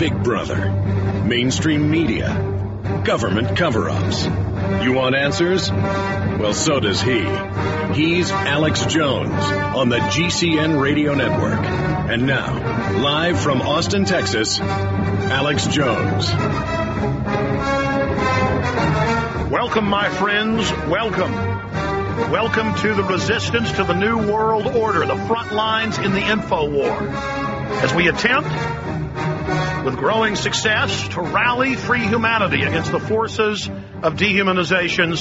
Big Brother, mainstream media, government cover-ups. You want answers? Well, so does he. He's Alex Jones on the GCN Radio Network. And now, live from Austin, Texas, Alex Jones. Welcome, my friends. Welcome. Welcome to the resistance to the New World Order, the front lines in the info war. As we attempt, with growing success, to rally free humanity against the forces of dehumanization,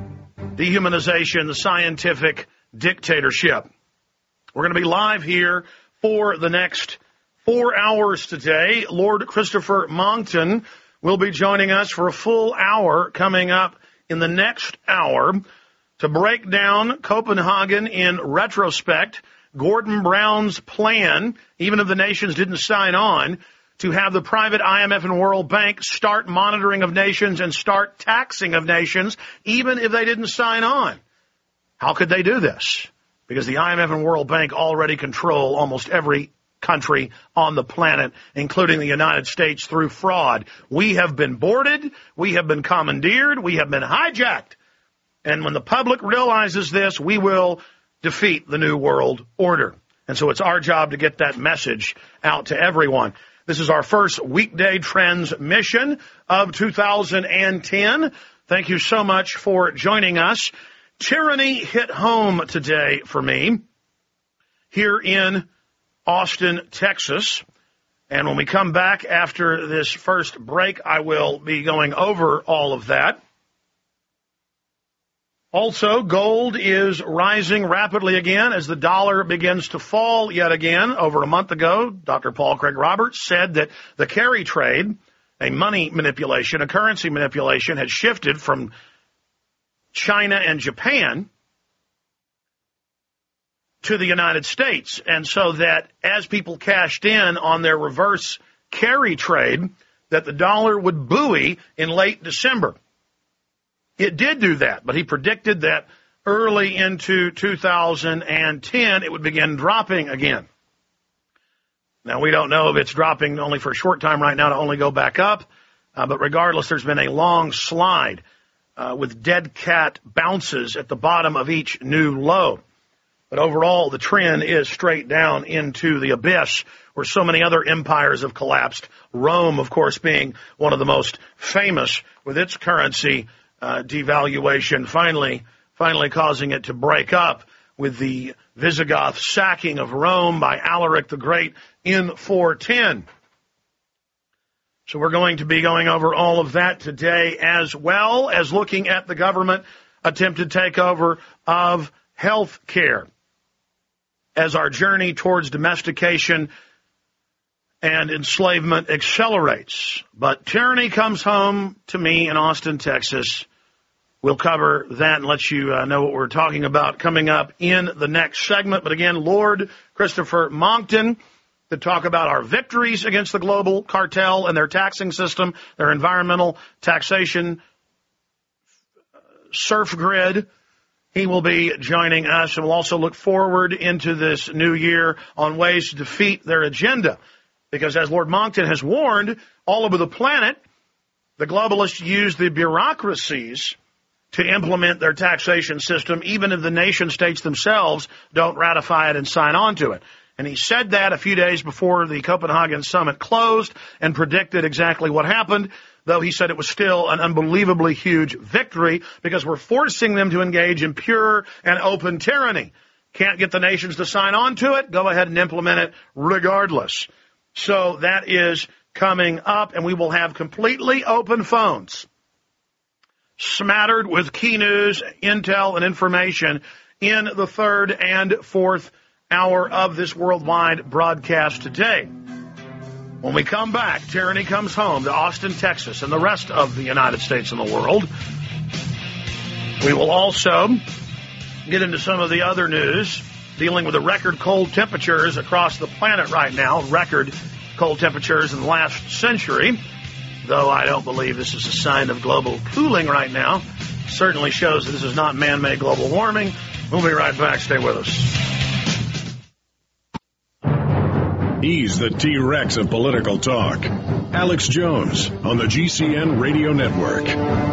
scientific dictatorship. We're going to be live here for the next 4 hours today. Lord Christopher Monckton will be joining us for a full hour coming up in the next hour to break down Copenhagen in retrospect, Gordon Brown's plan, even if the nations didn't sign on, to have the private IMF and World Bank start monitoring of nations and start taxing of nations, even if they didn't sign on. How could they do this? Because the IMF and World Bank already control almost every country on the planet, including the United States, through fraud. We have been boarded, we have been commandeered, we have been hijacked. And when the public realizes this, we will defeat the New World Order. And so it's our job to get that message out to everyone. This is our first weekday transmission of 2010. Thank you so much for joining us. Tyranny hit home today for me here in Austin, Texas. And when we come back after this first break, I will be going over all of that. Also, gold is rising rapidly again as the dollar begins to fall yet again. Over a month ago, Dr. Paul Craig Roberts said that the carry trade, a money manipulation, a currency manipulation, had shifted from China and Japan to the United States. And so that as people cashed in on their reverse carry trade, that the dollar would buoy in late December. It did do that, but he predicted that early into 2010, it would begin dropping again. Now, we don't know if it's dropping only for a short time right now to only go back up, but regardless, there's been a long slide with dead cat bounces at the bottom of each new low. But overall, the trend is straight down into the abyss where so many other empires have collapsed. Rome, of course, being one of the most famous with its currency devaluation, finally causing it to break up with the Visigoth sacking of Rome by Alaric the Great in 410. So we're going to be going over all of that today, as well as looking at the government attempted takeover of health care as our journey towards domestication and enslavement accelerates. But tyranny comes home to me in Austin, Texas. We'll cover that and let you know what we're talking about coming up in the next segment. But again, Lord Christopher Monckton to talk about our victories against the global cartel and their taxing system, their environmental taxation surf grid. He will be joining us, and we'll also look forward into this new year on ways to defeat their agenda. Because as Lord Monckton has warned, all over the planet, the globalists use the bureaucracies to implement their taxation system, even if the nation states themselves don't ratify it and sign on to it. And he said that a few days before the Copenhagen summit closed and predicted exactly what happened, though he said it was still an unbelievably huge victory because we're forcing them to engage in pure and open tyranny. Can't get the nations to sign on to it? Go ahead and implement it regardless. So that is coming up, and we will have completely open phones, smattered with key news, intel, and information in the third and fourth hour of this worldwide broadcast today. When we come back, tyranny comes home to Austin, Texas, and the rest of the United States and the world. We will also get into some of the other news dealing with the record cold temperatures across the planet right now, record cold temperatures in the last century. Though I don't believe this is a sign of global cooling right now. Certainly shows that this is not man-made global warming. We'll be right back. Stay with us. He's the T-Rex of political talk. Alex Jones on the GCN Radio Network.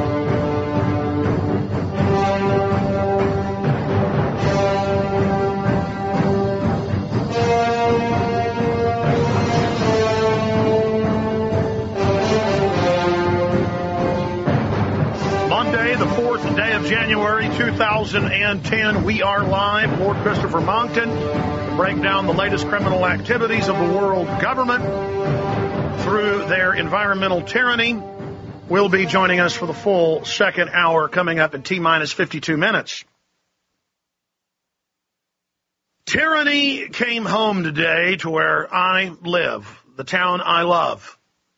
Monday, the 4th day of January 2010. We are live. Lord Christopher Monckton to break down the latest criminal activities of the world government through their environmental tyranny. Will be joining us for the full second hour coming up in T-minus 52 minutes. Tyranny came home today to where I live, the town I love.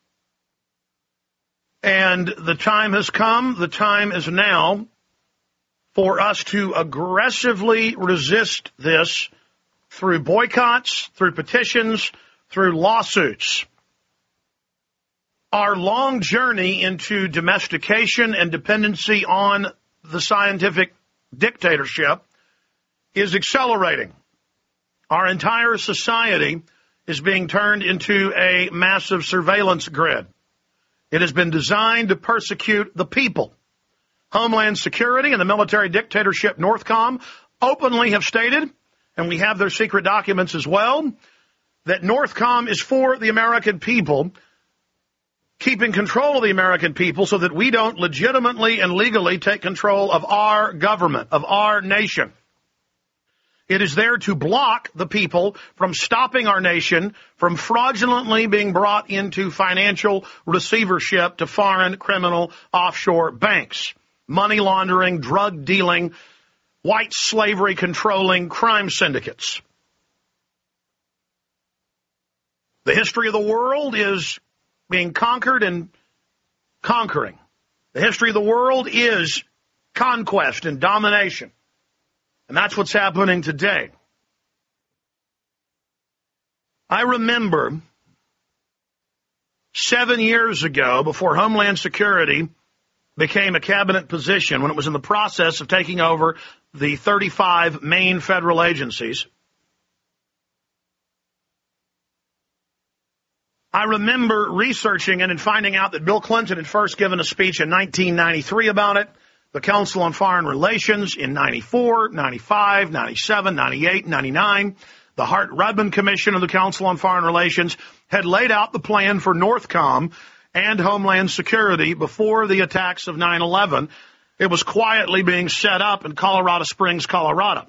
And the time has come, the time is now for us to aggressively resist this through boycotts, through petitions, through lawsuits. Our long journey into domestication and dependency on the scientific dictatorship is accelerating. Our entire society is being turned into a massive surveillance grid. It has been designed to persecute the people. Homeland Security and the military dictatorship Northcom openly have stated, and we have their secret documents as well, that Northcom is for the American people, keeping control of the American people so that we don't legitimately and legally take control of our government, of our nation. It is there to block the people from stopping our nation from fraudulently being brought into financial receivership to foreign criminal offshore banks, money laundering, drug dealing, white slavery controlling crime syndicates. The history of the world is being conquered and conquering. The history of the world is conquest and domination. And that's what's happening today. I remember 7 years ago, before Homeland Security became a cabinet position, when it was in the process of taking over the 35 main federal agencies, I remember researching it and finding out that Bill Clinton had first given a speech in 1993 about it, the Council on Foreign Relations in 94, 95, 97, 98, 99. The Hart-Rudman Commission of the Council on Foreign Relations had laid out the plan for Northcom and Homeland Security before the attacks of 9/11. It was quietly being set up in Colorado Springs, Colorado,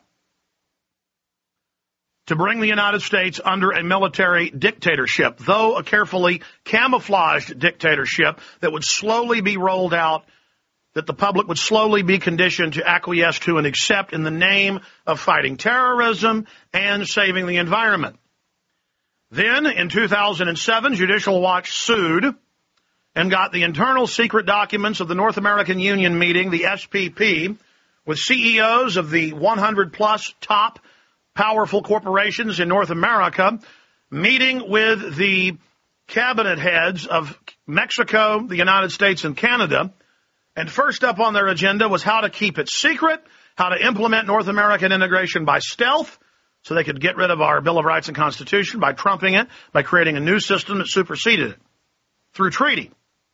to bring the United States under a military dictatorship, though a carefully camouflaged dictatorship that would slowly be rolled out, that the public would slowly be conditioned to acquiesce to and accept in the name of fighting terrorism and saving the environment. Then, in 2007, Judicial Watch sued and got the internal secret documents of the North American Union meeting, the SPP, with CEOs of the 100-plus top powerful corporations in North America, meeting with the cabinet heads of Mexico, the United States, and Canada. And first up on their agenda was how to keep it secret, how to implement North American integration by stealth, so they could get rid of our Bill of Rights and Constitution by trumping it, by creating a new system that superseded it through treaty.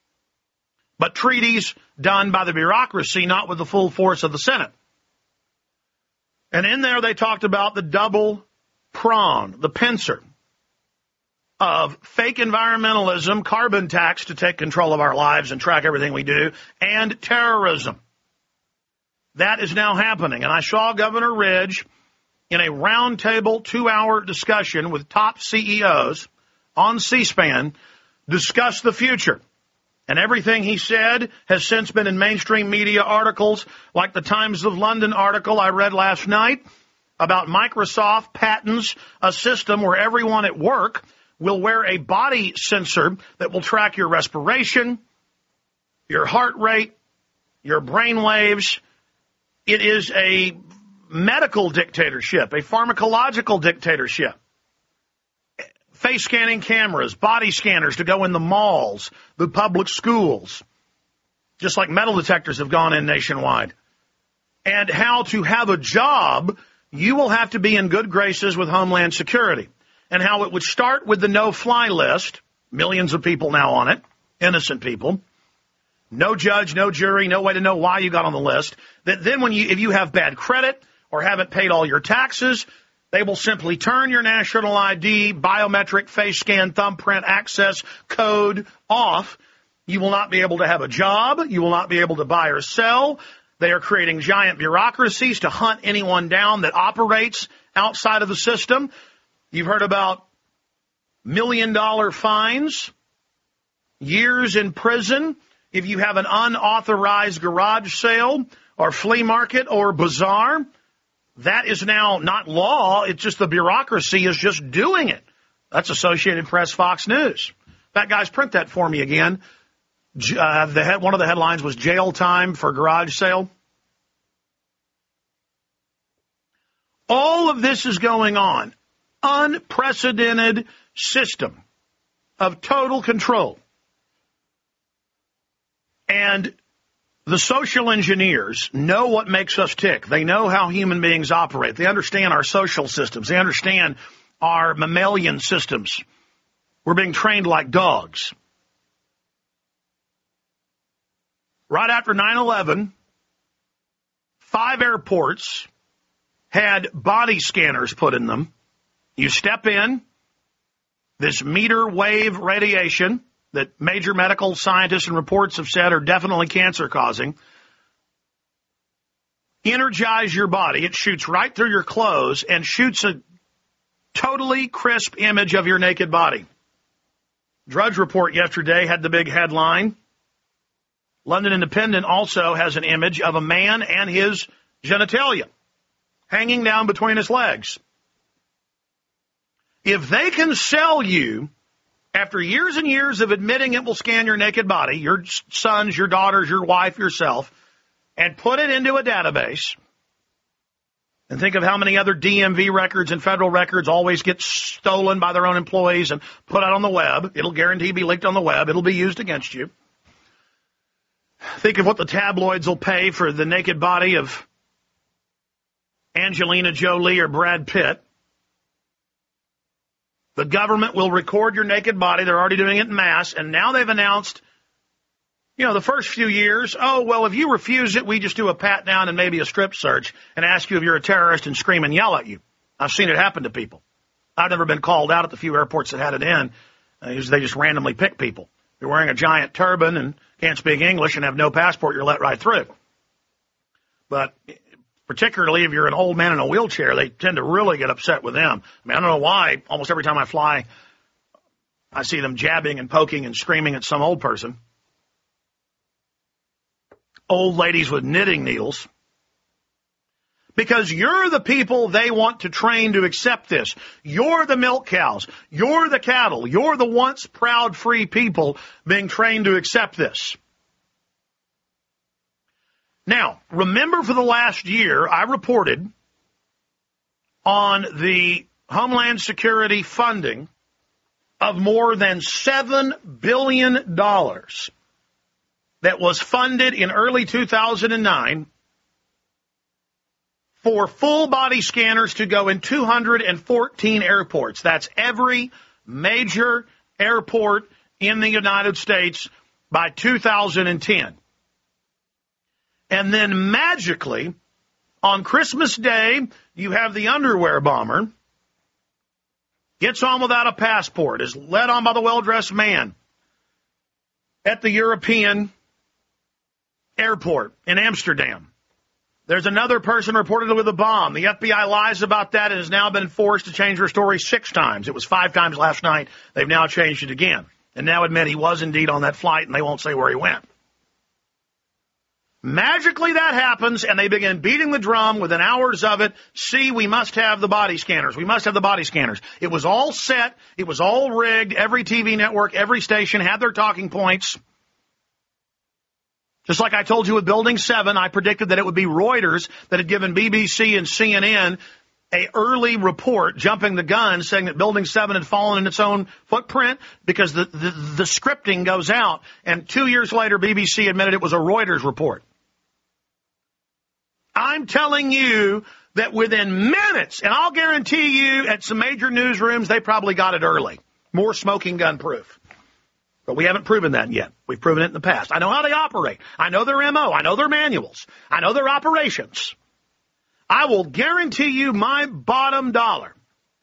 But treaties done by the bureaucracy, not with the full force of the Senate. And in there they talked about the double prong, the pincer of fake environmentalism, carbon tax to take control of our lives and track everything we do, and terrorism. That is now happening. And I saw Governor Ridge in a roundtable 2-hour discussion with top CEOs on C-SPAN discuss the future. And everything he said has since been in mainstream media articles, like the Times of London article I read last night about Microsoft patents a system where everyone at work will wear a body sensor that will track your respiration, your heart rate, your brain waves. It is a medical dictatorship, a pharmacological dictatorship. Face scanning cameras, body scanners to go in the malls, the public schools, just like metal detectors have gone in nationwide. And how to have a job, you will have to be in good graces with Homeland Security. And how it would start with the no-fly list, Millions of people now on it, innocent people. No judge, no jury, no way to know why you got on the list. That then if you have bad credit or haven't paid all your taxes, they will simply turn your national ID, biometric, face scan, thumbprint, access code off. You will not be able to have a job. You will not be able to buy or sell. They are creating giant bureaucracies to hunt anyone down that operates outside of the system. You've heard about $1 million fines, years in prison if you have an unauthorized garage sale or flea market or bazaar. That is now not law. It's just the bureaucracy is just doing it. That's Associated Press, Fox News. In fact, guys, print that for me again. One of the headlines was jail time for garage sale. All of this is going on. Unprecedented system of total control. And the social engineers know what makes us tick. They know how human beings operate. They understand our social systems. They understand our mammalian systems. We're being trained like dogs. Right after 9/11, 5 airports had body scanners put in them. You step in, this meter wave radiation that major medical scientists and reports have said are definitely cancer-causing, energize your body. It shoots right through your clothes and shoots a totally crisp image of your naked body. Drudge Report yesterday had the big headline. London Independent also has an image of a man and his genitalia hanging down between his legs. If they can sell you, after years and years of admitting it will scan your naked body, your sons, your daughters, your wife, yourself, and put it into a database, and think of how many other DMV records and federal records always get stolen by their own employees and put out on the web. It'll guarantee be leaked on the web. It'll be used against you. Think of what the tabloids will pay for the naked body of Angelina Jolie or Brad Pitt. The government will record your naked body. They're already doing it in mass. And now they've announced, the first few years, if you refuse it, we just do a pat down and maybe a strip search and ask you if you're a terrorist and scream and yell at you. I've seen it happen to people. I've never been called out at the few airports that had it in. They just randomly pick people. You're wearing a giant turban and can't speak English and have no passport, you're let right through. But particularly if you're an old man in a wheelchair, they tend to really get upset with them. I don't know why. Almost every time I fly, I see them jabbing and poking and screaming at some old person. Old ladies with knitting needles. Because you're the people they want to train to accept this. You're the milk cows. You're the cattle. You're the once proud free people being trained to accept this. Now, remember for the last year, I reported on the Homeland Security funding of more than $7 billion that was funded in early 2009 for full body scanners to go in 214 airports. That's every major airport in the United States by 2010. And then magically, on Christmas Day, you have the underwear bomber, gets on without a passport, is led on by the well-dressed man at the European airport in Amsterdam. There's another person reported with a bomb. The FBI lies about that and has now been forced to change their story 6 times. It was 5 times last night. They've now changed it again. And now admit he was indeed on that flight, and they won't say where he went. Magically that happens, and they begin beating the drum within hours of it. See, we must have the body scanners. We must have the body scanners. It was all set. It was all rigged. Every TV network, every station had their talking points. Just like I told you with Building 7, I predicted that it would be Reuters that had given BBC and CNN a early report, jumping the gun, saying that Building 7 had fallen in its own footprint because the scripting goes out. And 2 years later, BBC admitted it was a Reuters report. I'm telling you that within minutes, and I'll guarantee you at some major newsrooms, they probably got it early. More smoking gun proof. But we haven't proven that yet. We've proven it in the past. I know how they operate. I know their MO. I know their manuals. I know their operations. I will guarantee you my bottom dollar,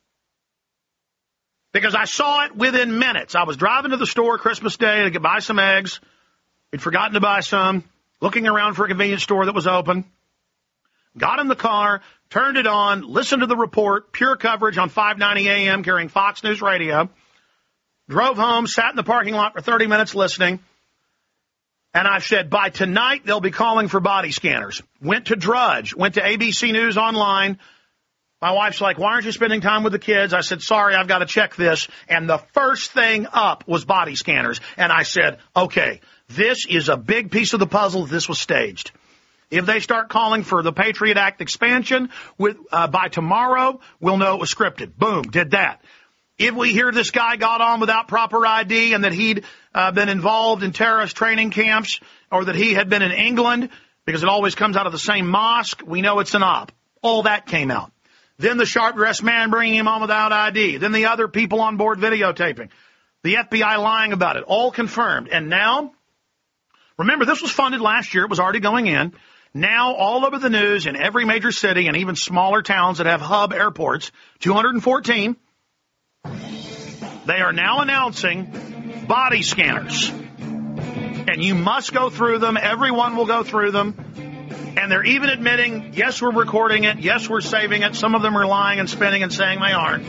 because I saw it within minutes. I was driving to the store Christmas Day to buy some eggs. We'd forgotten to buy some, looking around for a convenience store that was open. Got in the car, turned it on, listened to the report, pure coverage on 590 AM carrying Fox News Radio. Drove home, sat in the parking lot for 30 minutes listening. And I said, by tonight, they'll be calling for body scanners. Went to Drudge, went to ABC News Online. My wife's like, why aren't you spending time with the kids? I said, sorry, I've got to check this. And the first thing up was body scanners. And I said, okay, this is a big piece of the puzzle. This was staged. If they start calling for the Patriot Act expansion by tomorrow, we'll know it was scripted. Boom, did that. If we hear this guy got on without proper ID and that he'd been involved in terrorist training camps, or that he had been in England, because it always comes out of the same mosque, we know it's an op. All that came out. Then the sharp-dressed man bringing him on without ID. Then the other people on board videotaping. The FBI lying about it. All confirmed. And now, remember, this was funded last year. It was already going in. Now, all over the news in every major city and even smaller towns that have hub airports, 214, they are now announcing body scanners. And you must go through them. Everyone will go through them. And they're even admitting, yes, we're recording it. Yes, we're saving it. Some of them are lying and spinning and saying they aren't.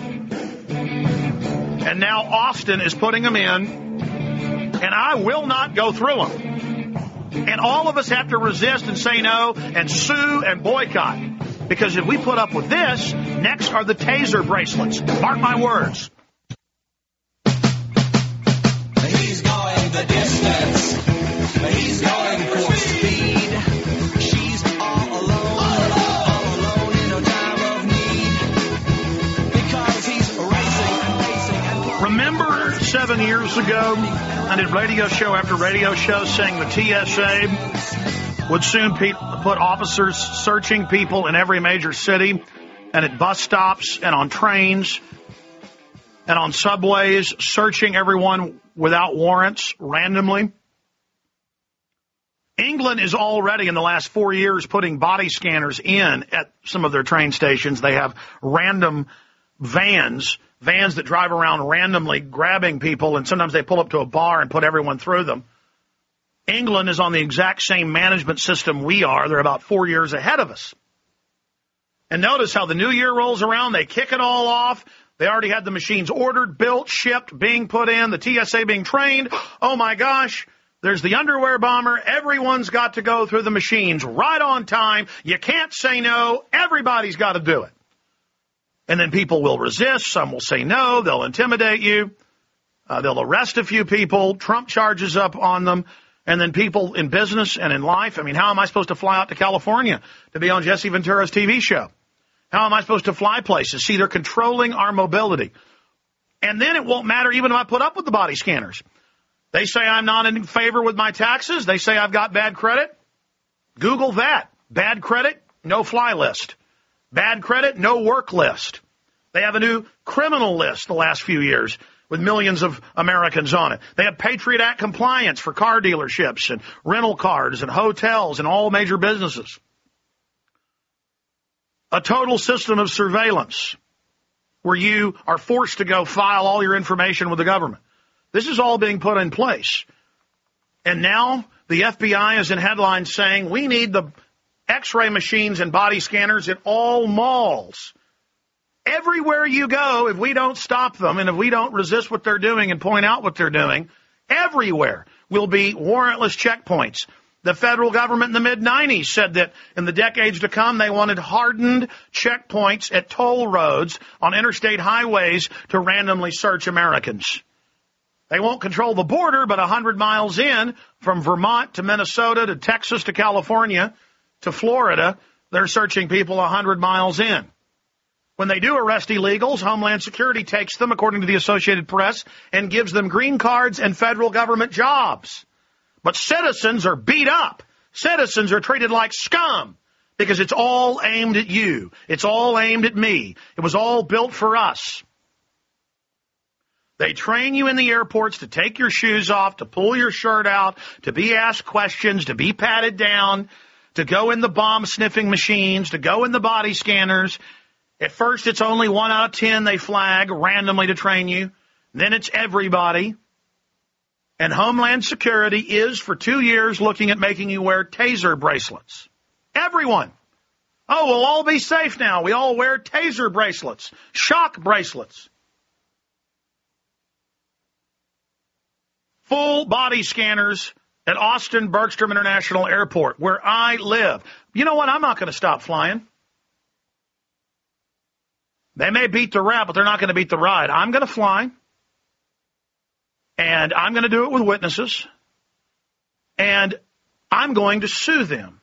And now Austin is putting them in. And I will not go through them. And all of us have to resist and say no and sue and boycott. Because if we put up with this, next are the taser bracelets. Mark my words. He's going the distance. He's going for speed. She's all alone in a time of need. Because he's racing and pacing and playing. Remember 7 years ago, I did radio show after radio show saying the TSA would soon put officers searching people in every major city and at bus stops and on trains and on subways, searching everyone without warrants randomly. England is already in the last 4 years putting body scanners in at some of their train stations. They have random vans that drive around randomly grabbing people, and sometimes they pull up to a bar and put everyone through them. England is on the exact same management system we are. They're about 4 years ahead of us. And notice how the new year rolls around. They kick it all off. They already had the machines ordered, built, shipped, being put in, the TSA being trained. Oh, my gosh, there's the underwear bomber. Everyone's got to go through the machines right on time. You can't say no. Everybody's got to do it. And then people will resist. Some will say no. They'll intimidate you. They'll arrest a few people. Trump charges up on them. And then people in business and in life. I mean, how am I supposed to fly out to California to be on Jesse Ventura's TV show? How am I supposed to fly places? See, they're controlling our mobility. And then it won't matter even if I put up with the body scanners. They say I'm not in favor with my taxes. They say I've got bad credit. Google that. Bad credit, no fly list. Bad credit, no work list. They have a new criminal list the last few years with millions of Americans on it. They have Patriot Act compliance for car dealerships and rental cars and hotels and all major businesses. A total system of surveillance where you are forced to go file all your information with the government. This is all being put in place. And now the FBI is in headlines saying we need the X-ray machines and body scanners at all malls. Everywhere you go, if we don't stop them and if we don't resist what they're doing and point out what they're doing, everywhere will be warrantless checkpoints. The federal government in the mid-'90s said that in the decades to come, they wanted hardened checkpoints at toll roads on interstate highways to randomly search Americans. They won't control the border, but 100 miles in, from Vermont to Minnesota to Texas to California to Florida, they're searching people 100 miles in. When they do arrest illegals, Homeland Security takes them, according to the Associated Press, and gives them green cards and federal government jobs. But citizens are beat up. Citizens are treated like scum because it's all aimed at you. It's all aimed at me. It was all built for us. They train you in the airports to take your shoes off, to pull your shirt out, to be asked questions, to be patted down, to go in the bomb-sniffing machines, to go in the body scanners. At first, it's only 1 out of 10 they flag randomly to train you. Then it's everybody. And Homeland Security is, for 2 years, looking at making you wear taser bracelets. Everyone. Oh, we'll all be safe now. We all wear taser bracelets, shock bracelets. Full body scanners at Austin Bergstrom International Airport, where I live. You know what? I'm not going to stop flying. They may beat the rap, but they're not going to beat the ride. I'm going to fly, and I'm going to do it with witnesses, and I'm going to sue them.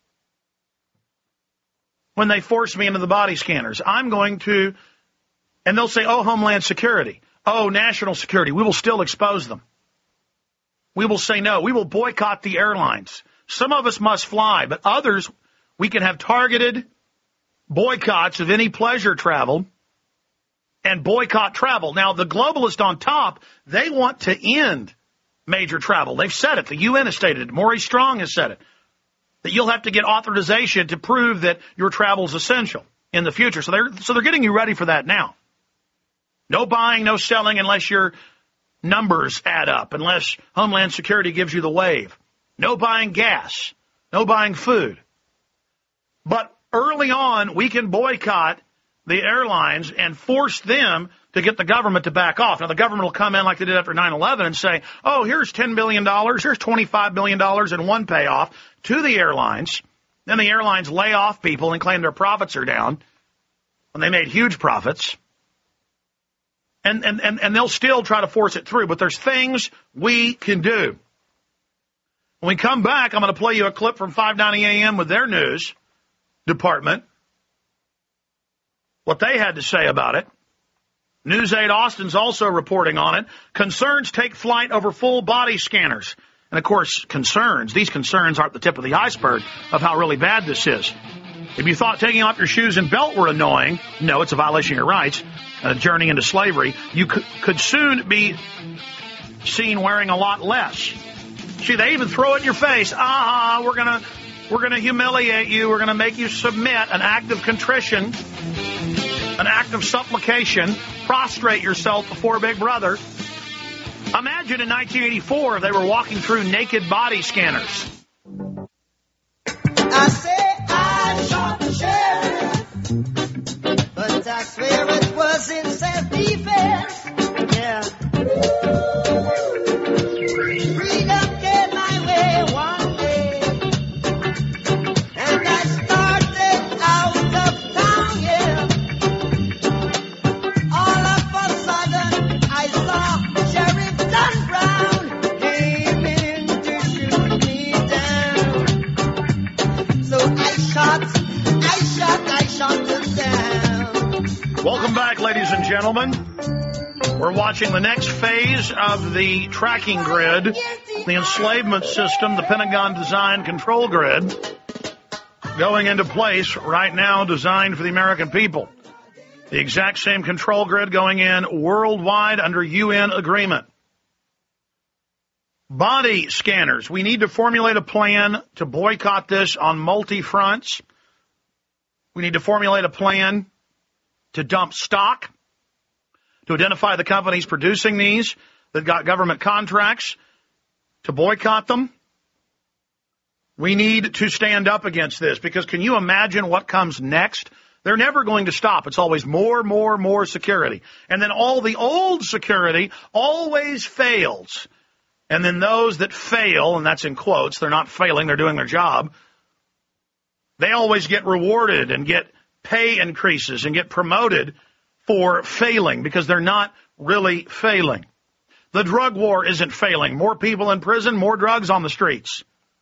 When they force me into the body scanners, I'm going to, and they'll say, oh, Homeland Security, oh, national security, we will still expose them. We will say no. We will boycott the airlines. Some of us must fly, but others, we can have targeted boycotts of any pleasure travel and boycott travel. Now, the globalists on top, they want to end major travel. They've said it. The UN has stated it. Maurice Strong has said it, that you'll have to get authorization to prove that your travel is essential in the future. So they're getting you ready for that now. No buying, no selling unless your numbers add up, unless Homeland Security gives you the wave. No buying gas, no buying food. But early on, we can boycott the airlines and force them to get the government to back off. Now, the government will come in like they did after 9/11 and say, oh, here's $10 billion, here's $25 billion in one payoff to the airlines. Then the airlines lay off people and claim their profits are down when they made huge profits. And they'll still try to force it through, but there's things we can do. When we come back, I'm going to play you a clip from 590 AM with their news department, what they had to say about it. News 8 Austin's also reporting on it. Concerns take flight over full body scanners. And, of course, these concerns aren't the tip of the iceberg of how really bad this is. If you thought taking off your shoes and belt were annoying, no, it's a violation of your rights, a journey into slavery. You could soon be seen wearing a lot less. See, they even throw it in your face. We're gonna humiliate you. We're gonna make you submit an act of contrition, an act of supplication. Prostrate yourself before Big Brother. Imagine in 1984 if they were walking through naked body scanners. I say I shot the sheriff, but I swear it was in self-defense. Yeah. Freedom came my way one day, and I started out of town, yeah. All of a sudden, I saw Sheriff John Brown came in to shoot me down. So I shot them down. Welcome back, ladies and gentlemen. We're watching the next phase of the tracking grid, the enslavement system, the Pentagon designed control grid, going into place right now, designed for the American people. The exact same control grid going in worldwide under UN agreement. Body scanners. We need to formulate a plan to boycott this on multi-fronts. We need to formulate a plan to dump stock, to identify the companies producing these that got government contracts, to boycott them. We need to stand up against this, because can you imagine what comes next? They're never going to stop. It's always more security. And then all the old security always fails. And then those that fail, and that's in quotes, they're not failing, they're doing their job, they always get rewarded and get pay increases and get promoted for failing, because they're not really failing. The drug war isn't failing. More people in prison, more drugs on the streets.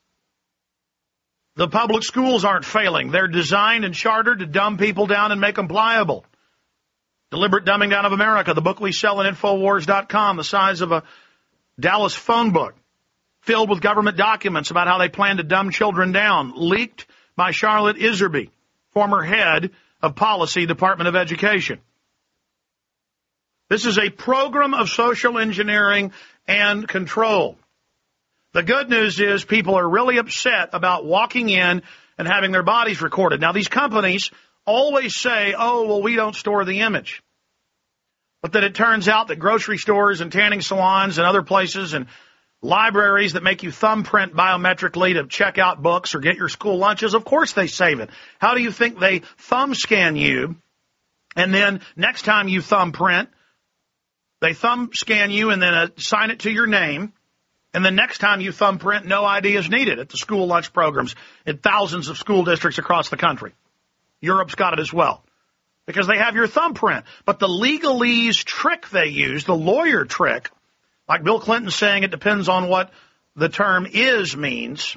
The public schools aren't failing. They're designed and chartered to dumb people down and make them pliable. Deliberate Dumbing Down of America, the book we sell at Infowars.com, the size of a Dallas phone book, filled with government documents about how they plan to dumb children down, leaked by Charlotte Iserby, former head of policy, Department of Education. This is a program of social engineering and control. The good news is people are really upset about walking in and having their bodies recorded. Now, these companies always say, oh, well, we don't store the image. But then it turns out that grocery stores and tanning salons and other places and libraries that make you thumbprint biometrically to check out books or get your school lunches, of course they save it. How do you think they thumb scan you? And then next time you thumbprint, they thumb scan you and then assign it to your name. And the next time you thumbprint, no ID is needed at the school lunch programs in thousands of school districts across the country. Europe's got it as well because they have your thumbprint. But the legalese trick they use, the lawyer trick, like Bill Clinton saying it depends on what the term is means,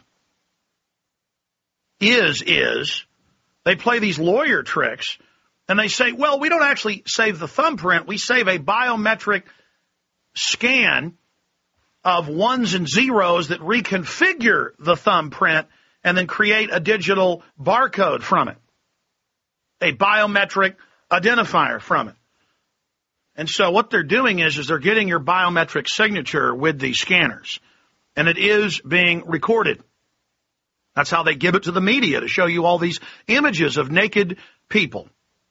is, they play these lawyer tricks and they say, well, we don't actually save the thumbprint. We save a biometric scan of ones and zeros that reconfigure the thumbprint and then create a digital barcode from it, a biometric identifier from it. And so what they're doing is they're getting your biometric signature with these scanners, and it is being recorded. That's how they give it to the media, to show you all these images of naked people.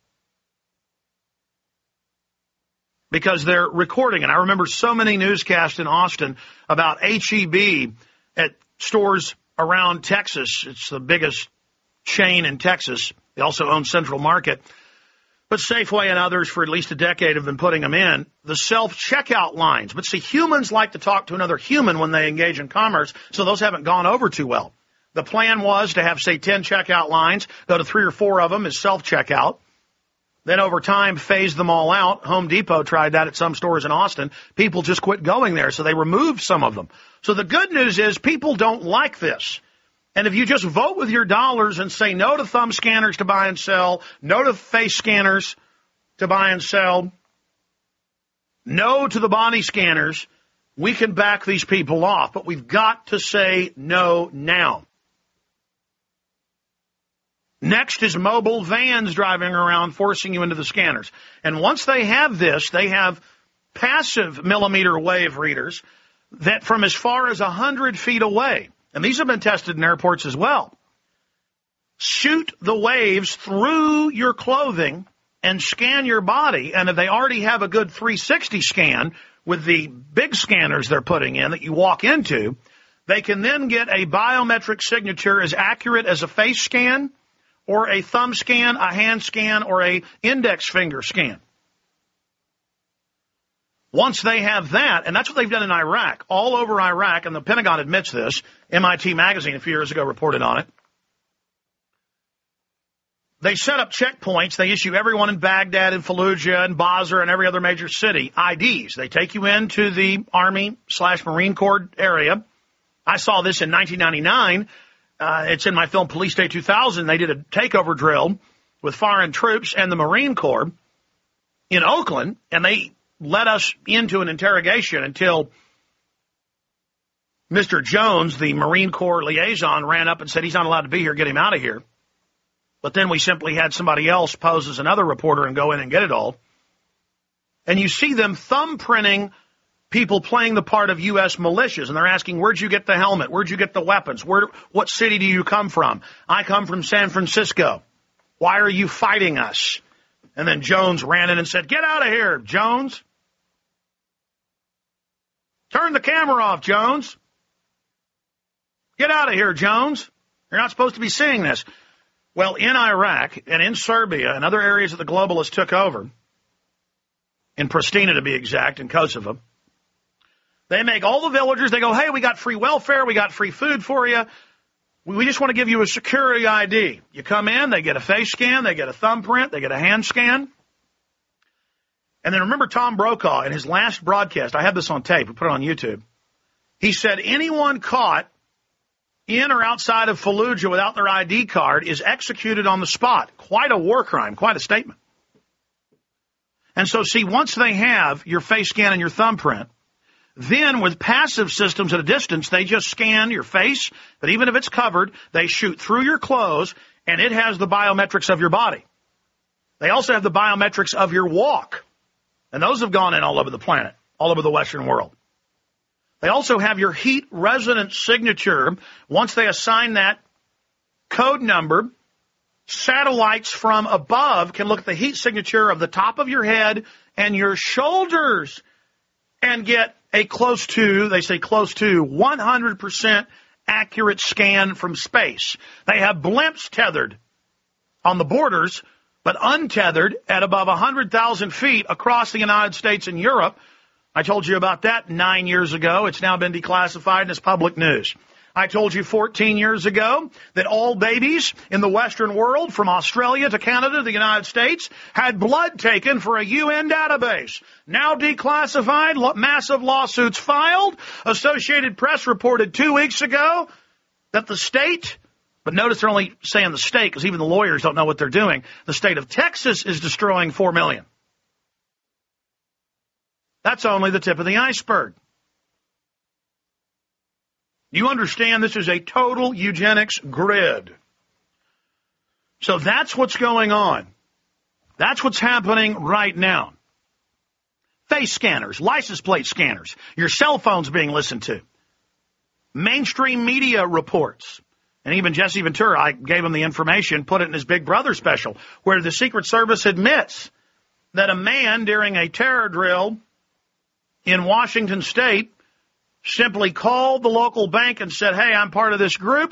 Because they're recording. And I remember so many newscasts in Austin about H-E-B at stores around Texas. It's the biggest chain in Texas. They also own Central Market. But Safeway and others for at least a decade have been putting them in. The self-checkout lines. But see, humans like to talk to another human when they engage in commerce, so those haven't gone over too well. The plan was to have, say, 10 checkout lines, go to 3 or 4 of them as self-checkout. Then over time, phase them all out. Home Depot tried that at some stores in Austin. People just quit going there, so they removed some of them. So the good news is people don't like this. And if you just vote with your dollars and say no to thumb scanners to buy and sell, no to face scanners to buy and sell, no to the body scanners, we can back these people off. But we've got to say no now. Next is mobile vans driving around, forcing you into the scanners. And once they have this, they have passive millimeter wave readers that from as far as 100 feet away, and these have been tested in airports as well, shoot the waves through your clothing and scan your body. And if they already have a good 360 scan with the big scanners they're putting in that you walk into, they can then get a biometric signature as accurate as a face scan or a thumb scan, a hand scan, or a index finger scan. Once they have that, and that's what they've done in Iraq, all over Iraq, and the Pentagon admits this, MIT Magazine a few years ago reported on it, they set up checkpoints. They issue everyone in Baghdad and Fallujah and Basra and every other major city IDs. They take you into the Army/Marine Corps area. I saw this in 1999. It's in my film Police Day 2000. They did a takeover drill with foreign troops and the Marine Corps in Oakland, and they let us into an interrogation until Mr. Jones, the Marine Corps liaison, ran up and said he's not allowed to be here, get him out of here. But then we simply had somebody else pose as another reporter and go in and get it all. And you see them thumbprinting people playing the part of U.S. militias, and they're asking, where'd you get the helmet? Where'd you get the weapons? What city do you come from? I come from San Francisco. Why are you fighting us? And then Jones ran in and said, get out of here, Jones. Turn the camera off, Jones. Get out of here, Jones. You're not supposed to be seeing this. Well, in Iraq and in Serbia and other areas that the globalists took over, in Pristina to be exact, in Kosovo, they make all the villagers, they go, hey, we got free welfare, we got free food for you. We just want to give you a security ID. You come in, they get a face scan, they get a thumbprint, they get a hand scan. And then remember Tom Brokaw in his last broadcast, I have this on tape, we put it on YouTube. He said anyone caught in or outside of Fallujah without their ID card is executed on the spot. Quite a war crime, quite a statement. And so, see, once they have your face scan and your thumbprint, then with passive systems at a distance, they just scan your face, but even if it's covered, they shoot through your clothes, and it has the biometrics of your body. They also have the biometrics of your walk. And those have gone in all over the planet, all over the Western world. They also have your heat resonance signature. Once they assign that code number, satellites from above can look at the heat signature of the top of your head and your shoulders and get a close to 100% accurate scan from space. They have blimps tethered on the borders, but untethered at above 100,000 feet across the United States and Europe. I told you about that 9 years ago. It's now been declassified and is public news. I told you 14 years ago that all babies in the Western world, from Australia to Canada to the United States, had blood taken for a UN database. Now declassified, massive lawsuits filed. Associated Press reported 2 weeks ago that the state, but notice they're only saying the state because even the lawyers don't know what they're doing, the state of Texas is destroying 4 million. That's only the tip of the iceberg. You understand this is a total eugenics grid. So that's what's going on. That's what's happening right now. Face scanners, license plate scanners, your cell phones being listened to. Mainstream media reports. And even Jesse Ventura, I gave him the information, put it in his Big Brother special, where the Secret Service admits that a man during a terror drill in Washington State simply called the local bank and said, hey, I'm part of this group.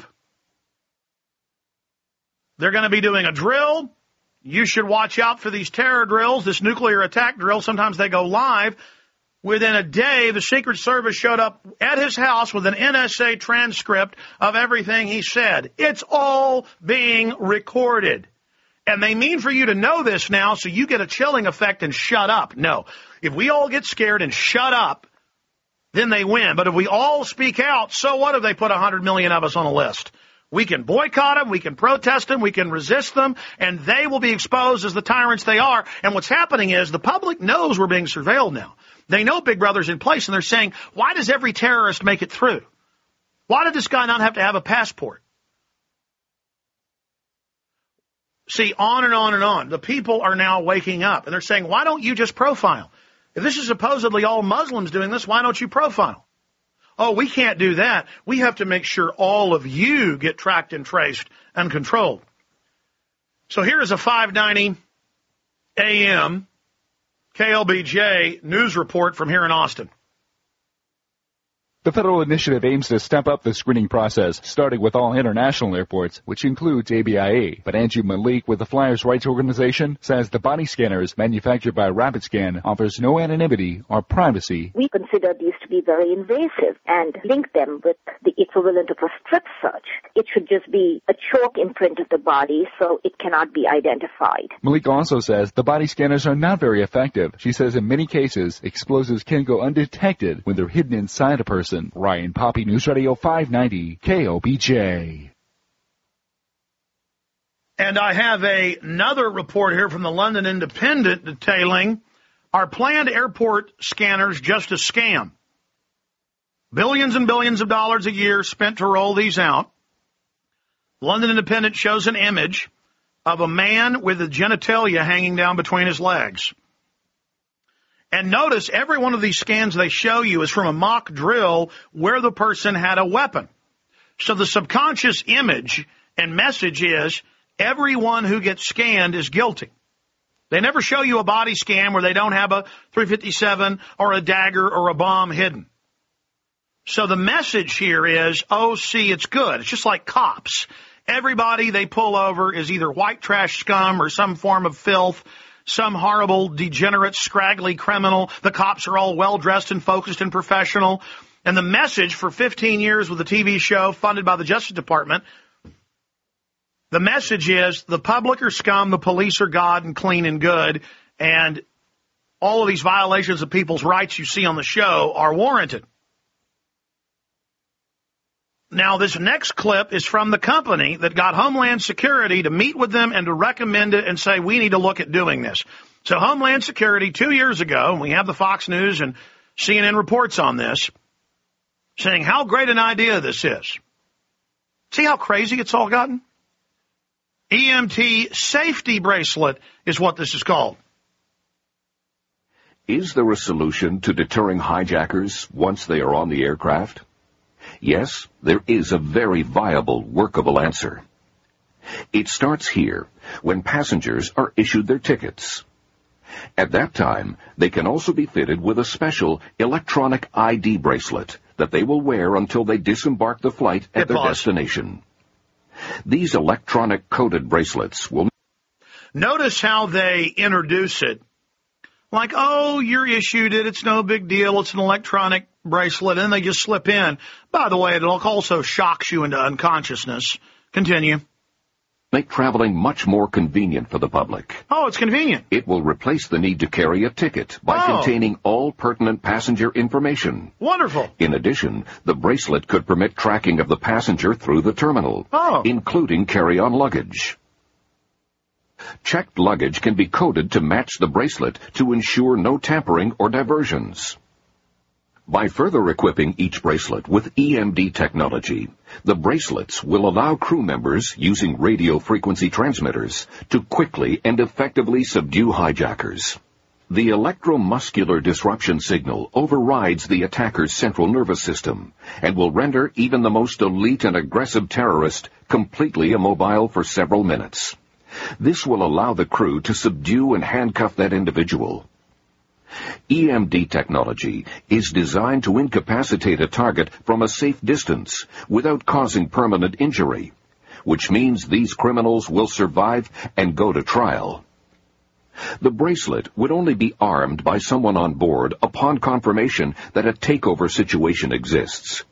They're going to be doing a drill. You should watch out for these terror drills, this nuclear attack drill. Sometimes they go live. Within a day, the Secret Service showed up at his house with an NSA transcript of everything he said. It's all being recorded. And they mean for you to know this now so you get a chilling effect and shut up. No. If we all get scared and shut up, then they win. But if we all speak out, so what if they put 100 million of us on a list? We can boycott them, we can protest them, we can resist them, and they will be exposed as the tyrants they are. And what's happening is the public knows we're being surveilled now. They know Big Brother's in place, and they're saying, why does every terrorist make it through? Why did this guy not have to have a passport? See, on and on and on. The people are now waking up, and they're saying, why don't you just profile? If this is supposedly all Muslims doing this, why don't you profile? Oh, we can't do that. We have to make sure all of you get tracked and traced and controlled. So here is a 5:90 a.m. KLBJ news report from here in Austin. The federal initiative aims to step up the screening process, starting with all international airports, which includes ABIA. But Angie Malik with the Flyers' Rights Organization says the body scanners manufactured by RapidScan offers no anonymity or privacy. We consider these to be very invasive and link them with the equivalent of a strip search. It should just be a chalk imprint of the body so it cannot be identified. Malik also says the body scanners are not very effective. She says in many cases, explosives can go undetected when they're hidden inside a person. Ryan Poppy, News Radio 590, KOBJ. And I have another report here from the London Independent detailing our planned airport scanners just a scam. Billions and billions of dollars a year spent to roll these out. London Independent shows an image of a man with a genitalia hanging down between his legs. And notice every one of these scans they show you is from a mock drill where the person had a weapon. So the subconscious image and message is everyone who gets scanned is guilty. They never show you a body scan where they don't have a .357 or a dagger or a bomb hidden. So the message here is, oh, see, it's good. It's just like cops. Everybody they pull over is either white trash scum or some form of filth, some horrible, degenerate, scraggly criminal. The cops are all well-dressed and focused and professional. And the message for 15 years with a TV show funded by the Justice Department, the message is the public are scum, the police are God and clean and good, and all of these violations of people's rights you see on the show are warranted. Now, this next clip is from the company that got Homeland Security to meet with them and to recommend it and say, we need to look at doing this. So Homeland Security 2 years ago, and we have the Fox News and CNN reports on this, saying how great an idea this is. See how crazy it's all gotten? EMT safety bracelet is what this is called. Is there a solution to deterring hijackers once they are on the aircraft? Yes, there is a very viable, workable answer. It starts here, when passengers are issued their tickets. At that time, they can also be fitted with a special electronic ID bracelet that they will wear until they disembark the flight at their destination. These electronic coded bracelets will... Notice how they introduce it. Like, oh, you're issued it, it's no big deal, it's an electronic bracelet, and they just slip in. By the way, it also shocks you into unconsciousness. Continue. Make traveling much more convenient for the public. Oh, it's convenient. It will replace the need to carry a ticket by containing all pertinent passenger information. Wonderful. In addition, the bracelet could permit tracking of the passenger through the terminal, including carry-on luggage. Checked luggage can be coded to match the bracelet to ensure no tampering or diversions. By further equipping each bracelet with EMD technology, the bracelets will allow crew members using radio frequency transmitters to quickly and effectively subdue hijackers. The electromuscular disruption signal overrides the attacker's central nervous system and will render even the most elite and aggressive terrorist completely immobile for several minutes. This will allow the crew to subdue and handcuff that individual. EMD technology is designed to incapacitate a target from a safe distance without causing permanent injury, which means these criminals will survive and go to trial. The bracelet would only be armed by someone on board upon confirmation that a takeover situation exists.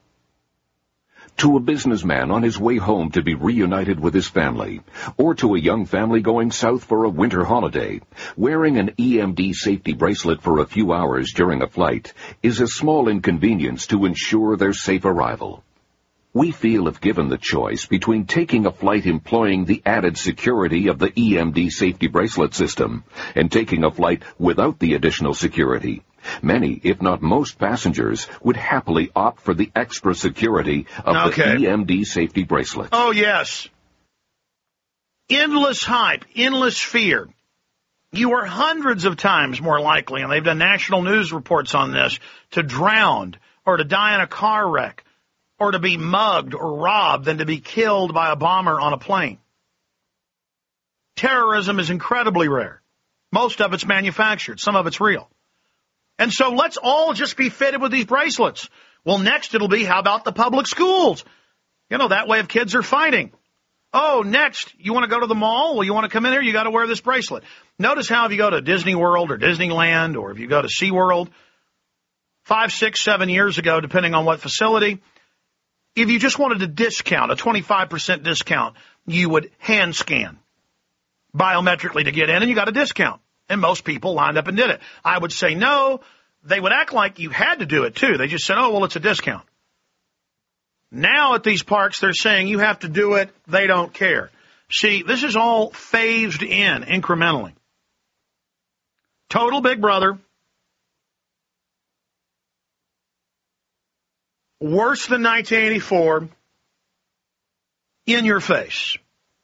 To a businessman on his way home to be reunited with his family, or to a young family going south for a winter holiday, wearing an EMD safety bracelet for a few hours during a flight is a small inconvenience to ensure their safe arrival. We feel if given the choice between taking a flight employing the added security of the EMD safety bracelet system and taking a flight without the additional security, many, if not most passengers, would happily opt for the extra security of the EMD safety bracelet. Oh, yes. Endless hype, endless fear. You are hundreds of times more likely, and they've done national news reports on this, to drown or to die in a car wreck or to be mugged or robbed than to be killed by a bomber on a plane. Terrorism is incredibly rare. Most of it's manufactured. Some of it's real. And so let's all just be fitted with these bracelets. Well, next it'll be, how about the public schools? You know, that way if kids are fighting. Oh, next, you want to go to the mall? Well, you want to come in here? You got to wear this bracelet. Notice how if you go to Disney World or Disneyland or if you go to SeaWorld 5, 6, 7 years ago, depending on what facility, if you just wanted a discount, a 25% discount, you would hand scan biometrically to get in, and you got a discount. And most people lined up and did it. I would say no. They would act like you had to do it, too. They just said, oh, well, it's a discount. Now at these parks, they're saying you have to do it. They don't care. See, this is all phased in incrementally. Total Big Brother. Worse than 1984. In your face.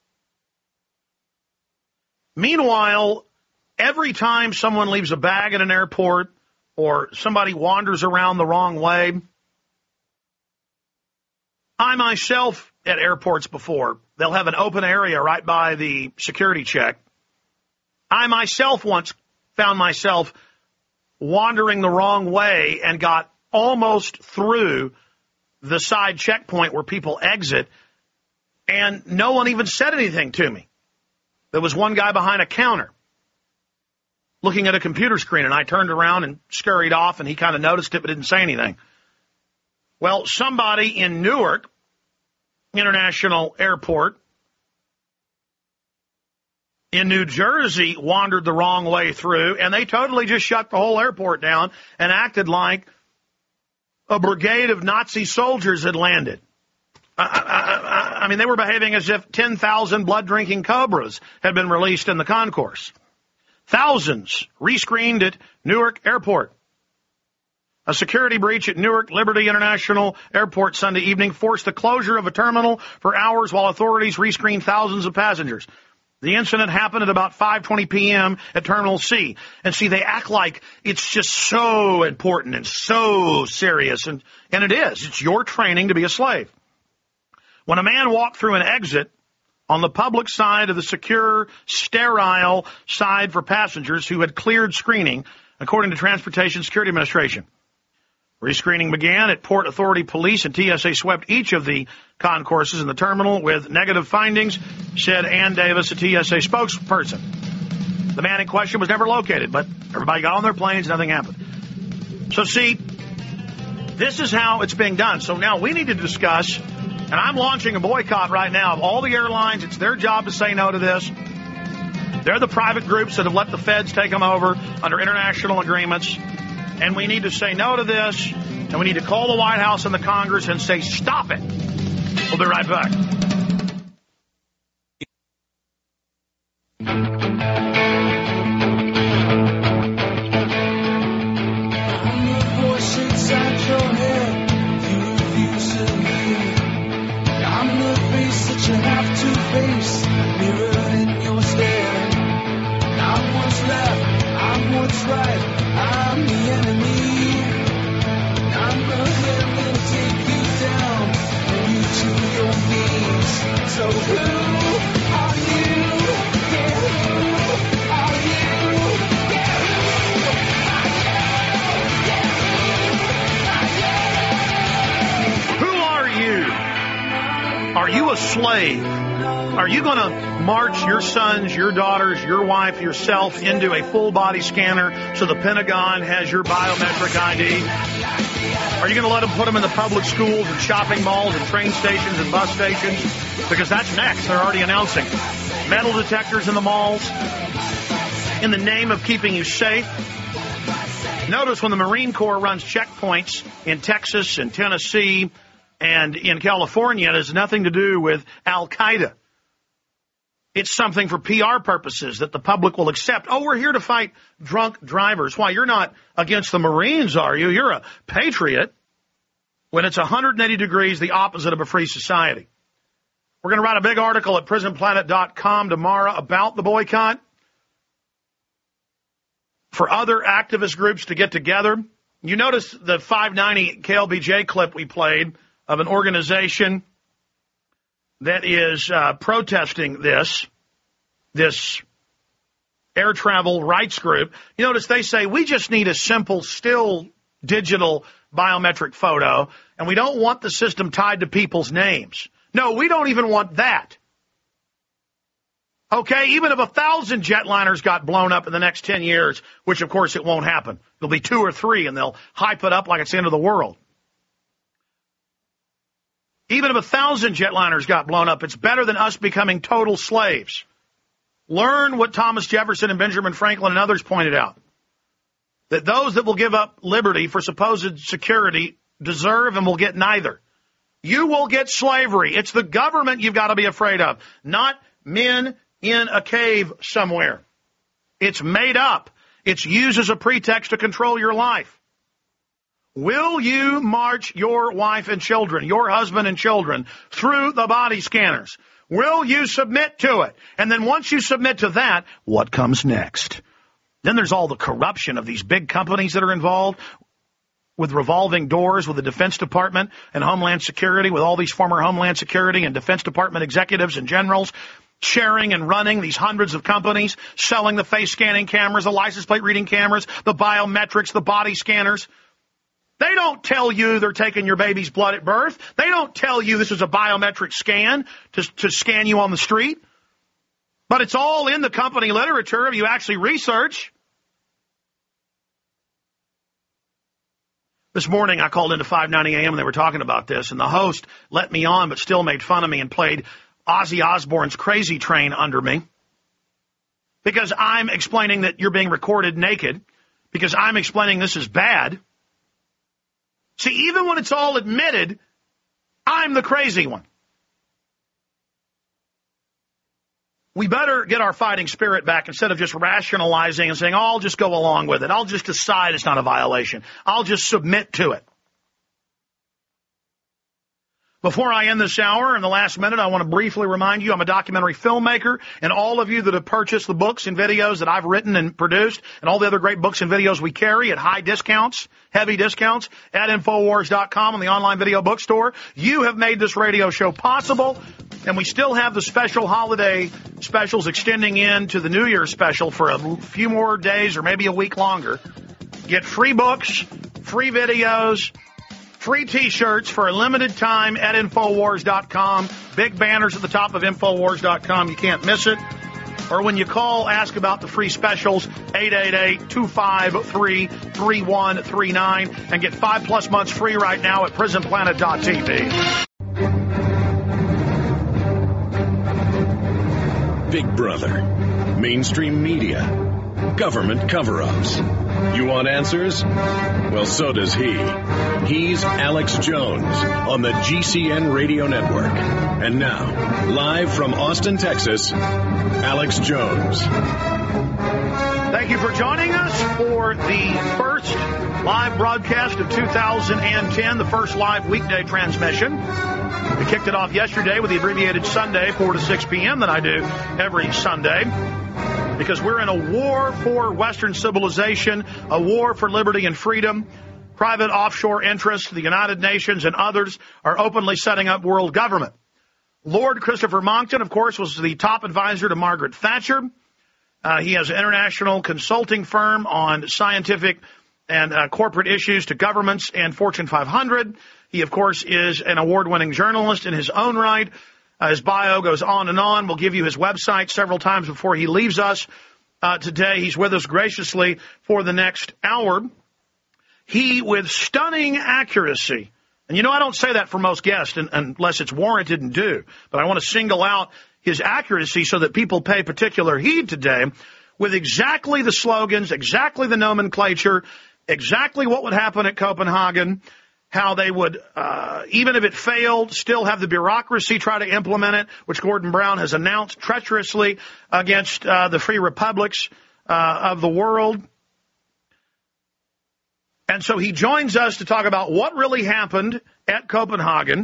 Meanwhile, every time someone leaves a bag at an airport or somebody wanders around the wrong way, I myself at airports before, they'll have an open area right by the security check. I myself once found myself wandering the wrong way and got almost through the side checkpoint where people exit, and no one even said anything to me. There was one guy behind a counter looking at a computer screen, and I turned around and scurried off, and he kind of noticed it but didn't say anything. Well, somebody in Newark International Airport in New Jersey wandered the wrong way through, and they totally just shut the whole airport down and acted like a brigade of Nazi soldiers had landed. I mean, they were behaving as if 10,000 blood-drinking cobras had been released in the concourse. Thousands rescreened at Newark Airport. A security breach at Newark Liberty International Airport Sunday evening forced the closure of a terminal for hours while authorities rescreened thousands of passengers. The incident happened at about 5:20 p.m. at Terminal C. And see, they act like it's just so important and so serious, and it is. It's your training to be a slave. When a man walked through an exit on the public side of the secure, sterile side for passengers who had cleared screening, according to Transportation Security Administration. Rescreening began at Port Authority Police, and TSA swept each of the concourses in the terminal with negative findings, said Ann Davis, a TSA spokesperson. The man in question was never located, but everybody got on their planes, nothing happened. So see, this is how it's being done. So now we need to discuss, and I'm launching a boycott right now of all the airlines. It's their job to say no to this. They're the private groups that have let the feds take them over under international agreements. And we need to say no to this, and we need to call the White House and the Congress and say, stop it. We'll be right back. I'm the voice inside your head you refuse to hear. I'm the face that you have to face, mirror in your stare. I'm what's left, I'm what's right, I'm the enemy. I'm the hand that'll take you down, bring you to your knees. So who are you? Yeah, who are you? Yeah, Who are you? Are you a slave? Are you going to march your sons, your daughters, your wife, yourself into a full body scanner so the Pentagon has your biometric ID? Are you going to let them put them in the public schools and shopping malls and train stations and bus stations? Because that's next. They're already announcing metal detectors in the malls in the name of keeping you safe. Notice when the Marine Corps runs checkpoints in Texas and Tennessee and in California, it has nothing to do with Al-Qaeda. It's something for PR purposes that the public will accept. Oh, we're here to fight drunk drivers. Why, you're not against the Marines, are you? You're a patriot. When it's 180 degrees, the opposite of a free society. We're going to write a big article at prisonplanet.com tomorrow about the boycott for other activist groups to get together. You notice the 590 KLBJ clip we played of an organization that is protesting this air travel rights group. You notice they say, we just need a simple, still digital biometric photo, and we don't want the system tied to people's names. No, we don't even want that. Okay, even if 1,000 jetliners got blown up in the next 10 years, which of course it won't happen. It'll be 2 or 3, and they'll hype it up like it's the end of the world. Even if 1,000 jetliners got blown up, it's better than us becoming total slaves. Learn what Thomas Jefferson and Benjamin Franklin and others pointed out. That those that will give up liberty for supposed security deserve and will get neither. You will get slavery. It's the government you've got to be afraid of, not men in a cave somewhere. It's made up. It's used as a pretext to control your life. Will you march your wife and children, your husband and children, through the body scanners? Will you submit to it? And then once you submit to that, what comes next? Then there's all the corruption of these big companies that are involved with revolving doors with the Defense Department and Homeland Security, with all these former Homeland Security and Defense Department executives and generals sharing and running these hundreds of companies, selling the face scanning cameras, the license plate reading cameras, the biometrics, the body scanners. They don't tell you they're taking your baby's blood at birth. They don't tell you this is a biometric scan to scan you on the street. But it's all in the company literature if you actually research. This morning I called into 590 AM and they were talking about this, and the host let me on but still made fun of me and played Ozzy Osbourne's Crazy Train under me because I'm explaining that you're being recorded naked, because I'm explaining this is bad. See, even when it's all admitted, I'm the crazy one. We better get our fighting spirit back instead of just rationalizing and saying, oh, I'll just go along with it. I'll just decide it's not a violation. I'll just submit to it. Before I end this hour, in the last minute, I want to briefly remind you I'm a documentary filmmaker, and all of you that have purchased the books and videos that I've written and produced, and all the other great books and videos we carry at high discounts, heavy discounts, at Infowars.com on the online video bookstore, you have made this radio show possible, and we still have the special holiday specials extending into the New Year's special for a few more days or maybe a week longer. Get free books, free videos, free T-shirts for a limited time at Infowars.com. Big banners at the top of Infowars.com. You can't miss it. Or when you call, ask about the free specials, 888-253-3139, and get 5+ months free right now at PrisonPlanet.tv. Big Brother, mainstream media, government cover-ups. You want answers? Well, so does he. He's Alex Jones on the GCN Radio Network. And now, live from Austin, Texas, Alex Jones. Thank you for joining us for the first live broadcast of 2010, the first live weekday transmission. We kicked it off yesterday with the abbreviated Sunday, 4 to 6 p.m. that I do every Sunday, because we're in a war for Western civilization, a war for liberty and freedom. Private offshore interests, the United Nations and others are openly setting up world government. Lord Christopher Monckton, of course, was the top advisor to Margaret Thatcher. He has an international consulting firm on scientific and corporate issues to governments and Fortune 500. He, of course, is an award-winning journalist in his own right. His bio goes on and on. We'll give you his website several times before he leaves us today. He's with us graciously for the next hour. He, with stunning accuracy, and you know I don't say that for most guests unless it's warranted and due, but I want to single out his accuracy so that people pay particular heed today, with exactly the slogans, exactly the nomenclature, exactly what would happen at Copenhagen, how they would, even if it failed, still have the bureaucracy try to implement it, which Gordon Brown has announced treacherously against the free republics of the world. And so he joins us to talk about what really happened at Copenhagen,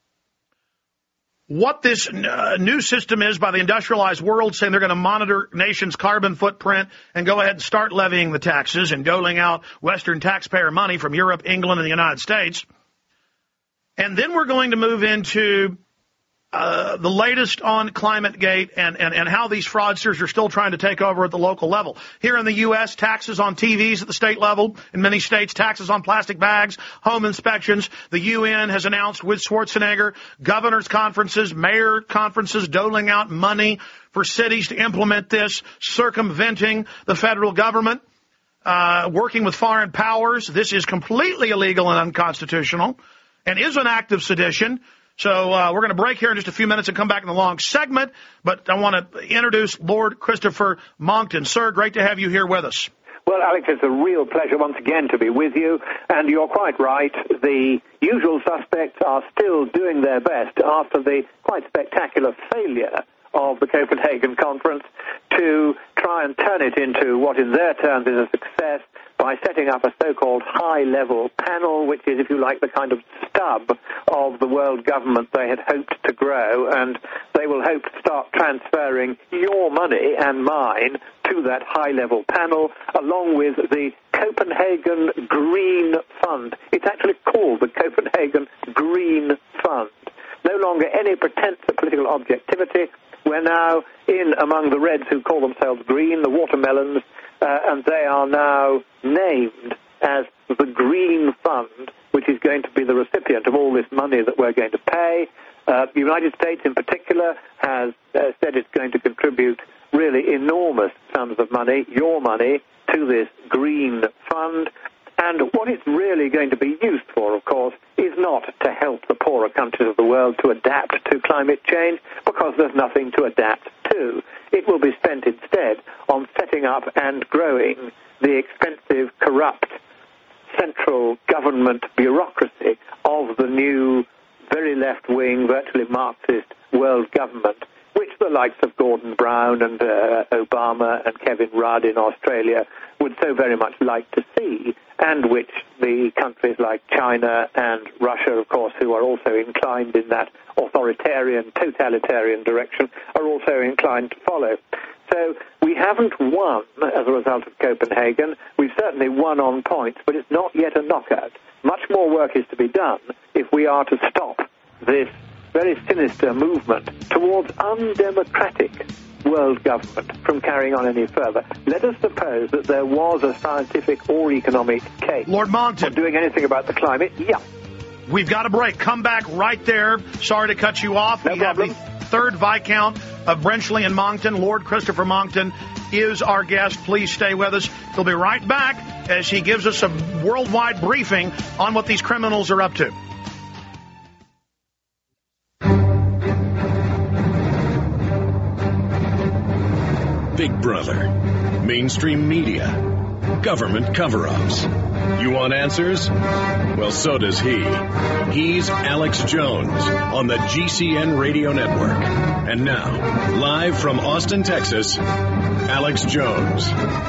what this new system is by the industrialized world, saying they're going to monitor nations' carbon footprint and go ahead and start levying the taxes and doling out Western taxpayer money from Europe, England, and the United States. And then we're going to move into the latest on ClimateGate and how these fraudsters are still trying to take over at the local level. Here in the U.S., taxes on TVs at the state level. In many states, taxes on plastic bags, home inspections. The UN has announced with Schwarzenegger, governors' conferences, mayor conferences, doling out money for cities to implement this, circumventing the federal government, working with foreign powers. This is completely illegal and unconstitutional and is an act of sedition. So we're going to break here in just a few minutes and come back in the long segment. But I want to introduce Lord Christopher Monckton. Sir, great to have you here with us. Well, Alex, it's a real pleasure once again to be with you. And you're quite right. The usual suspects are still doing their best after the quite spectacular failure of the Copenhagen conference to try and turn it into what in their terms is a success by setting up a so-called high-level panel, which is, if you like, the kind of stub of the world government they had hoped to grow, and they will hope to start transferring your money and mine to that high-level panel, along with the Copenhagen Green Fund. It's actually called the Copenhagen Green Fund. No longer any pretense of political objectivity. We're now in among the Reds who call themselves green, the watermelons, and they are now named as the Green Fund, which is going to be the recipient of all this money that we're going to pay. The United States in particular has said it's going to contribute really enormous sums of money, your money, to this Green Fund. And what it's really going to be used for, of course, is not to help the poorer countries of the world to adapt to climate change, because there's nothing to adapt to. It will be spent instead on setting up and growing the expensive, corrupt, central government bureaucracy of the new, very left-wing, virtually Marxist world government, which the likes of Gordon Brown and Obama and Kevin Rudd in Australia would so very much like to see, and which the countries like China and Russia, of course, who are also inclined in that authoritarian, totalitarian direction, are also inclined to follow. So we haven't won as a result of Copenhagen. We've certainly won on points, but it's not yet a knockout. Much more work is to be done if we are to stop this very sinister movement towards undemocratic world government from carrying on any further. Let us suppose that there was a scientific or economic case Lord Monckton, for doing anything about the climate. Yeah. We've got a break. Come back right there. Sorry to cut you off. No we problem. have the third Viscount of Brenchley and Moncton. Lord Christopher Monckton is our guest. Please stay with us. He'll be right back as he gives us a worldwide briefing on what these criminals are up to. Big Brother, mainstream media, government cover-ups. You want answers? Well, so does he. He's Alex Jones on the GCN Radio Network. And now, live from Austin, Texas, Alex Jones.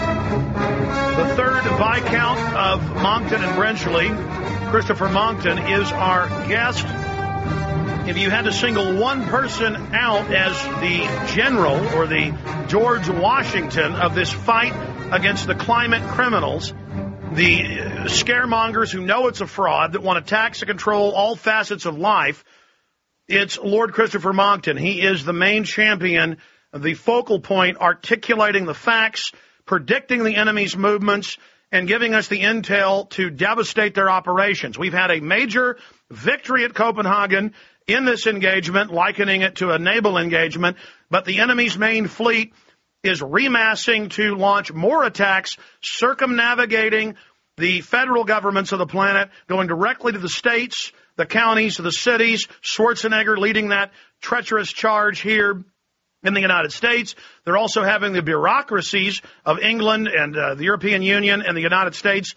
The third Viscount of Moncton and Brenchley, Christopher Monckton, is our guest. If you had to single one person out as the general or the George Washington of this fight against the climate criminals, the scaremongers who know it's a fraud, that want to tax and control all facets of life, it's Lord Christopher Monckton. He is the main champion, the focal point, articulating the facts, predicting the enemy's movements, and giving us the intel to devastate their operations. We've had a major victory at Copenhagen in this engagement, likening it to a naval engagement, but the enemy's main fleet is remassing to launch more attacks, circumnavigating the federal governments of the planet, going directly to the states, the counties, the cities. Schwarzenegger leading that treacherous charge here in the United States. They're also having the bureaucracies of England and the European Union and the United States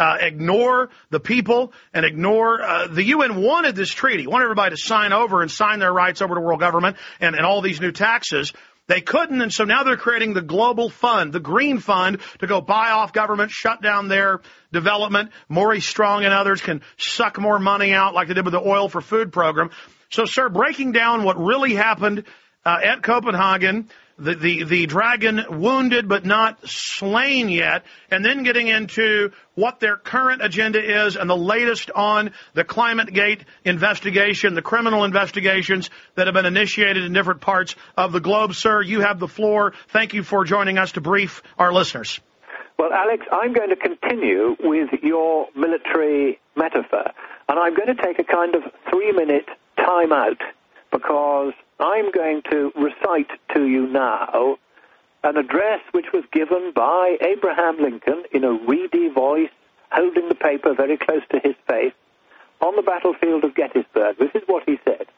ignore the people and ignore the UN wanted this treaty, wanted everybody to sign over and sign their rights over to world government and all these new taxes. They couldn't, and so now they're creating the global fund, the green fund, to go buy off government, shut down their development. Maurice Strong and others can suck more money out like they did with the Oil for Food program. So, sir, breaking down what really happened at Copenhagen, the dragon wounded but not slain yet, and then getting into what their current agenda is and the latest on the ClimateGate investigation, the criminal investigations that have been initiated in different parts of the globe. Sir, you have the floor. Thank you for joining us to brief our listeners. Well, Alex, I'm going to continue with your military metaphor, and I'm going to take a kind of 3-minute time out because I'm going to recite to you now an address which was given by Abraham Lincoln in a reedy voice, holding the paper very close to his face, on the battlefield of Gettysburg. This is what he said.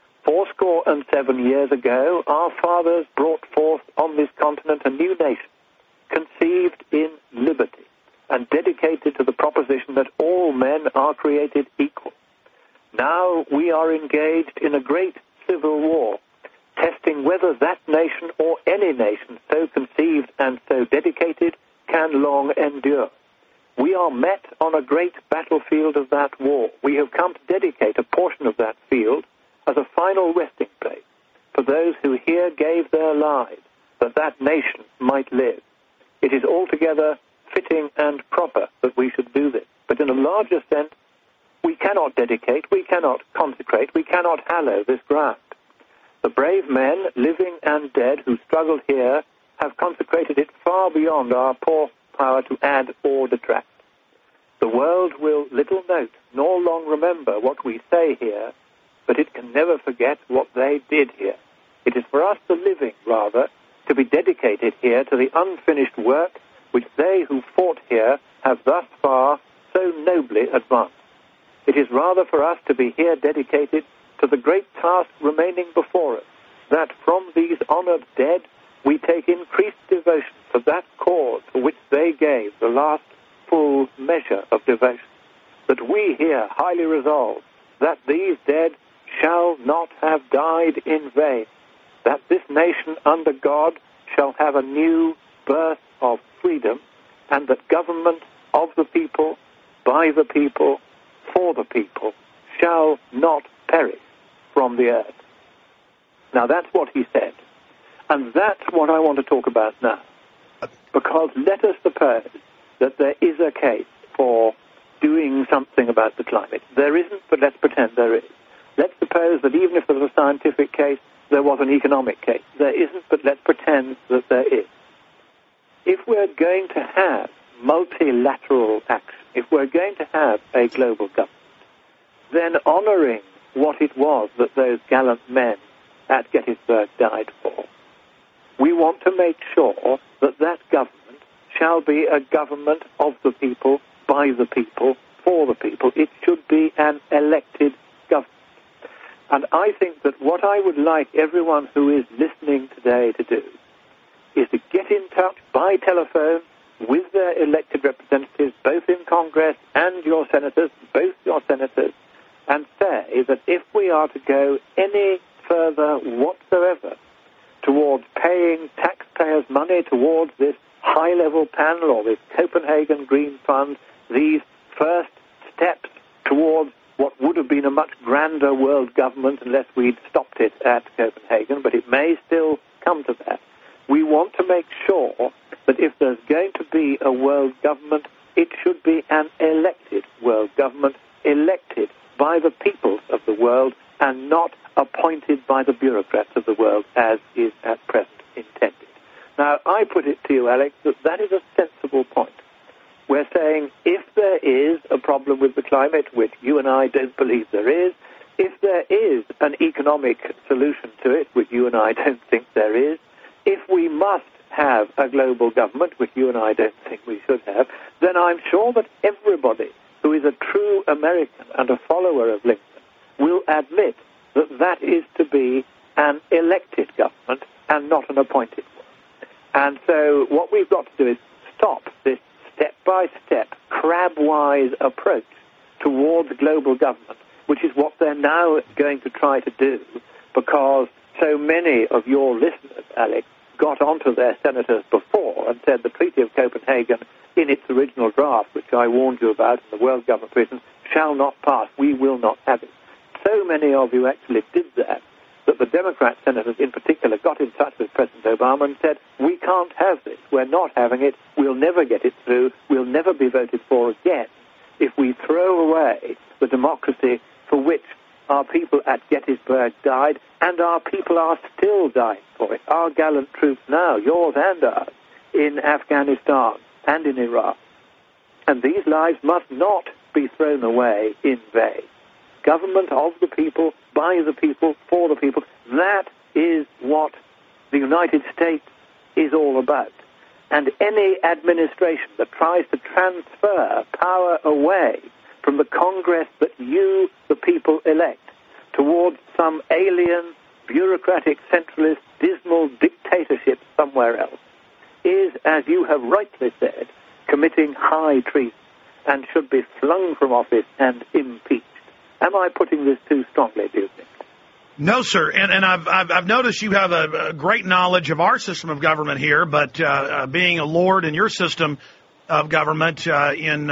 77 years ago, our fathers brought forth on this continent a new nation, conceived in liberty, and dedicated to the proposition that all men are created equal. Now we are engaged in a great civil war, testing whether that nation or any nation so conceived and so dedicated can long endure. We are met on a great battlefield of that war. We have come to dedicate a portion of that field as a final resting place for those who here gave their lives that that nation might live. It is altogether fitting and proper that we should do this. But in a larger sense, we cannot dedicate, we cannot consecrate, we cannot hallow this ground. The brave men, living and dead, who struggled here, have consecrated it far beyond our poor power to add or detract. The world will little note nor long remember what we say here, but it can never forget what they did here. It is for us, the living, rather, to be dedicated here to the unfinished work which they who fought here have thus far so nobly advanced. It is rather for us to be here dedicated to the great task remaining before us, that from these honored dead we take increased devotion to that cause for which they gave the last full measure of devotion, that we here highly resolve that these dead shall not have died in vain, that this nation under God shall have a new birth of freedom, and that government of the people, by the people, for the people, shall not perish from the earth. Now that's what he said. And that's what I want to talk about now. Because let us suppose that there is a case for doing something about the climate. There isn't, but let's pretend there is. Let's suppose that even if there was a scientific case, there was an economic case. There isn't, but let's pretend that there is. If we're going to have multilateral action, if we're going to have a global government, then honoring what it was that those gallant men at Gettysburg died for, we want to make sure that that government shall be a government of the people, by the people, for the people. It should be an elected government. And I think that what I would like everyone who is listening today to do is to get in touch by telephone with their elected representatives, both in Congress and your senators, both your senators, and say that if we are to go any further whatsoever towards paying taxpayers' money towards this high-level panel or this Copenhagen Green Fund, these first steps towards what would have been a much grander world government unless we'd stopped it at Copenhagen, but it may still come to that. We want to make sure that if there's going to be a world government, it should be an elected world government, elected by the peoples of the world and not appointed by the bureaucrats of the world as is at present intended. Now, I put it to you, Alex, that that is a sensible point. We're saying if there is a problem with the climate, which you and I don't believe there is, if there is an economic solution to it, which you and I don't think there is, if we must have a global government, which you and I don't think we should have, then I'm sure that everybody who is a true American and a follower of Lincoln will admit that that is to be an elected government and not an appointed one. And so what we've got to do is stop this step-by-step, crab-wise approach towards global government, which is what they're now going to try to do, because so many of your listeners, Alex, got onto their senators before and said the Treaty of Copenhagen, in its original draft, which I warned you about in the World Government Prison, shall not pass. We will not have it. So many of you actually did that the Democrat senators in particular got in touch with President Obama and said, we can't have this. We're not having it. We'll never get it through. We'll never be voted for again if we throw away the democracy for which our people at Gettysburg died, and our people are still dying for it. Our gallant troops now, yours and ours, in Afghanistan and in Iraq. And these lives must not be thrown away in vain. Government of the people, by the people, for the people, that is what the United States is all about. And any administration that tries to transfer power away from the Congress that you, the people, elect, towards some alien, bureaucratic, centralist, dismal dictatorship somewhere else, is, as you have rightly said, committing high treason and should be flung from office and impeached. Am I putting this too strongly, do you think? No, sir. And I've noticed you have a great knowledge of our system of government here, but being a lord in your system of government, in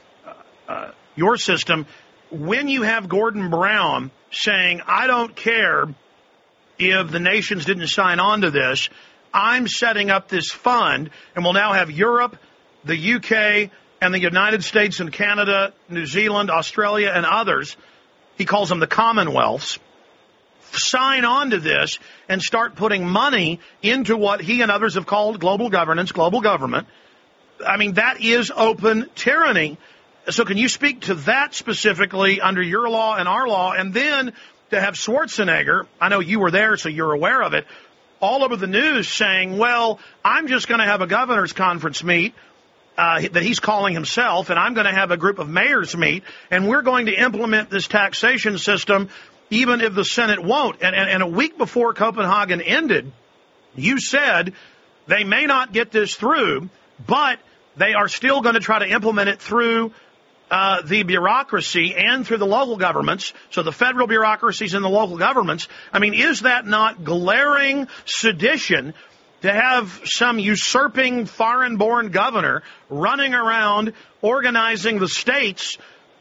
your system, when you have Gordon Brown saying, I don't care if the nations didn't sign on to this, I'm setting up this fund, and we'll now have Europe, the UK, and the United States and Canada, New Zealand, Australia, and others, he calls them the Commonwealths, sign on to this and start putting money into what he and others have called global governance, global government. I mean, that is open tyranny. So can you speak to that specifically under your law and our law? And then to have Schwarzenegger, I know you were there, so you're aware of it, all over the news saying, well, I'm just going to have a governor's conference meet that he's calling himself, and I'm going to have a group of mayors meet, and we're going to implement this taxation system even if the Senate won't. And a week before Copenhagen ended, you said they may not get this through, but they are still going to try to implement it through the bureaucracy and through the local governments, so the federal bureaucracies and the local governments. I mean, is that not glaring sedition to have some usurping foreign-born governor running around organizing the states,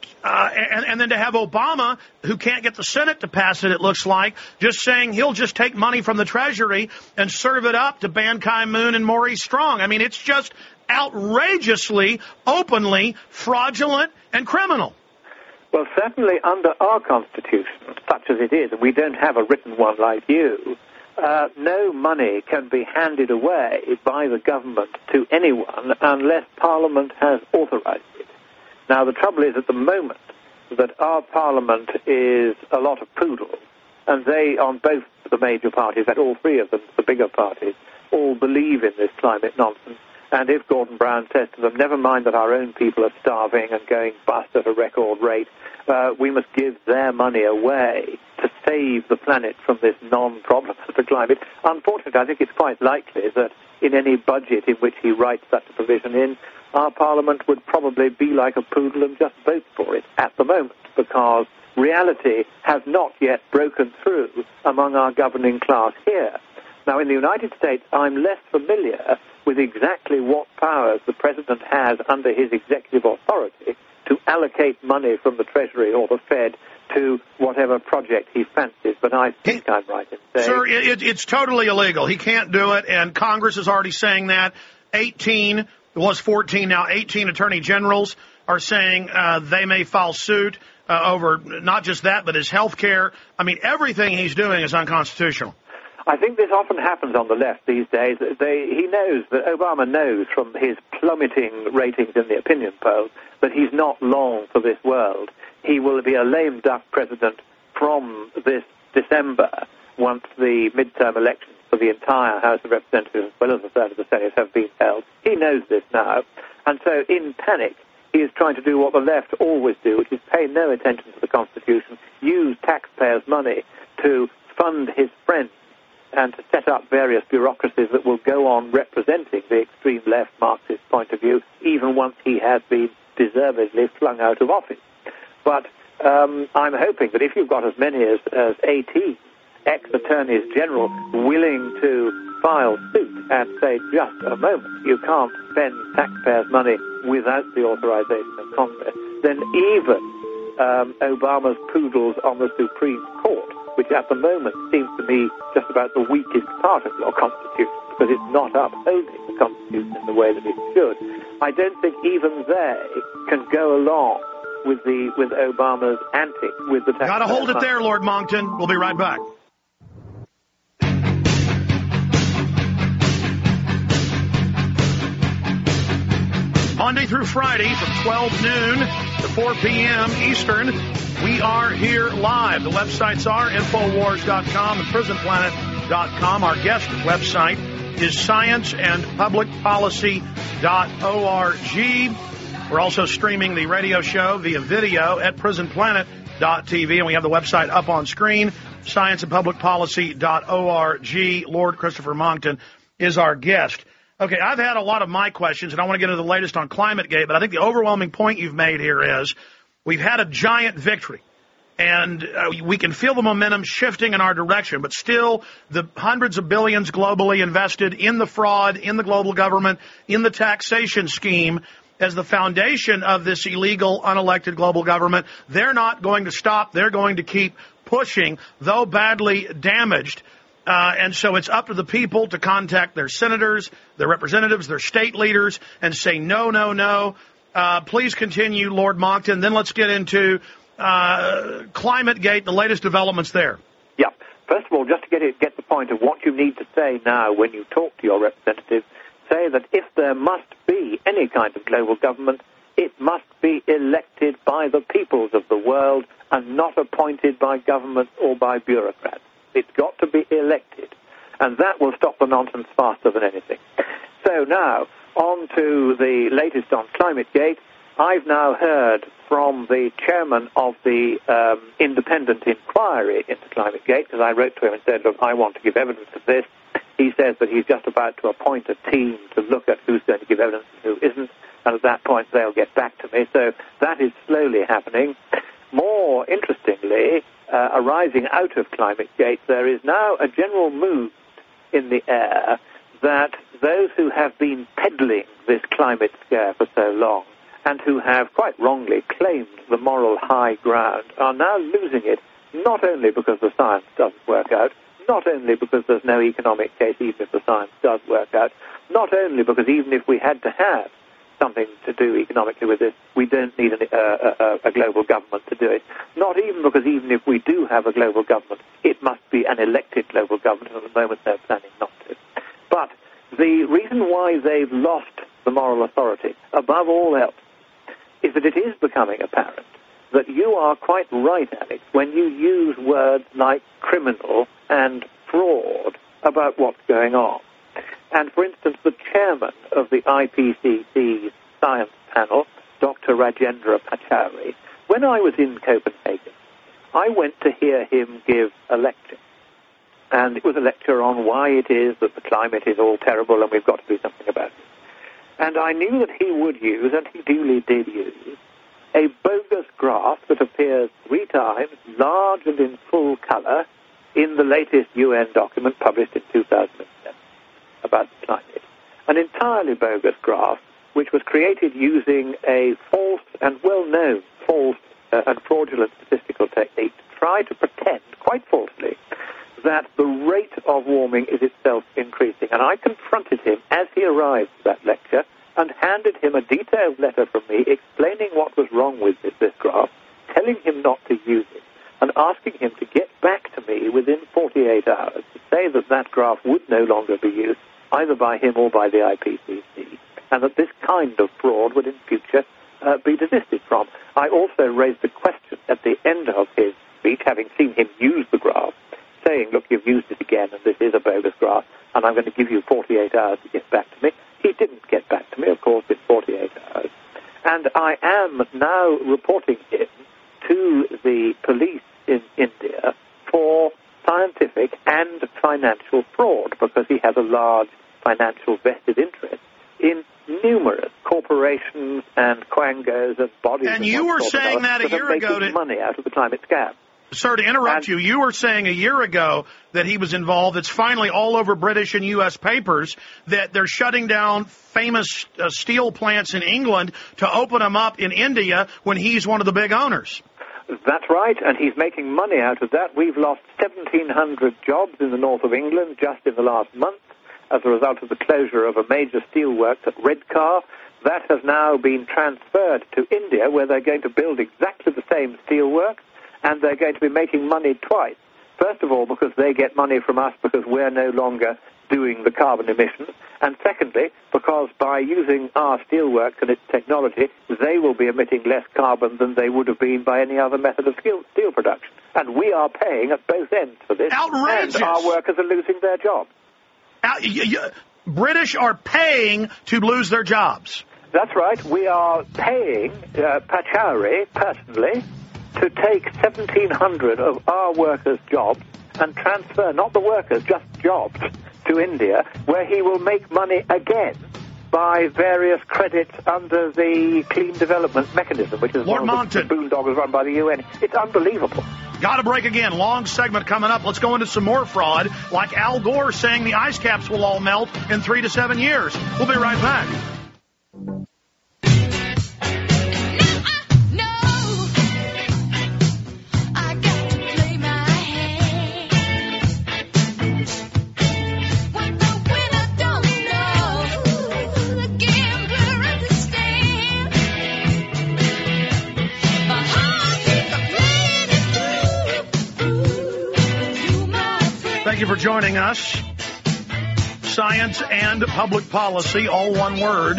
and then to have Obama, who can't get the Senate to pass it, it looks like, just saying he'll just take money from the Treasury and serve it up to Ban Ki-moon and Maurice Strong? I mean, it's just outrageously, openly fraudulent and criminal. Well, certainly under our Constitution, such as it is, and we don't have a written one like you, no money can be handed away by the government to anyone unless Parliament has authorized it. Now, the trouble is at the moment that our Parliament is a lot of poodles, and they, on both the major parties, and all three of them, the bigger parties, all believe in this climate nonsense. And if Gordon Brown says to them, never mind that our own people are starving and going bust at a record rate, we must give their money away to save the planet from this non-problem of the climate. Unfortunately, I think it's quite likely that in any budget in which he writes such a provision in, our Parliament would probably be like a poodle and just vote for it at the moment, because reality has not yet broken through among our governing class here. Now, in the United States, I'm less familiar with exactly what powers the President has under his executive authority to allocate money from the Treasury or the Fed to whatever project he fancies, but I think I'm right in saying... Sir, it's totally illegal. He can't do it, and Congress is already saying that. 18, it was 14, now 18 attorney generals are saying they may file suit over not just that, but his health care. I mean, everything he's doing is unconstitutional. I think this often happens on the left these days. He knows that Obama knows from his plummeting ratings in the opinion polls that he's not long for this world. He will be a lame duck president from this December once the midterm elections for the entire House of Representatives as well as the third of the Senate have been held. He knows this now. And so in panic, he is trying to do what the left always do, which is pay no attention to the Constitution, use taxpayers' money to fund his friends, and to set up various bureaucracies that will go on representing the extreme left Marxist point of view, even once he has been deservedly flung out of office. But I'm hoping that if you've got as many as 18 ex-attorneys general willing to file suit and say, just a moment, you can't spend taxpayers' money without the authorization of Congress, then even Obama's poodles on the Supreme Court, which at the moment seems to me just about the weakest part of your Constitution, because it's not upholding the Constitution in the way that it should. I don't think even they can go along with Obama's antics with the tax. Got to hold it there, Lord Monckton. We'll be right back. Monday through Friday from 12 noon to 4 p.m. Eastern, we are here live. The websites are Infowars.com and PrisonPlanet.com. Our guest website is scienceandpublicpolicy.org. We're also streaming the radio show via video at PrisonPlanet.tv, and we have the website up on screen, scienceandpublicpolicy.org. Lord Christopher Monckton is our guest. Okay, I've had a lot of my questions, and I want to get into the latest on ClimateGate, but I think the overwhelming point you've made here is we've had a giant victory, and we can feel the momentum shifting in our direction, but still the hundreds of billions globally invested in the fraud, in the global government, in the taxation scheme as the foundation of this illegal, unelected global government, they're not going to stop. They're going to keep pushing, though badly damaged. And so it's up to the people to contact their senators, their representatives, their state leaders, and say, no, no, no. Please continue, Lord Monckton. Then let's get into ClimateGate, the latest developments there. Yeah. First of all, just to get the point of what you need to say now when you talk to your representatives, say that if there must be any kind of global government, it must be elected by the peoples of the world and not appointed by governments or by bureaucrats. It's got to be elected, and that will stop the nonsense faster than anything. So now, on to the latest on ClimateGate. I've now heard from the chairman of the independent inquiry into ClimateGate, because I wrote to him and said, look, I want to give evidence of this. He says that he's just about to appoint a team to look at who's going to give evidence and who isn't. and at that point they'll get back to me. So that is slowly happening. More interestingly, arising out of ClimateGate, there is now a general mood in the air that those who have been peddling this climate scare for so long and who have quite wrongly claimed the moral high ground are now losing it, not only because the science doesn't work out, not only because there's no economic case even if the science does work out, not only because even if we had to have something to do economically with this, we don't need a global government to do it. Not even because even if we do have a global government, it must be an elected global government, and at the moment they're planning not to. But the reason why they've lost the moral authority, above all else, is that it is becoming apparent that you are quite right, Alex, when you use words like criminal and fraud about what's going on. And, for instance, the chairman of the IPCC science panel, Dr. Rajendra Pachauri, when I was in Copenhagen, I went to hear him give a lecture. And it was a lecture on why it is that the climate is all terrible and we've got to do something about it. And I knew that he would use, and he duly did use, a bogus graph that appears 3 times, large and in full color, in the latest UN document published in 2007 about the climate. An entirely bogus graph which was created using a false and well-known false and fraudulent statistical technique to try to pretend, quite falsely, that the rate of warming is itself increasing. And I confronted him as he arrived at that lecture and handed him a detailed letter from me explaining what was wrong with this graph, telling him not to use it, and asking him to get back to me within 48 hours to say that that graph would no longer be used, either by him or by the IPCC, and that this kind of fraud would in future be desisted from. I also raised the question at the end of his speech, having seen him use the graph, saying, look, you've used it again, and this is a bogus graph, and I'm going to give you 48 hours to get back to me. He didn't get back to me, of course, in 48 hours. And I am now reporting him to the police in India for scientific and financial fraud, because he has a large financial vested interest in numerous corporations and quangos and bodies. And you were saying that a year ago to money out of the climate scam. Sir, to interrupt you, you were saying a year ago that he was involved. It's finally all over British and U.S. papers that they're shutting down famous steel plants in England to open them up in India when he's one of the big owners. That's right, and he's making money out of that. We've lost 1,700 jobs in the north of England just in the last month as a result of the closure of a major steelworks at Redcar. That has now been transferred to India, where they're going to build exactly the same steelworks, and they're going to be making money twice. First of all, because they get money from us because we're no longer doing the carbon emissions, and secondly, because by using our steelworks and its technology, they will be emitting less carbon than they would have been by any other method of steel production. And we are paying at both ends for this. Outrageous! And our workers are losing their jobs. British are paying to lose their jobs. That's right. We are paying Pachauri personally to take 1,700 of our workers' jobs and transfer, not the workers, just jobs, to India, where he will make money again by various credits under the Clean Development Mechanism, which is Lord one of the boondoggles run by the UN. It's unbelievable. Got to break again. Long segment coming up. Let's go into some more fraud, like Al Gore saying the ice caps will all melt in 3 to 7 years. We'll be right back. Thank you for joining us. Science and Public Policy, all one word,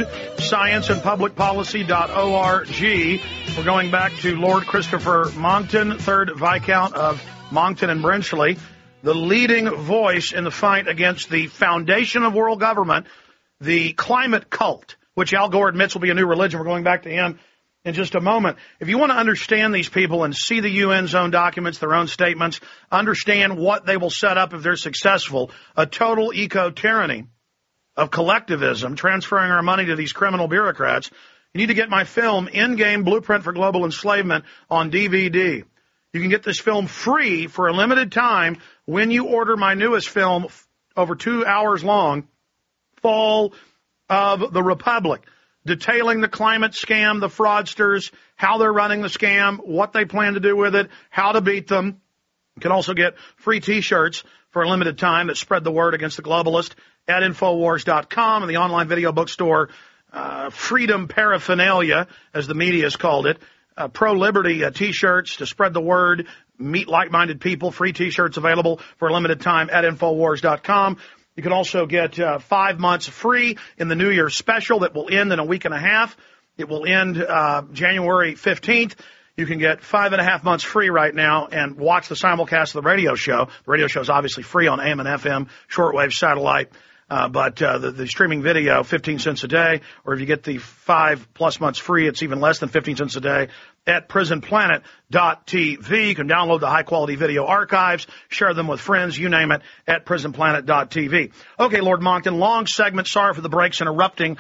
scienceandpublicpolicy.org. We're going back to Lord Christopher Monckton, 3rd Viscount of Monckton and Brenchley, the leading voice in the fight against the foundation of world government, the climate cult, which Al Gore admits will be a new religion. We're going back to him in just a moment. If you want to understand these people and see the UN's own documents, their own statements, understand what they will set up if they're successful, a total eco-tyranny of collectivism, transferring our money to these criminal bureaucrats, You need to get my film, In-Game Blueprint for Global Enslavement, on DVD. You can get this film free for a limited time when you order my newest film, over 2 hours long, Fall of the Republic, detailing the climate scam, the fraudsters, how they're running the scam, what they plan to do with it, how to beat them. You can also get free T-shirts for a limited time that spread the word against the globalist at Infowars.com and the online video bookstore Freedom Paraphernalia, as the media has called it. Pro-liberty T-shirts to spread the word, meet like-minded people, free T-shirts available for a limited time at Infowars.com. You can also get 5 months free in the New Year's special that will end in a week and a half. It will end January 15th. You can get 5.5 months free right now and watch the simulcast of the radio show. The radio show is obviously free on AM and FM, shortwave, satellite. But the streaming video, 15 cents a day, or if you get the 5+ months free, it's even less than 15 cents a day at prisonplanet.tv. You can download the high-quality video archives, share them with friends, you name it, at prisonplanet.tv. Okay, Lord Monckton, long segment. Sorry for the breaks interrupting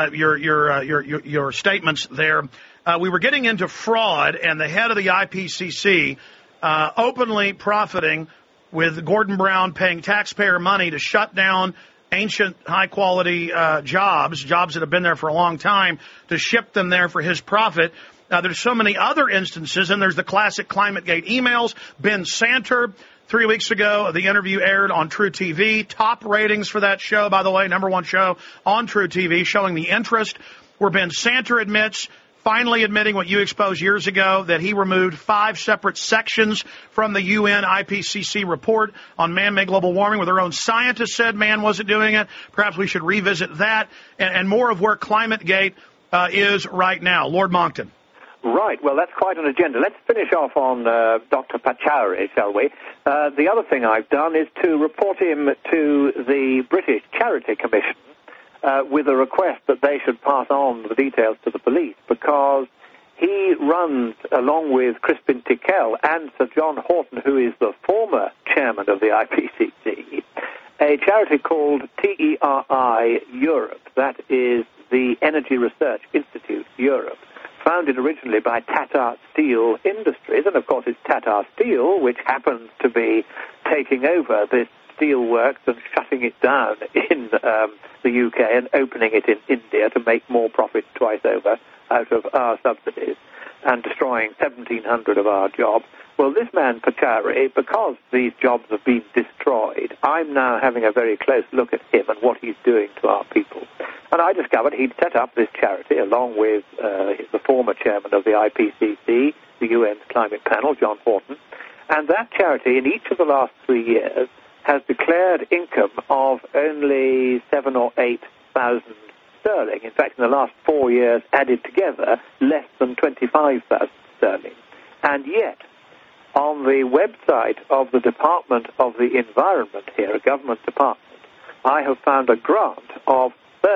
your statements there. We were getting into fraud, and the head of the IPCC openly profiting with Gordon Brown paying taxpayer money to shut down ancient high-quality jobs that have been there for a long time, to ship them there for his profit. There's so many other instances, and there's the classic ClimateGate emails. Ben Santer, 3 weeks ago, the interview aired on True TV. Top ratings for that show, by the way, #1 show on True TV, showing the interest, where Ben Santer finally admitting what you exposed years ago, that he removed 5 separate sections from the UN IPCC report on man-made global warming, where their own scientists said man wasn't doing it. Perhaps we should revisit that and more of where ClimateGate is right now. Lord Monckton. Right. Well, that's quite an agenda. Let's finish off on Dr. Pachauri, shall we? The other thing I've done is to report him to the British Charity Commission with a request that they should pass on the details to the police, because he runs, along with Crispin Tickell and Sir John Horton, who is the former chairman of the IPCC, a charity called TERI Europe. That is the Energy Research Institute Europe, founded originally by Tata Steel Industries. And, of course, it's Tata Steel which happens to be taking over this steelworks and shutting it down in the UK and opening it in India to make more profit twice over out of our subsidies and destroying 1,700 of our jobs. Well, this man, Pachauri, because these jobs have been destroyed, I'm now having a very close look at him and what he's doing to our people. And I discovered he'd set up this charity along with the former chairman of the IPCC, the UN's climate panel, John Horton. And that charity, in each of the last 3 years, has declared income of only 7,000 or 8,000 sterling. In fact, in the last 4 years, added together, less than 25,000 sterling. And yet, on the website of the Department of the Environment here, a government department, I have found a grant of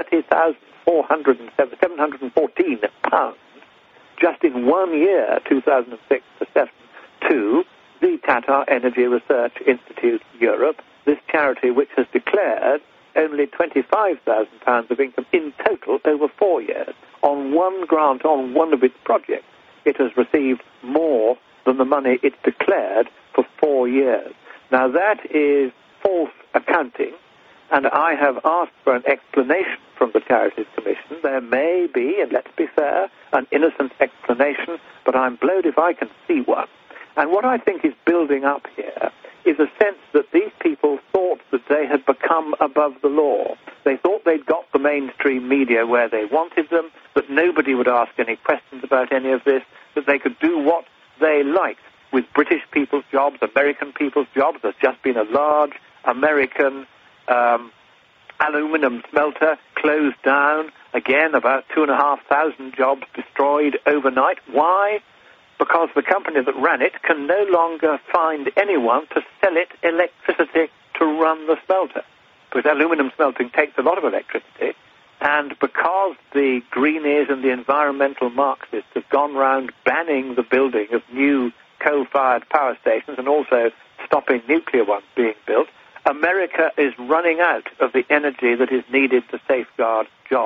£30,714 just in 1 year, 2006 to 7, to the Tata Energy Research Institute Europe, this charity which has declared only £25,000 of income in total over 4 years. On one grant, on one of its projects, it has received more than the money it declared for 4 years. Now that is false accounting, and I have asked for an explanation from the Charities Commission. There may be, and let's be fair, an innocent explanation, but I'm blowed if I can see one. And what I think is building up here is a sense that these people thought that they had become above the law. They thought they'd got the mainstream media where they wanted them, that nobody would ask any questions about any of this, that they could do what they liked with British people's jobs, American people's jobs. There's just been a large American aluminum smelter closed down. Again, about 2,500 jobs destroyed overnight. Why? Because the company that ran it can no longer find anyone to sell it electricity to run the smelter. Because aluminum smelting takes a lot of electricity, and because the greenies and the environmental Marxists have gone round banning the building of new coal-fired power stations and also stopping nuclear ones being built, America is running out of the energy that is needed to safeguard jobs.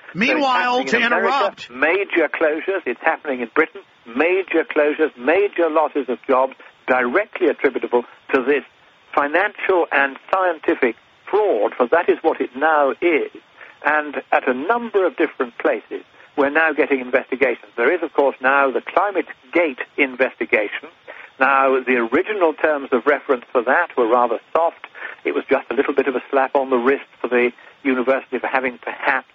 Meanwhile, so to interrupt, major closures. It's happening in Britain. Major closures, major losses of jobs directly attributable to this financial and scientific fraud, for that is what it now is. And at a number of different places, we're now getting investigations. There is, of course, now the Climate Gate investigation. Now, the original terms of reference for that were rather soft. It was just a little bit of a slap on the wrist for the university for having perhaps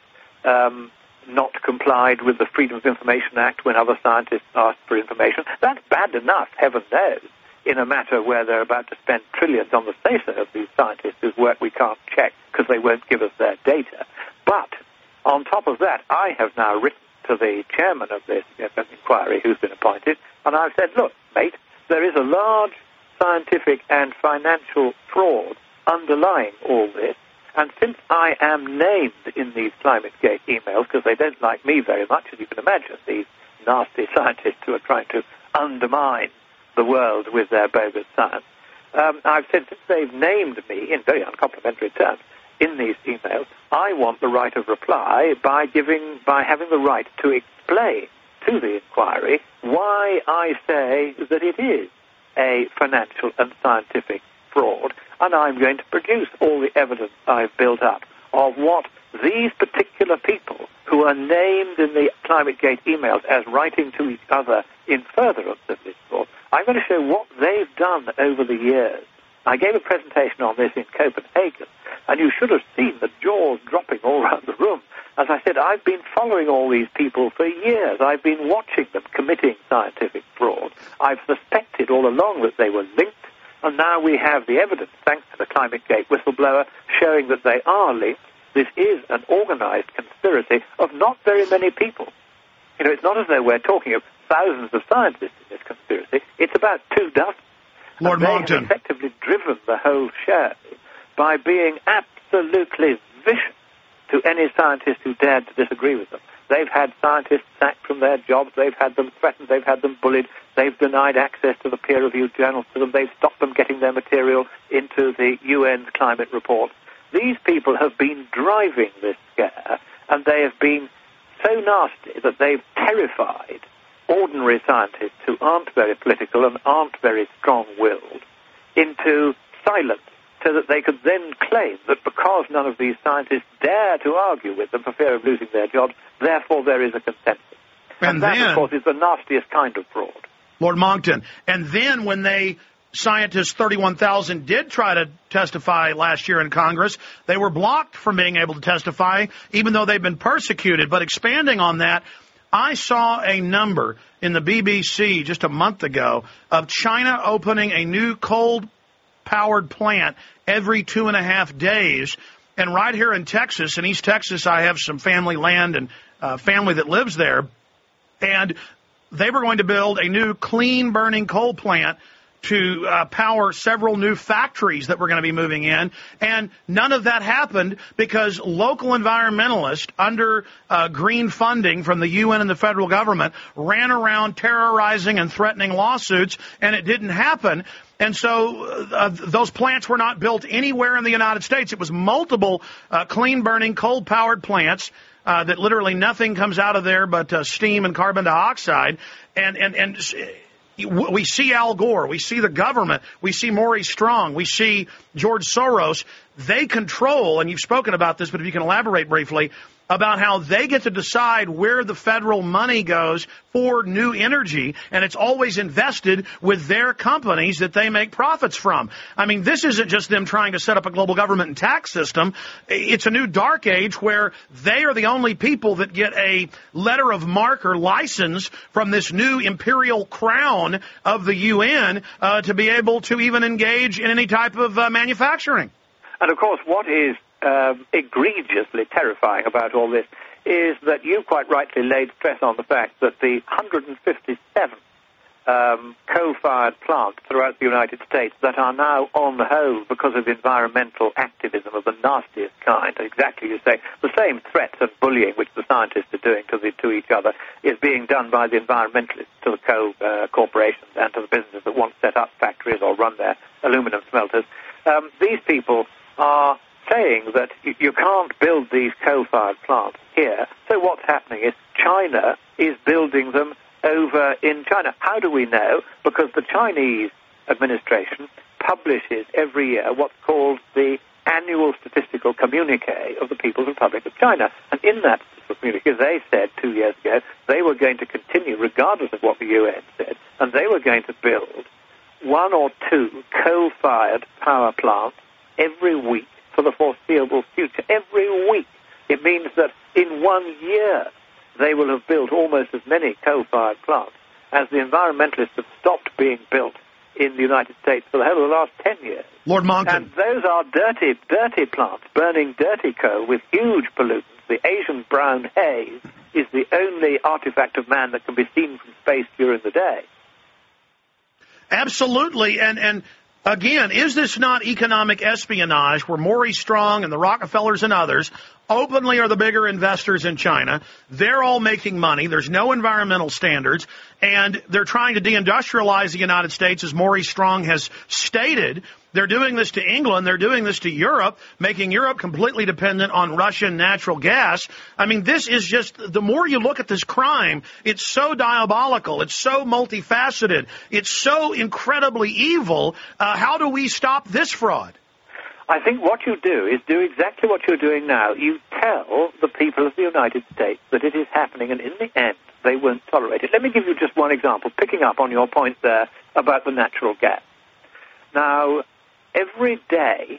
not complied with the Freedom of Information Act when other scientists asked for information. That's bad enough, heaven knows, in a matter where they're about to spend trillions on the say-so of these scientists whose work we can't check because they won't give us their data. But on top of that, I have now written to the chairman of this inquiry who's been appointed, and I've said, look, mate, there is a large scientific and financial fraud underlying all this, and since I am named in these Climate Gate emails, because they don't like me very much, as you can imagine, these nasty scientists who are trying to undermine the world with their bogus science, I've said since they've named me in very uncomplimentary terms in these emails, I want the right of reply by having the right to explain to the inquiry why I say that it is a financial and scientific fraud, and I'm going to produce all the evidence I've built up of what these particular people who are named in the Climate Gate emails as writing to each other in furtherance of this fraud. I'm going to show what they've done over the years. I gave a presentation on this in Copenhagen, and you should have seen the jaws dropping all around the room. As I said, I've been following all these people for years. I've been watching them committing scientific fraud. I've suspected all along that they were linked, and now we have the evidence, thanks to the Climate Gate whistleblower, showing that they are linked. This is an organized conspiracy of not very many people. You know, it's not as though we're talking of thousands of scientists in this conspiracy. It's about 24. Lord Monckton. They have effectively driven the whole show by being absolutely vicious to any scientist who dared to disagree with them. They've had scientists sacked from their jobs, they've had them threatened, they've had them bullied, they've denied access to the peer-reviewed journals to them, they've stopped them getting their material into the UN's climate report. These people have been driving this scare, and they have been so nasty that they've terrified ordinary scientists who aren't very political and aren't very strong-willed into silence, so that they could then claim that because none of these scientists dare to argue with them for fear of losing their jobs, therefore there is a consensus. And that, of course, is the nastiest kind of fraud. Lord Monckton, and then when scientists 31,000 did try to testify last year in Congress, they were blocked from being able to testify, even though they've been persecuted. But expanding on that, I saw a number in the BBC just a month ago of China opening a new coal-powered plant every 2.5 days. And right here in Texas, in East Texas, I have some family land and family that lives there. And they were going to build a new clean-burning coal plant to power several new factories that were going to be moving in. And none of that happened because local environmentalists under green funding from the UN and the federal government ran around terrorizing and threatening lawsuits, and it didn't happen. And so those plants were not built anywhere in the United States. It was multiple clean-burning coal-powered plants that literally nothing comes out of there but steam and carbon dioxide. And we see Al Gore, we see the government, we see Maurice Strong, we see George Soros. They control, and you've spoken about this, but if you can elaborate briefly, about how they get to decide where the federal money goes for new energy, and it's always invested with their companies that they make profits from. I mean, this isn't just them trying to set up a global government and tax system. It's a new dark age where they are the only people that get a letter of marque or license from this new imperial crown of the UN to be able to even engage in any type of manufacturing. And, of course, what is egregiously terrifying about all this is that you quite rightly laid stress on the fact that the 157 coal-fired plants throughout the United States that are now on hold because of environmental activism of the nastiest kind, exactly, you say, the same threats and bullying which the scientists are doing to each other is being done by the environmentalists to the coal corporations and to the businesses that want to set up factories or run their aluminum smelters. These people are saying that you can't build these coal-fired plants here, so what's happening is China is building them over in China. How do we know? Because the Chinese administration publishes every year what's called the Annual Statistical Communique of the People's Republic of China. And in that communique, they said 2 years ago they were going to continue, regardless of what the UN said, and they were going to build 1 or 2 coal-fired power plants every week for the foreseeable future. Every week. It means that in 1 year they will have built almost as many coal-fired plants as the environmentalists have stopped being built in the United States for the whole of the last 10 years. Lord Monckton. And those are dirty, dirty plants, burning dirty coal with huge pollutants. The Asian brown haze is the only artifact of man that can be seen from space during the day. Absolutely. And again, is this not economic espionage where Maurice Strong and the Rockefellers and others openly are the bigger investors in China? They're all making money. There's no environmental standards. And they're trying to deindustrialize the United States, as Maurice Strong has stated. They're doing this to England. They're doing this to Europe, making Europe completely dependent on Russian natural gas. I mean, this is just, the more you look at this crime, it's so diabolical. It's so multifaceted. It's so incredibly evil. How do we stop this fraud? I think what you do is do exactly what you're doing now. You tell the people of the United States that it is happening, and in the end, they won't tolerate it. Let me give you just one example, picking up on your point there about the natural gas. Now, every day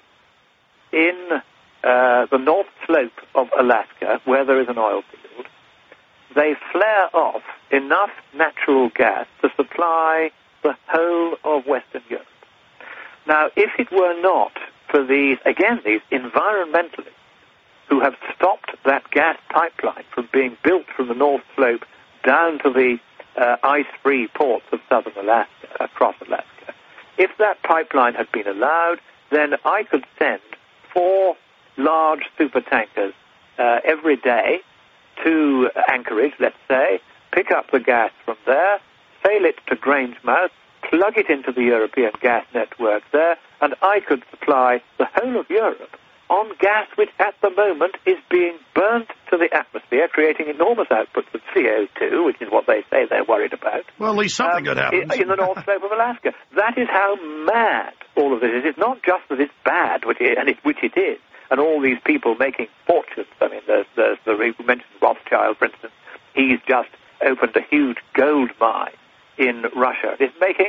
in the North Slope of Alaska, where there is an oil field, they flare off enough natural gas to supply the whole of Western Europe. Now, if it were not for these environmentalists who have stopped that gas pipeline from being built from the North Slope down to the ice-free ports of southern Alaska, across Alaska, if that pipeline had been allowed, then I could send 4 large supertankers every day to Anchorage, let's say, pick up the gas from there, sail it to Grangemouth, plug it into the European gas network there, and I could supply the whole of Europe on gas which at the moment is being burnt to the atmosphere, creating enormous outputs of CO2, which is what they say they're worried about. Well, at least something good happens. In the North Slope of Alaska. That is how mad all of this is. It's not just that it's bad, which it is, and all these people making fortunes. I mean, we mentioned Rothschild, for instance. He's just opened a huge gold mine in Russia. It's making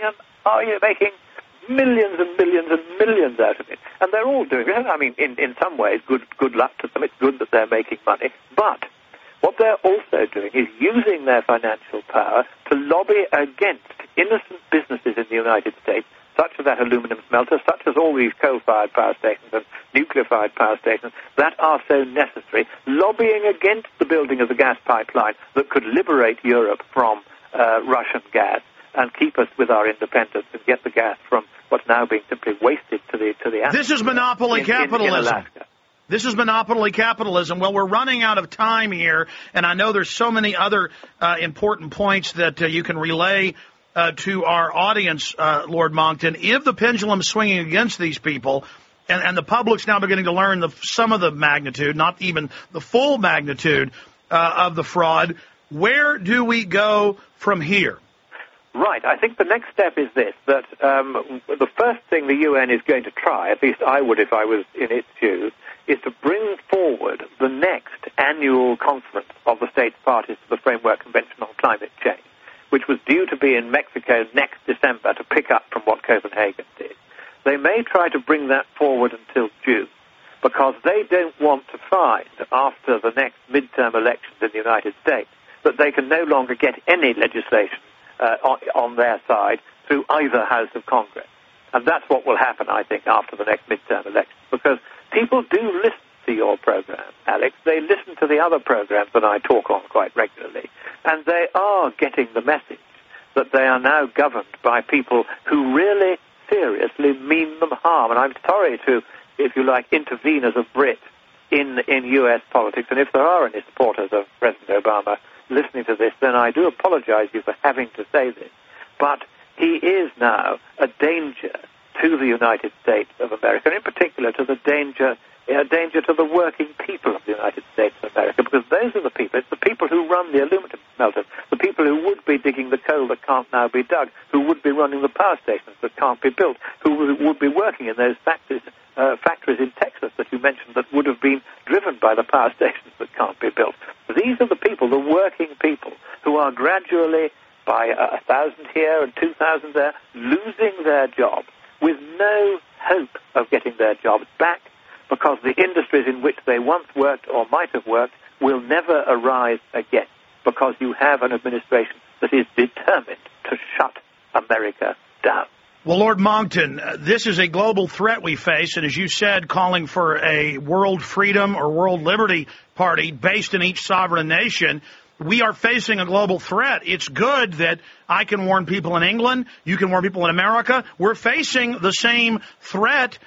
millions and millions and millions out of it. And they're all doing it. I mean, in some ways, good luck to them. It's good that they're making money. But what they're also doing is using their financial power to lobby against innocent businesses in the United States, such as that aluminum smelter, such as all these coal-fired power stations and nuclear-fired power stations that are so necessary, lobbying against the building of the gas pipeline that could liberate Europe from Russian gas and keep us with our independence and get the gas from what's now being simply wasted to the atmosphere. This is monopoly capitalism. In Alaska. This is monopoly capitalism. Well, we're running out of time here, and I know there's so many other important points that you can relay to our audience, Lord Monckton. If the pendulum's swinging against these people, and the public's now beginning to learn some of the magnitude, not even the full magnitude of the fraud, where do we go from here? Right. I think the next step is this, that the first thing the UN is going to try, at least I would if I was in its shoes, is to bring forward the next annual conference of the states parties to the Framework Convention on Climate Change, which was due to be in Mexico next December to pick up from what Copenhagen did. They may try to bring that forward until June, because they don't want to find, after the next midterm elections in the United States, that they can no longer get any legislation on their side through either House of Congress. And that's what will happen, I think, after the next midterm elections, because people do listen to your program, Alex. They listen to the other programs that I talk on quite regularly, and they are getting the message that they are now governed by people who really seriously mean them harm. And I'm sorry to, if you like, intervene as a Brit in U.S. politics, and if there are any supporters of President Obama listening to this, then I do apologize you for having to say this. But he is now a danger to the United States of America, and in particular to the danger danger to the working people of the United States of America, because those are the people, it's the people who run the aluminum smelters, the people who would be digging the coal that can't now be dug, who would be running the power stations that can't be built, who would be working in those factories in Texas that you mentioned that would have been driven by the power stations that can't be built. These are the people, the working people, who are gradually, by 1,000 here and 2,000 there, losing their jobs with no hope of getting their jobs back, because the industries in which they once worked or might have worked will never arise again, because you have an administration that is determined to shut America down. Well, Lord Monckton, this is a global threat we face, and as you said, calling for a world freedom or world liberty party based in each sovereign nation, we are facing a global threat. It's good that I can warn people in England, you can warn people in America. We're facing the same threat,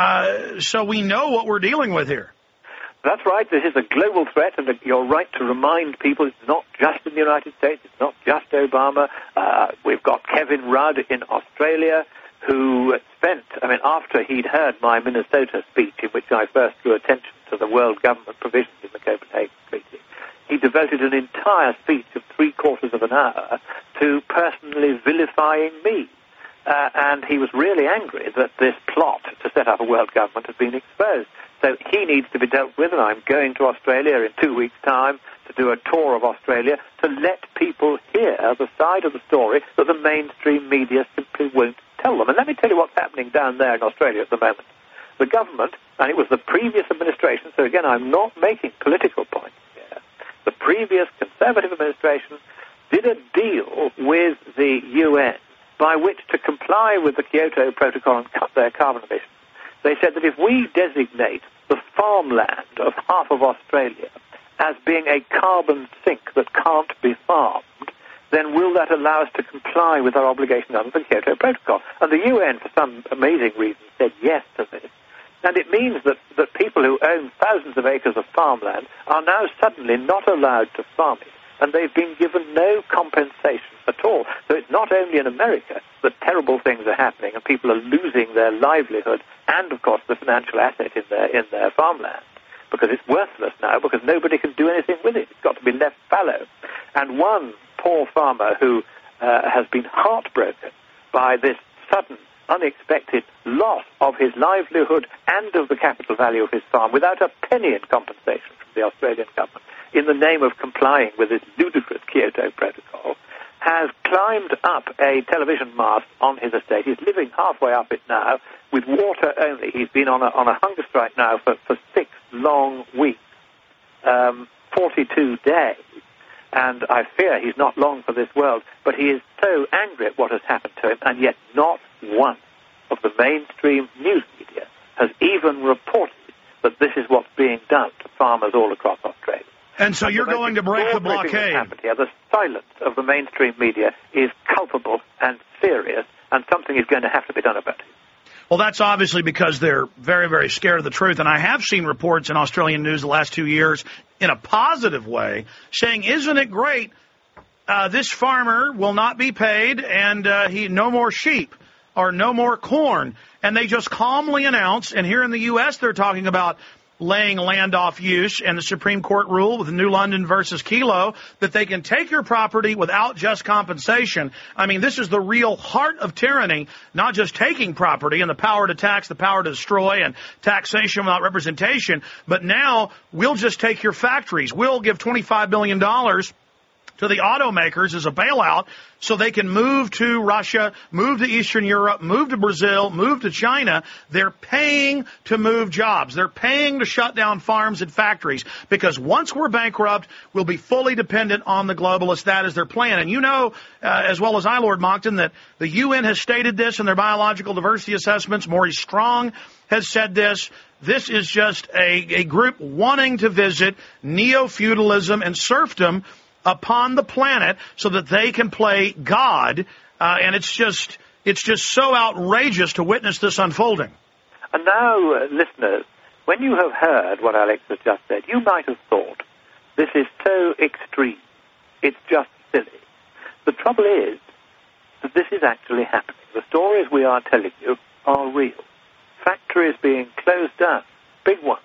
so we know what we're dealing with here. That's right. This is a global threat, and you're right to remind people it's not just in the United States, it's not just Obama. We've got Kevin Rudd in Australia, who spent, after he'd heard my Minnesota speech, in which I first drew attention to the world government provisions in the Copenhagen Treaty, he devoted an entire speech of 3/4 of an hour to personally vilifying me. And he was really angry that this plot to set up a world government had been exposed. So he needs to be dealt with, and I'm going to Australia in 2 weeks' time to do a tour of Australia to let people hear the side of the story that the mainstream media simply won't tell them. And let me tell you what's happening down there in Australia at the moment. The government, and it was the previous administration, so again, I'm not making political points here, the previous Conservative administration did a deal with the UN by which to comply with the Kyoto Protocol and cut their carbon emissions. They said that if we designate the farmland of half of Australia as being a carbon sink that can't be farmed, then will that allow us to comply with our obligation under the Kyoto Protocol? And the UN, for some amazing reason, said yes to this. And it means that people who own thousands of acres of farmland are now suddenly not allowed to farm it, and they've been given no compensation at all. So it's not only in America that terrible things are happening and people are losing their livelihood and, of course, the financial asset in their farmland, because it's worthless now, because nobody can do anything with it. It's got to be left fallow. And one poor farmer who has been heartbroken by this sudden, unexpected loss of his livelihood and of the capital value of his farm without a penny in compensation from the Australian government in the name of complying with this ludicrous Kyoto Protocol, has climbed up a television mast on his estate. He's living halfway up it now with water only. He's been on a hunger strike now for 6 long weeks, 42 days. And I fear he's not long for this world, but he is so angry at what has happened to him, and yet not one of the mainstream news media has even reported that this is what's being done to farmers all across Australia. And so you're going to break the blockade. Here. The silence of the mainstream media is culpable and serious, and something is going to have to be done about it. Well, that's obviously because they're very, very scared of the truth. And I have seen reports in Australian news the last 2 years in a positive way saying, isn't it great, this farmer will not be paid and no more sheep or no more corn. And they just calmly announce, and here in the U.S. they're talking about laying land off use, and the Supreme Court ruled with New London versus Kelo that they can take your property without just compensation. I mean, this is the real heart of tyranny, not just taking property and the power to tax, the power to destroy, and taxation without representation, but now we'll just take your factories. We'll give $25 billion to the automakers as a bailout so they can move to Russia, move to Eastern Europe, move to Brazil, move to China. They're paying to move jobs. They're paying to shut down farms and factories because once we're bankrupt, we'll be fully dependent on the globalists. That is their plan. And you know, as well as I, Lord Monckton, that the UN has stated this in their biological diversity assessments. Maurice Strong has said this. This is just a group wanting to visit neo-feudalism and serfdom upon the planet so that they can play God, and it's just so outrageous to witness this unfolding. And now, listeners, when you have heard what Alex has just said, you might have thought, this is so extreme, it's just silly. The trouble is that this is actually happening. The stories we are telling you are real. Factories being closed down, big ones,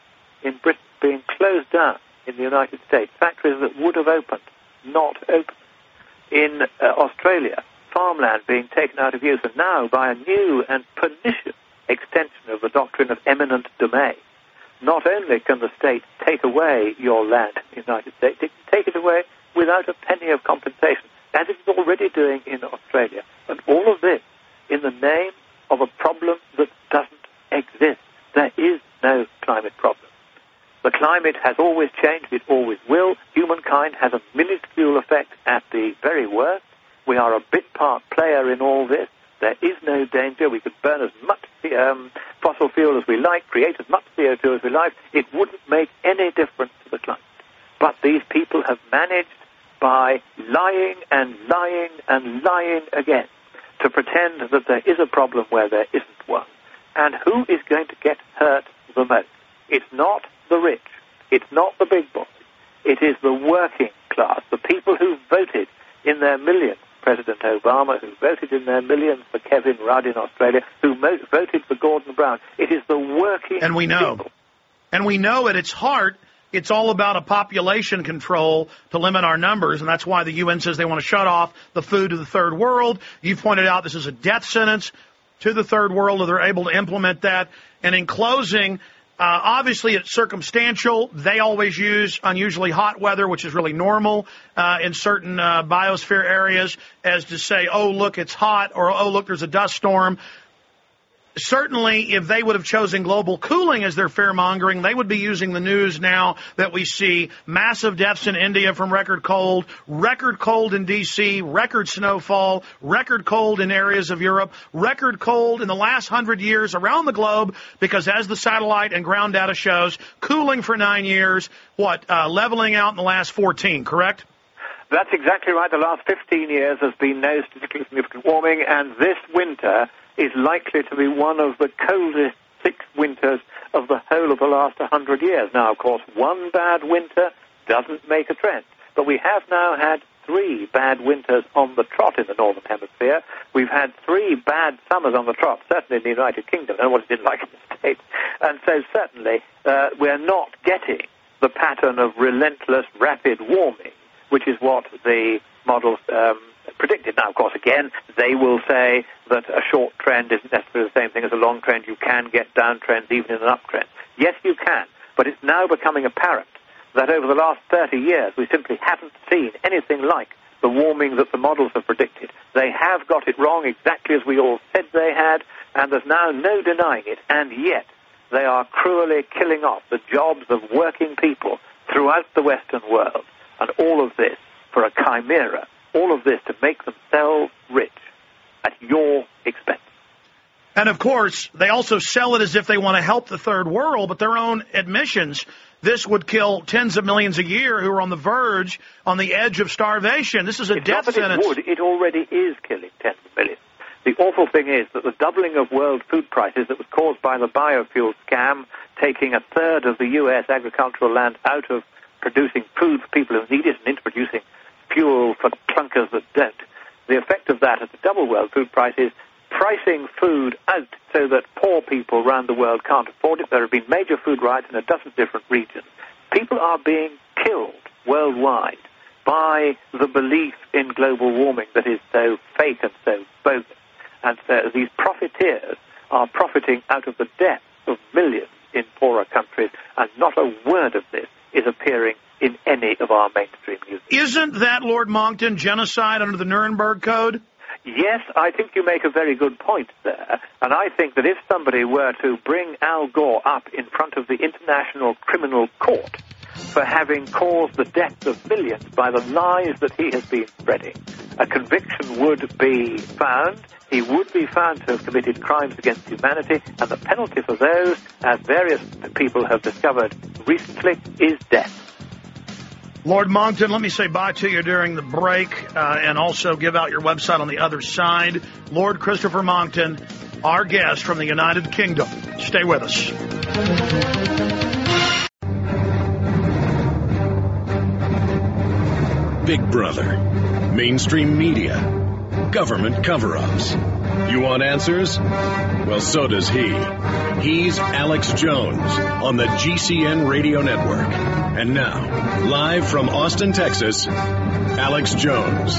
in Britain being closed down in the United States, factories that would have opened, not opened. In Australia, farmland being taken out of use, and now by a new and pernicious extension of the doctrine of eminent domain. Not only can the state take away your land in the United States, it can take it away without a penny of compensation, as it is already doing in Australia. And all of this in the name of a problem that doesn't exist. There is no climate problem. The climate has always changed, it always will. Humankind has a minuscule effect at the very worst. We are a bit-part player in all this. There is no danger. We could burn as much fossil fuel as we like, create as much CO2 as we like. It wouldn't make any difference to the climate. But these people have managed, by lying and lying and lying again, to pretend that there is a problem where there isn't one. And who is going to get hurt the most? It's not the rich. It's not the big boys. It is the working class, the people who voted in their millions, President Obama, who voted in their millions for Kevin Rudd in Australia, who voted for Gordon Brown. It is the working And we know. people. And we know at its heart, it's all about a population control to limit our numbers, and that's why the UN says they want to shut off the food to the third world. You pointed out this is a death sentence to the third world, and they're able to implement that. And in closing, obviously it's circumstantial. They always use unusually hot weather, which is really normal in certain biosphere areas, as to say, oh, look, it's hot, or oh, look, there's a dust storm. Certainly, if they would have chosen global cooling as their fear-mongering, they would be using the news now that we see massive deaths in India from record cold in D.C., record snowfall, record cold in areas of Europe, record cold in the last 100 years around the globe, because as the satellite and ground data shows, cooling for 9 years, leveling out in the last 14, correct? That's exactly right. The last 15 years has been no statistically significant warming, and this winter is likely to be one of the coldest 6 winters of the whole of the last 100 years. Now, of course, one bad winter doesn't make a trend, but we have now had 3 bad winters on the trot in the Northern Hemisphere. We've had 3 bad summers on the trot, certainly in the United Kingdom, and what it didn't like in the States. And so certainly we're not getting the pattern of relentless, rapid warming, which is what the models predicted. Now, of course, again, they will say that a short trend isn't necessarily the same thing as a long trend. You can get downtrends even in an uptrend. Yes, you can, but it's now becoming apparent that over the last 30 years we simply haven't seen anything like the warming that the models have predicted. They have got it wrong exactly as we all said they had, and there's now no denying it, and yet they are cruelly killing off the jobs of working people throughout the Western world, and all of this for a chimera. All of this to make themselves rich at your expense. And, of course, they also sell it as if they want to help the third world, but their own admissions, this would kill tens of millions a year who are on the verge, on the edge of starvation. This is a death sentence. It already is killing tens of millions. The awful thing is that the doubling of world food prices that was caused by the biofuel scam, taking a third of the U.S. agricultural land out of producing food for people who need it and into producing fuel for clunkers that don't. The effect of that at the double world food prices, pricing food out so that poor people around the world can't afford it. There have been major food riots in a dozen different regions. People are being killed worldwide by the belief in global warming that is so fake and so bogus. And so these profiteers are profiting out of the death of millions in poorer countries, and not a word of this is appearing in any of our mainstream news. Isn't that, Lord Monckton, genocide under the Nuremberg Code? Yes, I think you make a very good point there. And I think that if somebody were to bring Al Gore up in front of the International Criminal Court for having caused the death of millions by the lies that he has been spreading, a conviction would be found. He would be found to have committed crimes against humanity, and the penalty for those, as various people have discovered recently, is death. Lord Monckton, let me say bye to you during the break and also give out your website on the other side. Lord Christopher Monckton, our guest from the United Kingdom. Stay with us. Big Brother, mainstream media, government cover-ups. You want answers? Well, so does he. He's Alex Jones on the GCN Radio Network. And now, live from Austin, Texas, Alex Jones.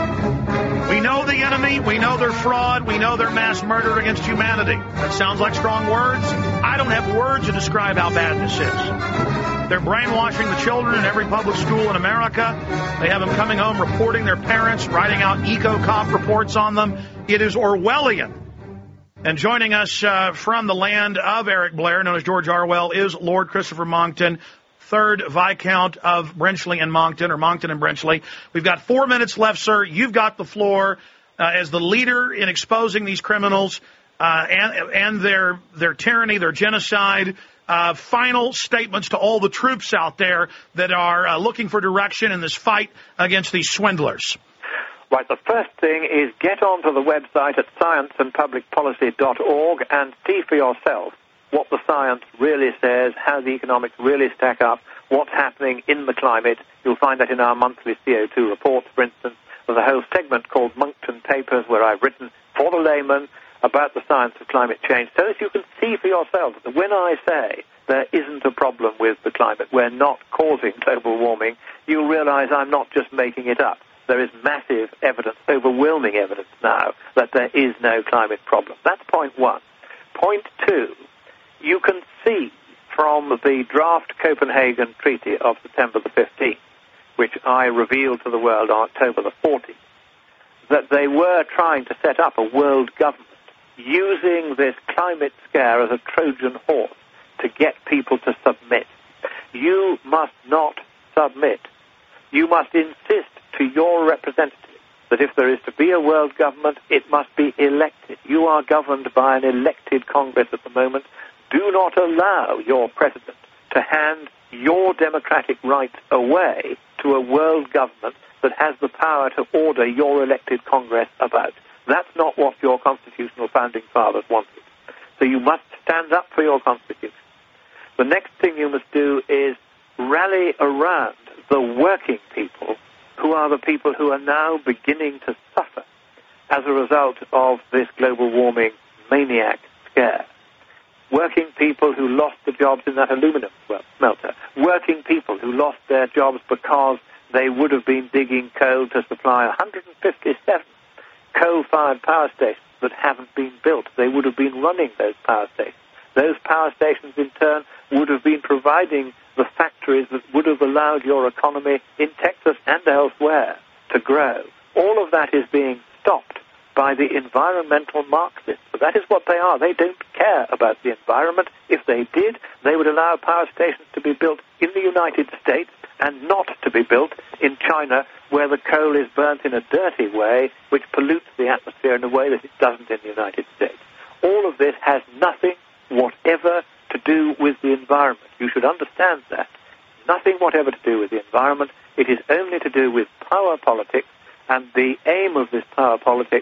We know the enemy. We know their fraud. We know their mass murder against humanity. That sounds like strong words. I don't have words to describe how bad this is. They're brainwashing the children in every public school in America. They have them coming home reporting their parents, writing out eco-cop reports on them. It is Orwellian. And joining us from the land of Eric Blair, known as George Orwell, is Lord Christopher Monckton, 3rd Viscount of Brenchley and Monckton, or Monckton and Brenchley. We've got 4 minutes left, sir. You've got the floor as the leader in exposing these criminals and their tyranny, their genocide. Final statements to all the troops out there that are looking for direction in this fight against these swindlers. Right, the first thing is get onto the website at scienceandpublicpolicy.org and see for yourself what the science really says, how the economics really stack up, what's happening in the climate. You'll find that in our monthly CO2 reports, for instance. There's a whole segment called Monckton Papers where I've written for the layman about the science of climate change so that you can see for yourself that when I say there isn't a problem with the climate, we're not causing global warming, you'll realize I'm not just making it up. There is massive evidence, overwhelming evidence now, that there is no climate problem. That's point one. Point two, you can see from the draft Copenhagen Treaty of September the 15th, which I revealed to the world on October the 14th, that they were trying to set up a world government using this climate scare as a Trojan horse to get people to submit. You must not submit. You must insist to your representatives that if there is to be a world government, it must be elected. You are governed by an elected Congress at the moment. Do not allow your president to hand your democratic rights away to a world government that has the power to order your elected Congress about. That's not what your constitutional founding fathers wanted. So you must stand up for your constitution. The next thing you must do is rally around the working people who are the people who are now beginning to suffer as a result of this global warming maniac scare. Working people who lost the jobs in that aluminum smelter. Working people who lost their jobs because they would have been digging coal to supply 157 coal-fired power stations that haven't been built. They would have been running those power stations. Those power stations, in turn, would have been providing the factories that would have allowed your economy in Texas and elsewhere to grow. All of that is being stopped by the environmental Marxists. But that is what they are. They don't care about the environment. If they did, they would allow power stations to be built in the United States and not to be built in China, where the coal is burnt in a dirty way, which pollutes the atmosphere in a way that it doesn't in the United States. All of this has nothing whatever to do with the environment. You should understand that. Nothing whatever to do with the environment. It is only to do with power politics, and the aim of this power politics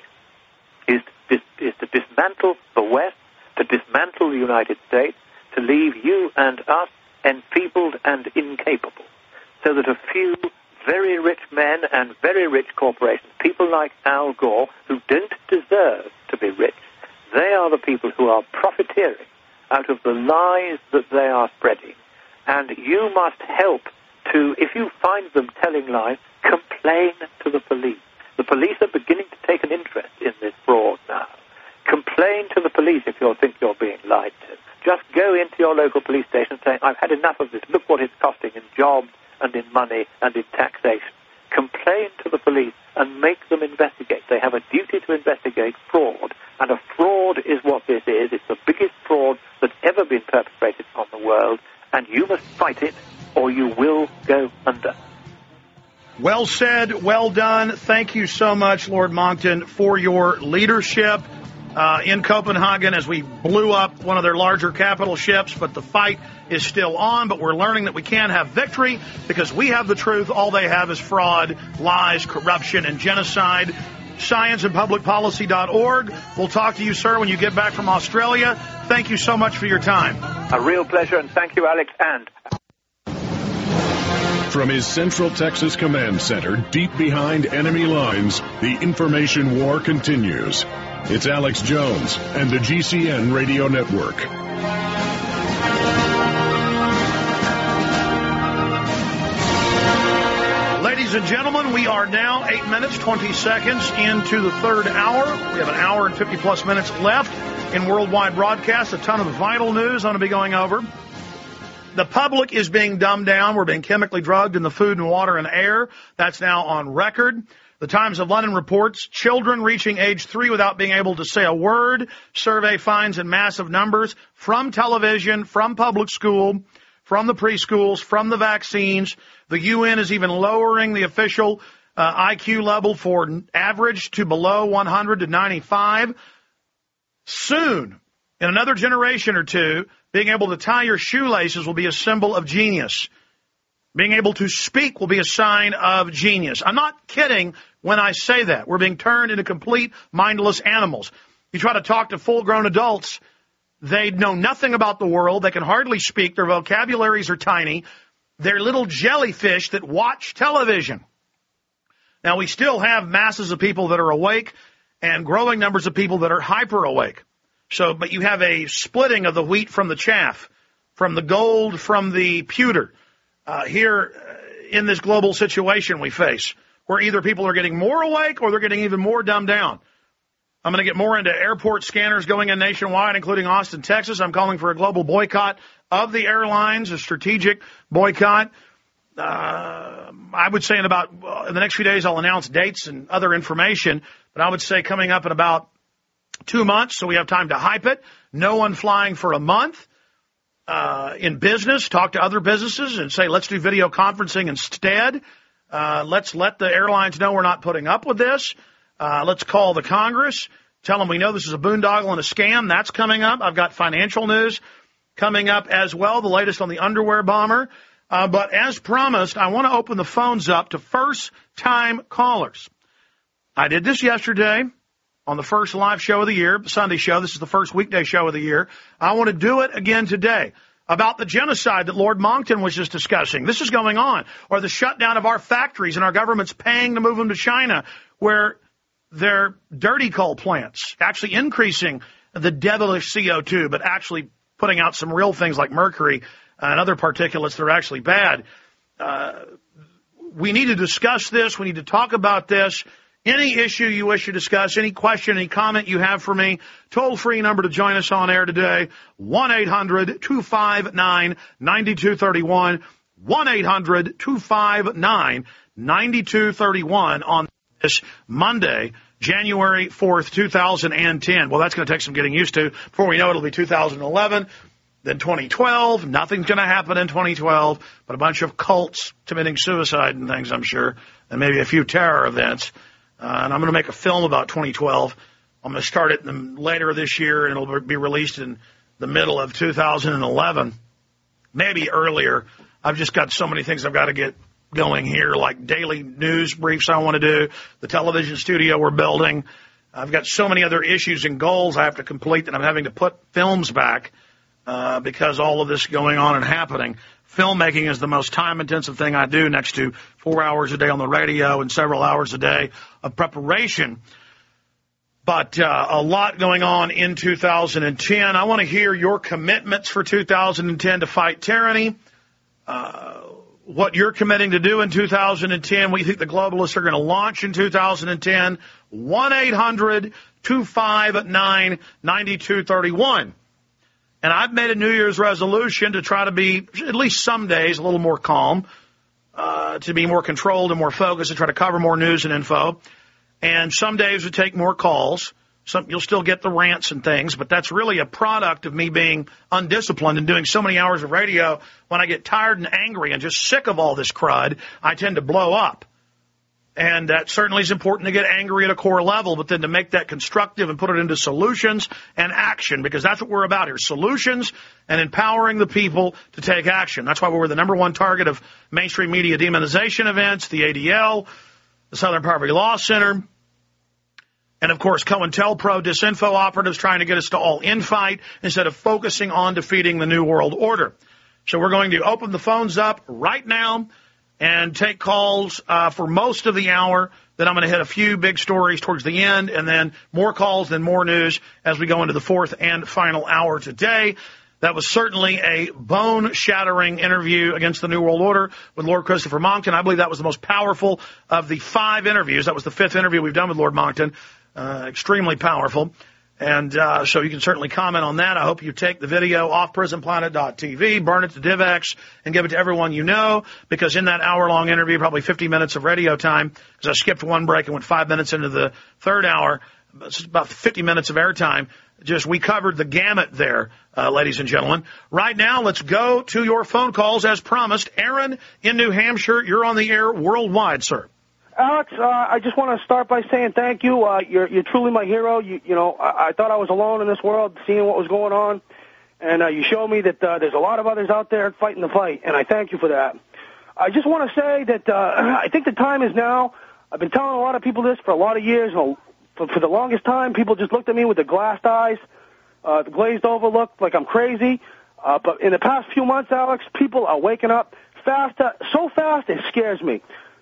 is to dismantle the West, to dismantle the United States, to leave you and us enfeebled and incapable, so that a few very rich men and very rich corporations, people like Al Gore, who don't deserve to be rich, they are the people who are profiteering out of the lies that they are spreading. And you must help to, if you find them telling lies, complain to the police. The police are beginning to take an interest in this fraud now. Complain to the police if you think you're being lied to. Just go into your local police station saying, I've had enough of this. Look what it's costing in jobs and in money and in taxation. Complain to the police and make them investigate. They have a duty to investigate fraud, and a fraud is what this is. It's the biggest fraud that's ever been perpetrated on the world, and you must fight it or you will go under. Well said, well done. Thank you so much, Lord Monckton, for your leadership in Copenhagen as we blew up one of their larger capital ships, but the fight is still on. But we're learning that we can have victory because we have the truth. All they have is fraud, lies, corruption, and genocide. Scienceandpublicpolicy.org. We'll talk to you, sir, when you get back from Australia. Thank you so much for your time. A real pleasure, and thank you, Alex. And From his Central Texas Command Center, deep behind enemy lines, the information war continues. It's Alex Jones and the GCN Radio Network. Ladies and gentlemen, we are now 8 minutes, 20 seconds into the third hour. We have an hour and 50-plus minutes left in worldwide broadcast. A ton of vital news I'm going to be going over. The public is being dumbed down. We're being chemically drugged in the food and water and air. That's now on record. The Times of London reports children reaching age 3 without being able to say a word. Survey finds in massive numbers from television, from public school, from the preschools, from the vaccines. The UN is even lowering the official IQ level for average to below 100 to 95. Soon, in another generation or two, being able to tie your shoelaces will be a symbol of genius. Being able to speak will be a sign of genius. I'm not kidding when I say that. We're being turned into complete mindless animals. You try to talk to full-grown adults, they know nothing about the world. They can hardly speak. Their vocabularies are tiny. They're little jellyfish that watch television. Now, we still have masses of people that are awake and growing numbers of people that are hyper-awake. But you have a splitting of the wheat from the chaff, from the gold from the pewter. Here in this global situation we face, where either people are getting more awake or they're getting even more dumbed down. I'm going to get more into airport scanners going in nationwide, including Austin, Texas. I'm calling for a global boycott of the airlines, a strategic boycott. I would say in the next few days I'll announce dates and other information, but I would say coming up in about 2 months, so we have time to hype it. No one flying for a month. In business, talk to other businesses and say, let's do video conferencing instead. Let's let the airlines know we're not putting up with this. Let's call the Congress, tell them we know this is a boondoggle and a scam. That's coming up. I've got financial news coming up as well, the latest on the underwear bomber. But as promised, I want to open the phones up to first-time callers. I did this yesterday on the first live show of the year, the Sunday show. This is the first weekday show of the year. I want to do it again today about the genocide that Lord Monckton was just discussing. This is going on. Or the shutdown of our factories and our government's paying to move them to China, where they're dirty coal plants, actually increasing the devilish CO2, but actually putting out some real things like mercury and other particulates that are actually bad. We need to discuss this. We need to talk about this. Any issue you wish to discuss, any question, any comment you have for me, toll-free number to join us on air today, 1-800-259-9231, 1-800-259-9231 on this Monday, January 4th, 2010. Well, that's going to take some getting used to. Before we know it, it'll be 2011, then 2012. Nothing's going to happen in 2012, but a bunch of cults committing suicide and things, I'm sure, and maybe a few terror events. And I'm going to make a film about 2012. I'm going to start it later this year, and it'll be released in the middle of 2011, maybe earlier. I've just got so many things I've got to get going here, like daily news briefs I want to do, the television studio we're building. I've got so many other issues and goals I have to complete that I'm having to put films back because all of this going on and happening. Filmmaking is the most time-intensive thing I do, next to 4 hours a day on the radio and several hours a day of preparation. But a lot going on in 2010. I want to hear your commitments for 2010 to fight tyranny, what you're committing to do in 2010, what you think the globalists are going to launch in 2010, 1-800-259-9231. And I've made a New Year's resolution to try to be, at least some days, a little more calm, to be more controlled and more focused, and try to cover more news and info. And some days would take more calls. You'll still get the rants and things, but that's really a product of me being undisciplined and doing so many hours of radio. When I get tired and angry and just sick of all this crud, I tend to blow up. And that certainly is important to get angry at a core level, but then to make that constructive and put it into solutions and action, because that's what we're about here, solutions and empowering the people to take action. That's why we're the number one target of mainstream media demonization events, the ADL, the Southern Poverty Law Center, and, of course, COINTELPRO disinfo operatives trying to get us to all infight instead of focusing on defeating the New World Order. So we're going to open the phones up right now. and take calls for most of the hour. Then I'm going to hit a few big stories towards the end, and then more calls, then more news as we go into the fourth and final hour today. That was certainly a bone-shattering interview against the New World Order with Lord Christopher Monckton. I believe that was the most powerful of the 5 interviews. That was the 5th interview we've done with Lord Monckton. Extremely powerful. And so you can certainly comment on that. I hope you take the video off prisonplanet.tv, burn it to DivX, and give it to everyone you know, because in that hour-long interview, probably 50 minutes of radio time, because I skipped one break and went 5 minutes into the third hour, about 50 minutes of airtime. Just we covered the gamut there, ladies and gentlemen. Right now, let's go to your phone calls as promised. Aaron in New Hampshire, you're on the air worldwide, sir. Alex, I just want to start by saying thank you. You're truly my hero. You know, I thought I was alone in this world, seeing what was going on, and you showed me that there's a lot of others out there fighting the fight, and I thank you for that. I just want to say that I think the time is now. I've been telling a lot of people this for a lot of years. For the longest time, people just looked at me with the glassed eyes, the glazed over look, like I'm crazy. But in the past few months, Alex, people are waking up so fast it scares me.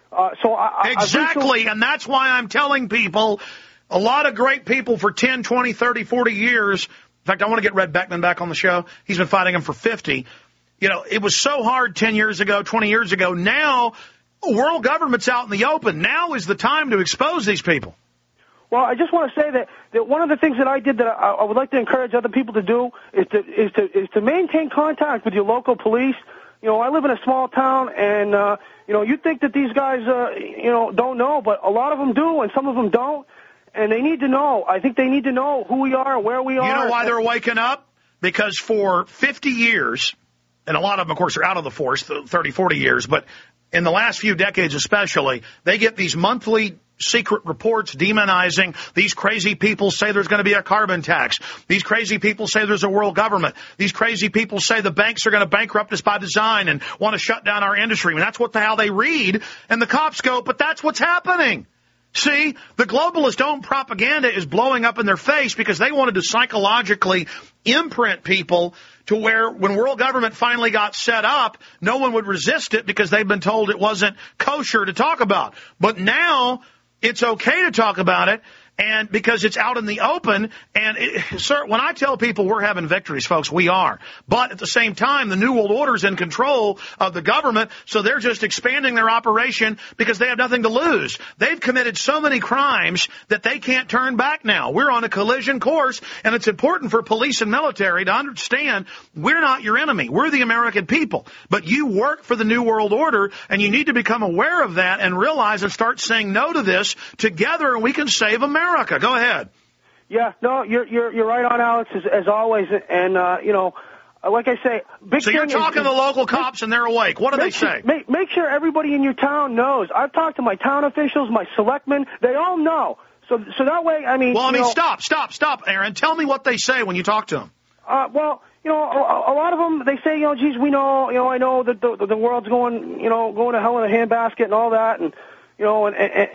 Exactly, and that's why I'm telling people, a lot of great people for 10, 20, 30, 40 years. In fact, I want to get Red Beckman back on the show. He's been fighting him for 50. You know, it was so hard 10 years ago, 20 years ago. Now, world government's out in the open. Now is the time to expose these people. Well, I just want to say that one of the things that I did that I would like to encourage other people to do is to maintain contact with your local police. You know, I live in a small town, and you know, you think that these guys, you know, don't know, but a lot of them do, and some of them don't, and they need to know. I think they need to know who we are, where we are. You know why they're waking up? Because for 50 years, and a lot of them, of course, are out of the force, 30, 40 years, but in the last few decades especially, they get these monthly secret reports demonizing these crazy people say there's going to be a carbon tax. These crazy people say there's a world government. These crazy people say the banks are going to bankrupt us by design and want to shut down our industry. I mean, that's what the hell they read. And the cops go, but that's what's happening. See, the globalist own propaganda is blowing up in their face because they wanted to psychologically imprint people to where when world government finally got set up, no one would resist it because they've been told it wasn't kosher to talk about. But now it's okay to talk about it, and because it's out in the open. And, sir, when I tell people we're having victories, folks, we are. But at the same time, the New World Order is in control of the government, so they're just expanding their operation because they have nothing to lose. They've committed so many crimes that they can't turn back now. We're on a collision course, and it's important for police and military to understand we're not your enemy. We're the American people. But you work for the New World Order, and you need to become aware of that and realize and start saying no to this together, and we can save America. Go ahead. Yeah, no, you're right on, Alex, as always. And you know, like I say, so you're talking to the local cops, and they're awake. What do they say? Make sure everybody in your town knows. I've talked to my town officials, my selectmen. They all know. So that way, I mean. Well, I mean, stop, Aaron. Tell me what they say when you talk to them. Well, you know, a lot of them, they say, you know, geez, we know, you know, I know that the world's going to hell in a handbasket and all that, and. You know,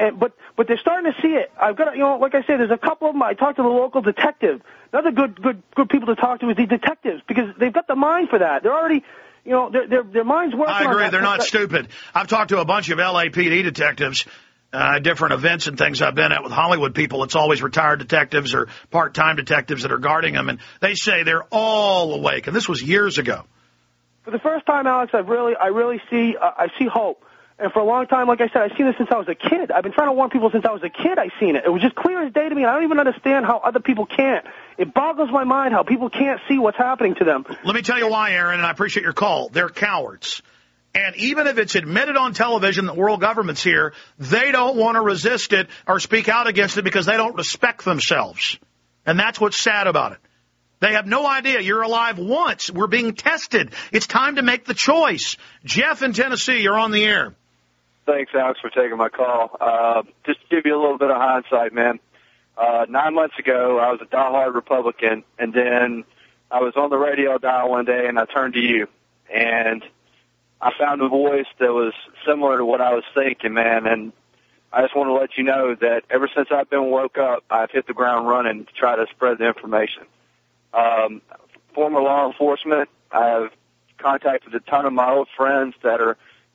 but they're starting to see it. I've got, you know, like I said, there's a couple of them. I talked to the local detective. Another good people to talk to is the detectives because they've got the mind for that. They're already, you know, their mind's working. I agree. On that. They're not stupid. I've talked to a bunch of LAPD detectives, different events and things I've been at with Hollywood people. It's always retired detectives or part-time detectives that are guarding them, and they say they're all awake. And this was years ago. For the first time, Alex, I really see hope. And for a long time, like I said, I've seen this since I was a kid. I've been trying to warn people since I was a kid. I've seen it. It was just clear as day to me. I don't even understand how other people can't. It boggles my mind how people can't see what's happening to them. Let me tell you why, Aaron, and I appreciate your call. They're cowards. And even if it's admitted on television that world government's here, they don't want to resist it or speak out against it because they don't respect themselves. And that's what's sad about it. They have no idea. You're alive once. We're being tested. It's time to make the choice. Jeff in Tennessee, you're on the air. Thanks, Alex, for taking my call. Just to give you a little bit of hindsight, man. 9 months ago, I was a diehard Republican, and then I was on the radio dial one day, and I turned to you. And I found a voice that was similar to what I was thinking, man. And I just want to let you know that ever since I've been woke up, I've hit the ground running to try to spread the information. Former law enforcement, I've contacted a ton of my old friends that are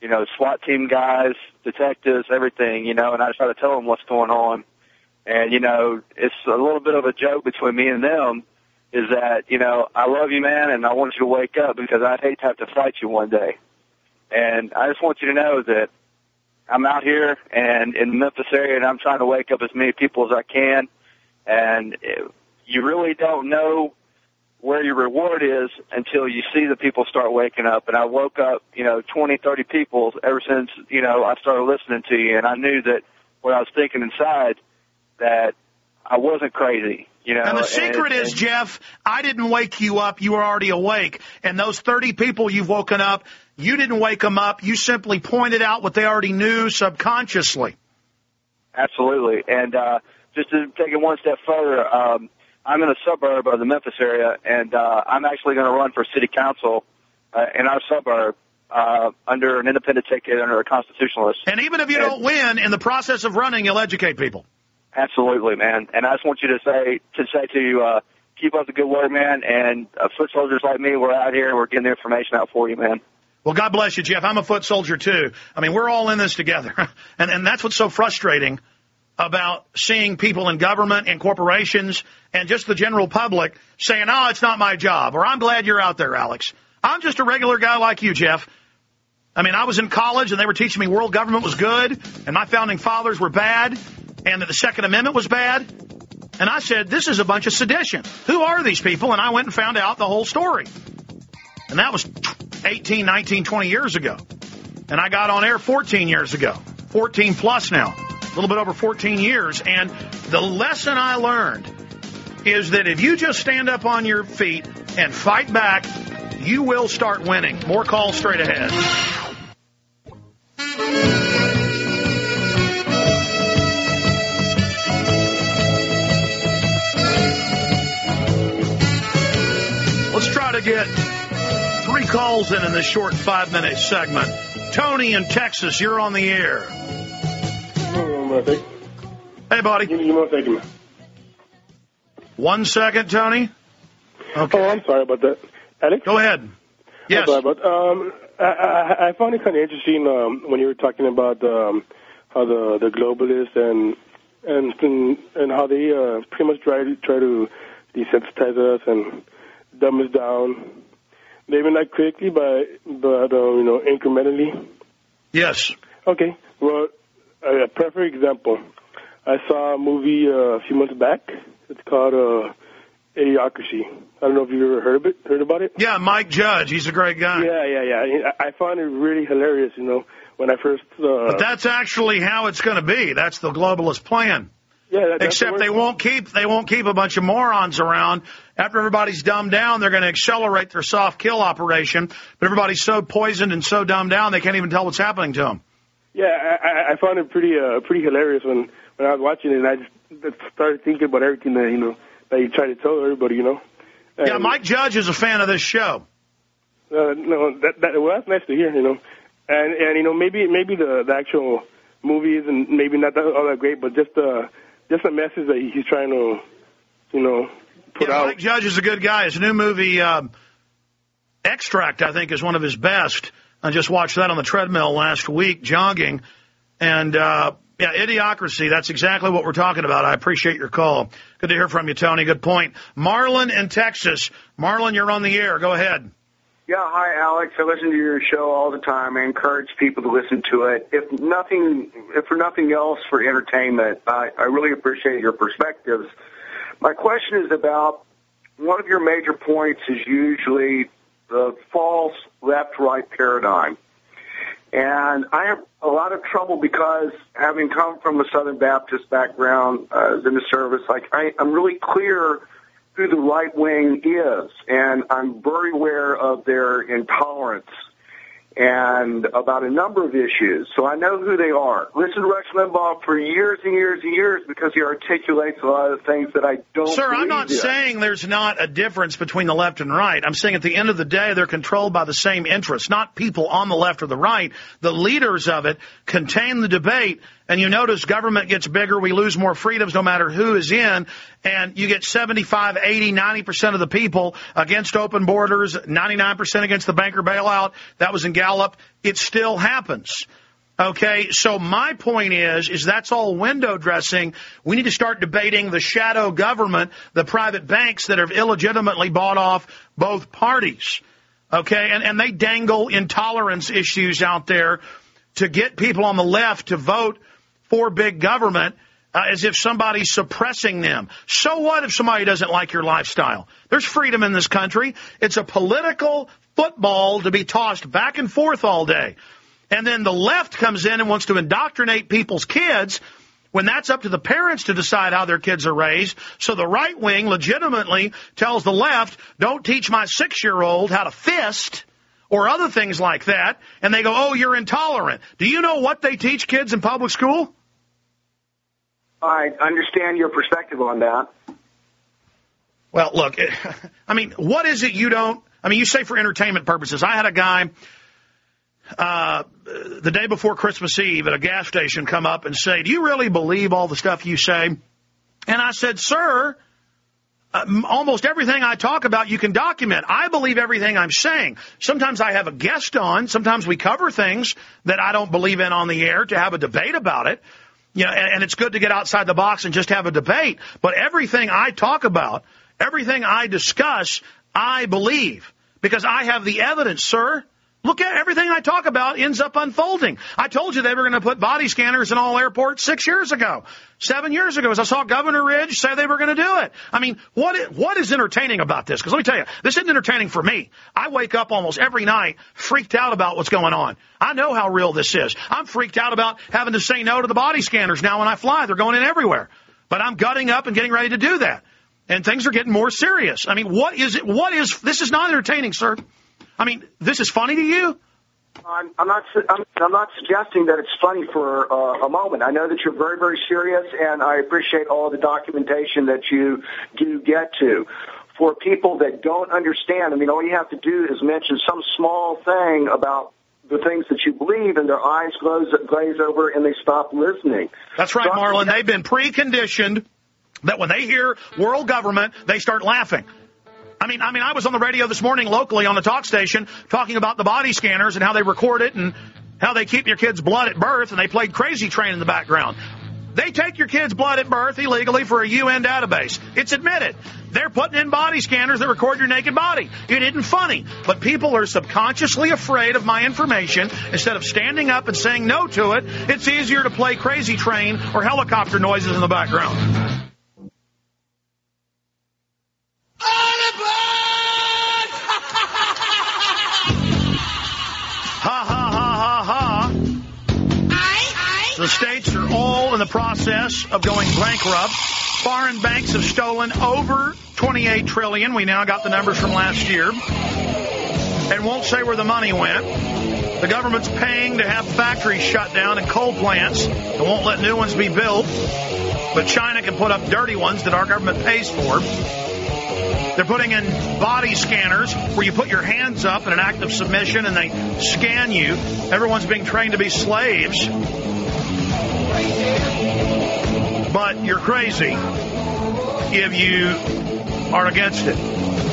SWAT team guys, detectives, everything, and I try to tell them what's going on. And, it's a little bit of a joke between me and them is that, I love you, man, and I want you to wake up because I'd hate to have to fight you one day. And I just want you to know that I'm out here and in the Memphis area, and I'm trying to wake up as many people as I can. And you really don't know where your reward is until you see the people start waking up. And I woke up, 20, 30 people ever since, I started listening to you. And I knew that what I was thinking inside, that I wasn't crazy. And the secret is, Jeff, I didn't wake you up. You were already awake. And those 30 people you've woken up, you didn't wake them up. You simply pointed out what they already knew subconsciously. Absolutely. And just to take it one step further, I'm in a suburb of the Memphis area, and I'm actually going to run for city council in our suburb under an independent ticket under a constitutionalist. And even if you don't win, in the process of running, you'll educate people. Absolutely, man. And I just want you to say to you, keep up the good work, man. And foot soldiers like me, we're out here. We're getting the information out for you, man. Well, God bless you, Jeff. I'm a foot soldier, too. I mean, we're all in this together. And that's what's so frustrating about seeing people in government and corporations and just the general public saying, oh, it's not my job, or I'm glad you're out there, Alex. I'm just a regular guy like you, Jeff. I mean, I was in college, and they were teaching me world government was good, and my founding fathers were bad, and that the Second Amendment was bad. And I said, this is a bunch of sedition. Who are these people? And I went and found out the whole story. And that was 18, 19, 20 years ago. And I got on air 14 years ago, 14 plus now, a little bit over 14 years. And the lesson I learned is that if you just stand up on your feet and fight back, you will start winning. More calls straight ahead. Let's try to get 3 calls in this short 5-minute segment. Tony in Texas, you're on the air. Hey, buddy. Give me 1 second. 1 second, Tony. Okay. Oh, I'm sorry about that. Alex? Go ahead. Yes. I'm sorry, but I found it kind of interesting when you were talking about how the globalists and how they pretty much try to desensitize us and dumb us down. Maybe not quickly, but incrementally. Yes. Okay. Well, a perfect example. I saw a movie a few months back. It's called Idiocracy. I don't know if you've ever heard about it. Yeah, Mike Judge. He's a great guy. Yeah. I found it really hilarious, when I first... But that's actually how it's going to be. That's the globalist plan. Yeah, except they won't keep a bunch of morons around. After everybody's dumbed down, they're going to accelerate their soft kill operation. But everybody's so poisoned and so dumbed down, they can't even tell what's happening to them. Yeah, I found it pretty hilarious when I was watching it, and I just started thinking about everything that you try to tell everybody, And, yeah, Mike Judge is a fan of this show. No, that's nice to hear, and maybe the actual movie isn't maybe not all that great, but just a message that he's trying to, put out. Mike Judge is a good guy. His new movie, Extract, I think, is one of his best. I just watched that on the treadmill last week, jogging. And, Idiocracy, that's exactly what we're talking about. I appreciate your call. Good to hear from you, Tony. Good point. Marlon in Texas. Marlon, you're on the air. Go ahead. Yeah, hi, Alex. I listen to your show all the time. I encourage people to listen to it. If for nothing else, for entertainment, I really appreciate your perspectives. My question is about one of your major points is usually the false left-right paradigm. And I have a lot of trouble because having come from a Southern Baptist background in the service, I'm really clear who the right wing is, and I'm very aware of their intolerance and about a number of issues. So I know who they are. Listen to Rush Limbaugh for years and years and years because he articulates a lot of things that I don't Sir, believe I'm not in. saying there's not a difference between the left and right. I'm saying at the end of the day, they're controlled by the same interests, not people on the left or the right. The leaders of it contain the debate, and you notice government gets bigger, we lose more freedoms no matter who is in, and you get 75, 80, 90% of the people against open borders, 99% against the banker bailout. That was in Gallup. It still happens. Okay, so my point is that's all window dressing. We need to start debating the shadow government, the private banks that have illegitimately bought off both parties. Okay, and they dangle intolerance issues out there to get people on the left to vote for big government as if somebody's suppressing them. So what if somebody doesn't like your lifestyle? There's freedom in this country. It's a political football to be tossed back and forth all day. And then the left comes in and wants to indoctrinate people's kids when that's up to the parents to decide how their kids are raised. So the right wing legitimately tells the left, don't teach my 6-year-old how to fist or other things like that. And they go, oh, you're intolerant. Do you know what they teach kids in public school? I understand your perspective on that. Well, look, I mean, what is it you don't, I mean, you say for entertainment purposes. I had a guy the day before Christmas Eve at a gas station come up and say, do you really believe all the stuff you say? And I said, sir, almost everything I talk about you can document. I believe everything I'm saying. Sometimes I have a guest on. Sometimes we cover things that I don't believe in on the air to have a debate about it. You know, and it's good to get outside the box and just have a debate. But everything I talk about, everything I discuss, I believe because I have the evidence, sir. Look at everything I talk about ends up unfolding. I told you they were going to put body scanners in all airports 6 years ago, 7 years ago, as I saw Governor Ridge say they were going to do it. I mean, what is entertaining about this? Because let me tell you, this isn't entertaining for me. I wake up almost every night freaked out about what's going on. I know how real this is. I'm freaked out about having to say no to the body scanners now when I fly. They're going in everywhere. But I'm gutting up and getting ready to do that. And things are getting more serious. I mean, what is it? This is not entertaining, sir. I mean, this is funny to you? I'm not suggesting that it's funny for a moment. I know that you're very, very serious, and I appreciate all the documentation that you do get to. For people that don't understand, I mean, all you have to do is mention some small thing about the things that you believe, and their eyes glaze over, and they stop listening. That's right, Marlon. They've been preconditioned that when they hear world government, they start laughing. I mean, I was on the radio this morning locally on the talk station talking about the body scanners and how they record it and how they keep your kid's blood at birth, and they played Crazy Train in the background. They take your kid's blood at birth illegally for a UN database. It's admitted. They're putting in body scanners that record your naked body. It isn't funny, but people are subconsciously afraid of my information. Instead of standing up and saying no to it, it's easier to play Crazy Train or helicopter noises in the background. The states are all in the process of going bankrupt. Foreign banks have stolen over $28 trillion. We now got the numbers from last year. And won't say where the money went. The government's paying to have factories shut down and coal plants. They won't let new ones be built. But China can put up dirty ones that our government pays for. They're putting in body scanners where you put your hands up in an act of submission and they scan you. Everyone's being trained to be slaves. But you're crazy if you are against it.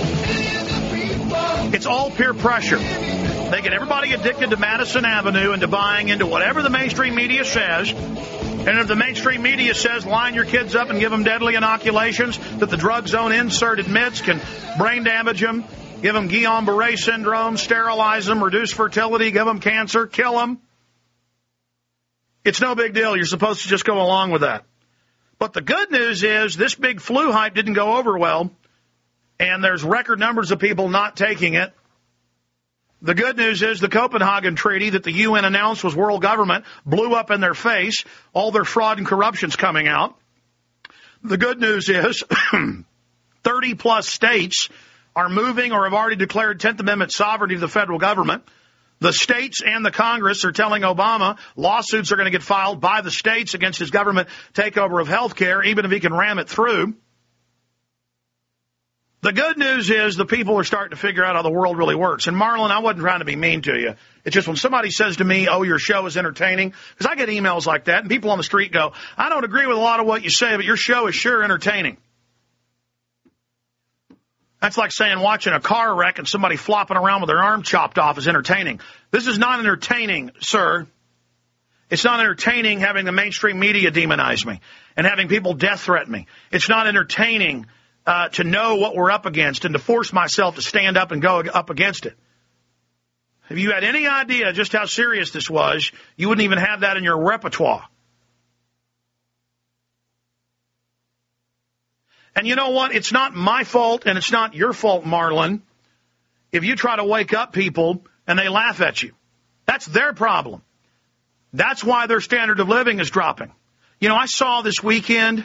It's all peer pressure. They get everybody addicted to Madison Avenue and to buying into whatever the mainstream media says. And if the mainstream media says line your kids up and give them deadly inoculations that the drug zone insert admits can brain damage them, give them Guillain-Barré syndrome, sterilize them, reduce fertility, give them cancer, kill them. It's no big deal. You're supposed to just go along with that. But the good news is this big flu hype didn't go over well, and there's record numbers of people not taking it. The good news is the Copenhagen Treaty that the UN announced was world government blew up in their face. All their fraud and corruption's coming out. The good news is 30-plus states are moving or have already declared 10th Amendment sovereignty to the federal government. The states and the Congress are telling Obama lawsuits are going to get filed by the states against his government takeover of health care, even if he can ram it through. The good news is the people are starting to figure out how the world really works. And, Marlon, I wasn't trying to be mean to you. It's just when somebody says to me, oh, your show is entertaining, because I get emails like that, and people on the street go, I don't agree with a lot of what you say, but your show is sure entertaining. That's like saying watching a car wreck and somebody flopping around with their arm chopped off is entertaining. This is not entertaining, sir. It's not entertaining having the mainstream media demonize me and having people death threaten me. It's not entertaining to know what we're up against and to force myself to stand up and go up against it. If you had any idea just how serious this was, you wouldn't even have that in your repertoire. And you know what? It's not my fault and it's not your fault, Marlon, if you try to wake up people and they laugh at you. That's their problem. That's why their standard of living is dropping. You know, I saw this weekend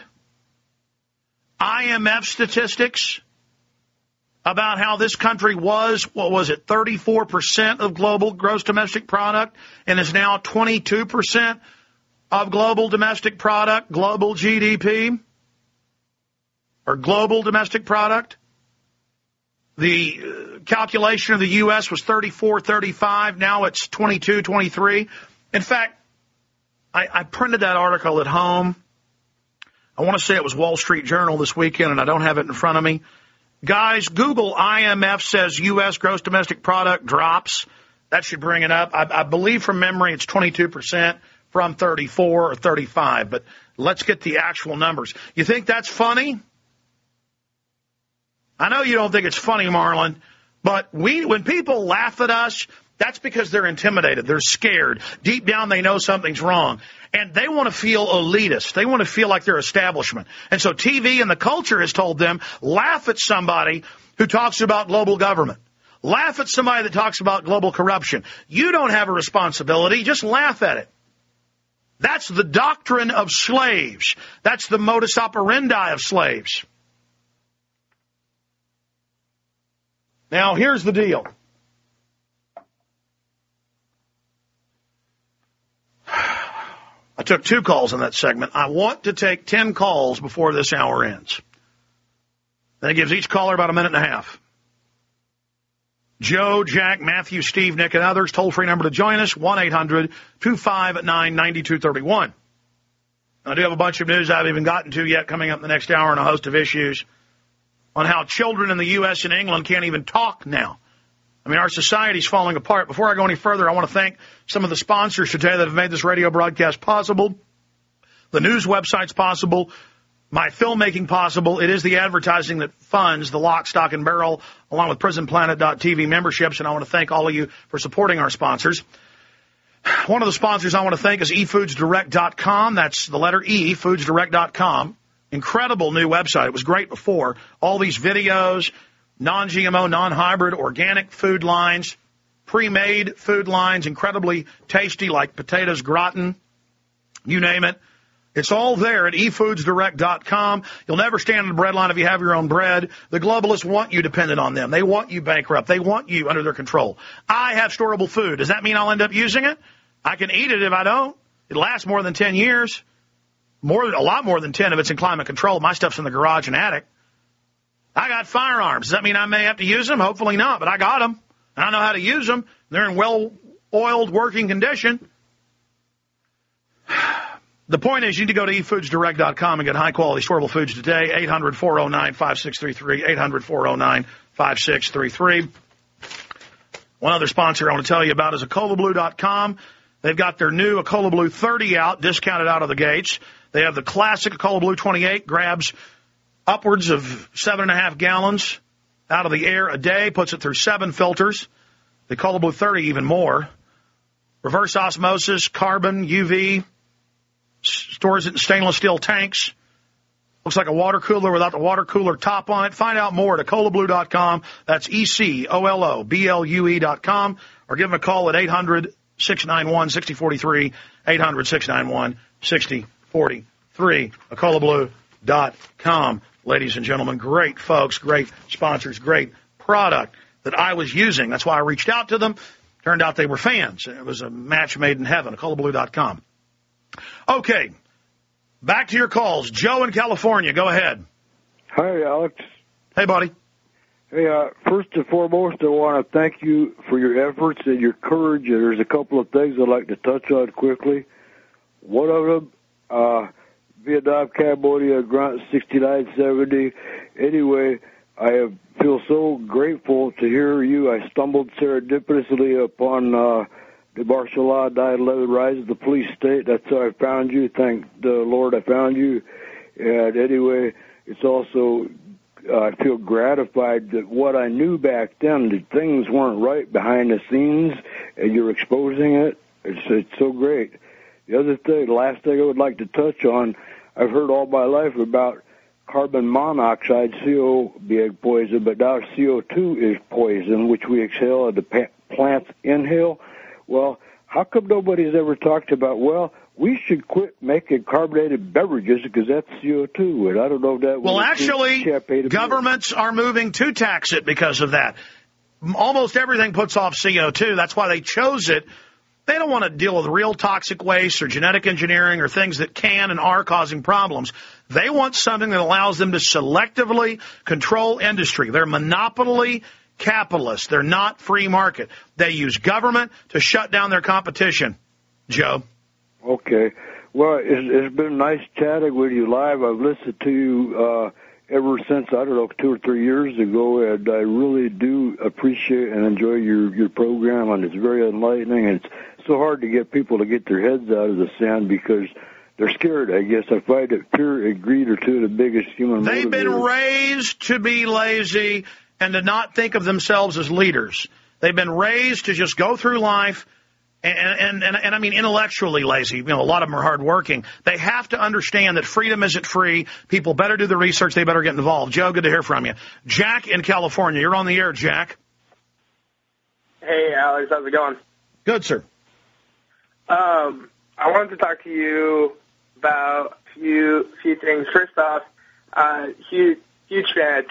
IMF statistics about how this country was, 34% of global gross domestic product, and is now 22% of global domestic product, global GDP, or global domestic product. The calculation of the U.S. was 34, 35. Now it's 22, 23. In fact, I printed that article at home. I want to say it was Wall Street Journal this weekend, and I don't have it in front of me. Guys, Google IMF says U.S. gross domestic product drops. That should bring it up. I believe from memory it's 22% from 34 or 35. But let's get the actual numbers. You think that's funny? I know you don't think it's funny, Marlon, but when people laugh at us, that's because they're intimidated. They're scared. Deep down, they know something's wrong. And they want to feel elitist. They want to feel like they're establishment. And so TV and the culture has told them, laugh at somebody who talks about global government. Laugh at somebody that talks about global corruption. You don't have a responsibility. Just laugh at it. That's the doctrine of slaves. That's the modus operandi of slaves. Now, here's the deal. I took 2 calls in that segment. I want to take 10 calls before this hour ends. That gives each caller about a minute and a half. Joe, Jack, Matthew, Steve, Nick, and others. Toll-free number to join us, 1-800-259-9231. I do have a bunch of news I haven't even gotten to yet coming up in the next hour and a host of issues on how children in the U.S. and England can't even talk now. I mean, our society's falling apart. Before I go any further, I want to thank some of the sponsors today that have made this radio broadcast possible. The news website's possible. My filmmaking possible. It is the advertising that funds the Lock, Stock, and Barrel, along with PrisonPlanet.tv memberships, and I want to thank all of you for supporting our sponsors. One of the sponsors I want to thank is eFoodsDirect.com. That's the letter E, FoodsDirect.com. Incredible new website. It was great before. All these videos, non-GMO, non-hybrid, organic food lines, pre-made food lines, incredibly tasty like potatoes gratin, you name it. It's all there at eFoodsDirect.com. You'll never stand in the bread line if you have your own bread. The globalists want you dependent on them. They want you bankrupt. They want you under their control. I have storable food. Does that mean I'll end up using it? I can eat it if I don't. It lasts more than 10 years. A lot more than 10 if it's in climate control. My stuff's in the garage and attic. I got firearms. Does that mean I may have to use them? Hopefully not, but I got them. And I know how to use them. They're in well-oiled working condition. The point is you need to go to eFoodsDirect.com and get high-quality storable foods today. 800-409-5633, 800-409-5633. One other sponsor I want to tell you about is EcolaBlue.com. They've got their new Ecola Blue 30 out, discounted out of the gates. They have the classic Ecola Blue 28, grabs upwards of 7.5 gallons out of the air a day, puts it through 7 filters. The Ecola Blue 30 even more. Reverse osmosis, carbon, UV, stores it in stainless steel tanks. Looks like a water cooler without the water cooler top on it. Find out more at EcolaBlue.com. That's ECOLOBLUE.com. Or give them a call at 800-691-6043, 800-691-6043, EcolaBlue.com. Ladies and gentlemen, great folks, great sponsors, great product that I was using. That's why I reached out to them. Turned out they were fans. It was a match made in heaven, EcolaBlue.com. Okay, back to your calls. Joe in California, go ahead. Hi, Alex. Hey, buddy. Hey, first and foremost, I want to thank you for your efforts and your courage. There's a couple of things I'd like to touch on quickly. One of them, Vietnam, Cambodia, Grunt 6970. Anyway, I feel so grateful to hear you. I stumbled serendipitously upon the martial law 9/11 rise of the police state. That's how I found you. Thank the Lord I found you. And anyway, it's also, I feel gratified that what I knew back then, that things weren't right behind the scenes, and you're exposing it. It's so great. The other thing, the last thing I would like to touch on, I've heard all my life about carbon monoxide, CO, being poison, but now CO2 is poison, which we exhale and the plants inhale. Well, how come nobody's ever talked about, well, we should quit making carbonated beverages because that's CO2, and I don't know if that. Well, actually, governments are moving to tax it because of that. Almost everything puts off CO2. That's why they chose it. They don't want to deal with real toxic waste or genetic engineering or things that can and are causing problems. They want something that allows them to selectively control industry. They're monopoly capitalists. They're not free market. They use government to shut down their competition. Joe? Okay. Well, it's been nice chatting with you live. I've listened to you ever since, I don't know, 2 or 3 years ago, and I really do appreciate and enjoy your program, and it's very enlightening, and it's so hard to get people to get their heads out of the sand because they're scared, I guess. I find that fear and greed are two of the biggest human motivators. They've been raised to be lazy and to not think of themselves as leaders. They've been raised to just go through life and I mean intellectually lazy. You know, a lot of them are hardworking. They have to understand that freedom isn't free. People better do the research. They better get involved. Joe, good to hear from you. Jack in California. You're on the air, Jack. Hey, Alex. How's it going? Good, sir. I wanted to talk to you about a few things. First off, huge fan.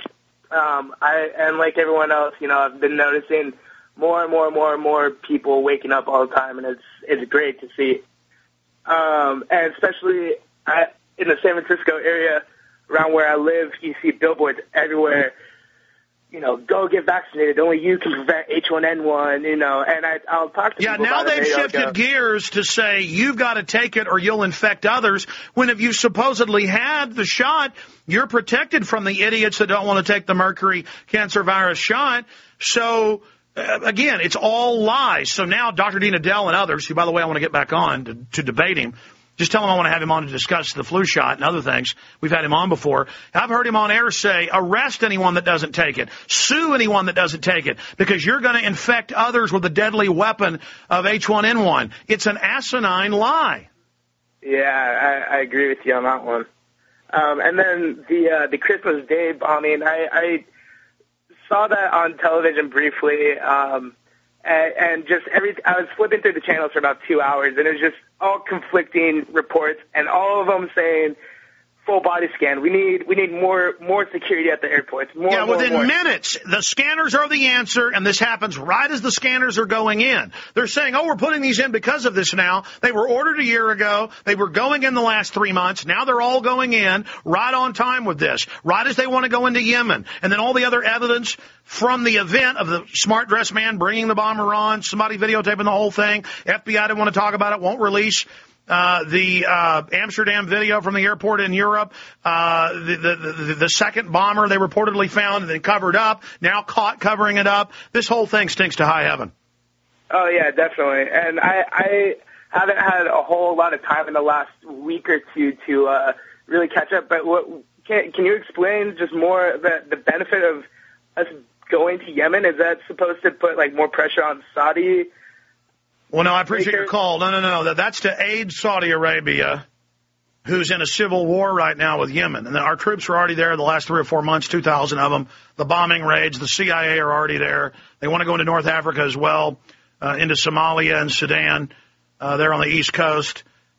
And like everyone else, you know, I've been noticing more and more people waking up all the time, and it's great to see. And especially in the San Francisco area, around where I live, you see billboards everywhere. You know, go get vaccinated. Only you can prevent H1N1. You know, and I'll talk to people. Yeah, now about they've it. shifted gears to say you've got to take it or you'll infect others. When if you supposedly had the shot, you're protected from the idiots that don't want to take the mercury cancer virus shot. So. Again, it's all lies. So now Dr. Dean Adele and others, who, by the way, I want to get back on to debate him, just tell him I want to have him on to discuss the flu shot and other things. We've had him on before. I've heard him on air say, arrest anyone that doesn't take it. Sue anyone that doesn't take it because you're going to infect others with the deadly weapon of H1N1. It's an asinine lie. Yeah, I agree with you on that one. And then the Christmas Day bombing, I saw that on television briefly, and just I was flipping through the channels for about 2 hours, and it was just all conflicting reports, and all of them saying full body scan. We need more security at the airports. Within minutes, the scanners are the answer, and this happens right as the scanners are going in. They're saying, oh, we're putting these in because of this now. They were ordered a year ago. They were going in the last 3 months. Now they're all going in right on time with this, right as they want to go into Yemen. And then all the other evidence from the event of the smart dressed man bringing the bomber on, somebody videotaping the whole thing. FBI didn't want to talk about it, won't release the Amsterdam video from the airport in Europe, the second bomber they reportedly found and then covered up, now caught covering it up. This whole thing stinks to high heaven. Oh, yeah, definitely. And I haven't had a whole lot of time in the last week or two to really catch up, but can you explain just more the benefit of us going to Yemen? Is that supposed to put, like, more pressure on Saudi? Well, no, I appreciate your call. No. That's to aid Saudi Arabia, who's in a civil war right now with Yemen. And our troops are already there the last 3 or 4 months, 2,000 of them. The bombing raids, the CIA are already there. They want to go into North Africa as well, into Somalia and Sudan. They're on the East Coast.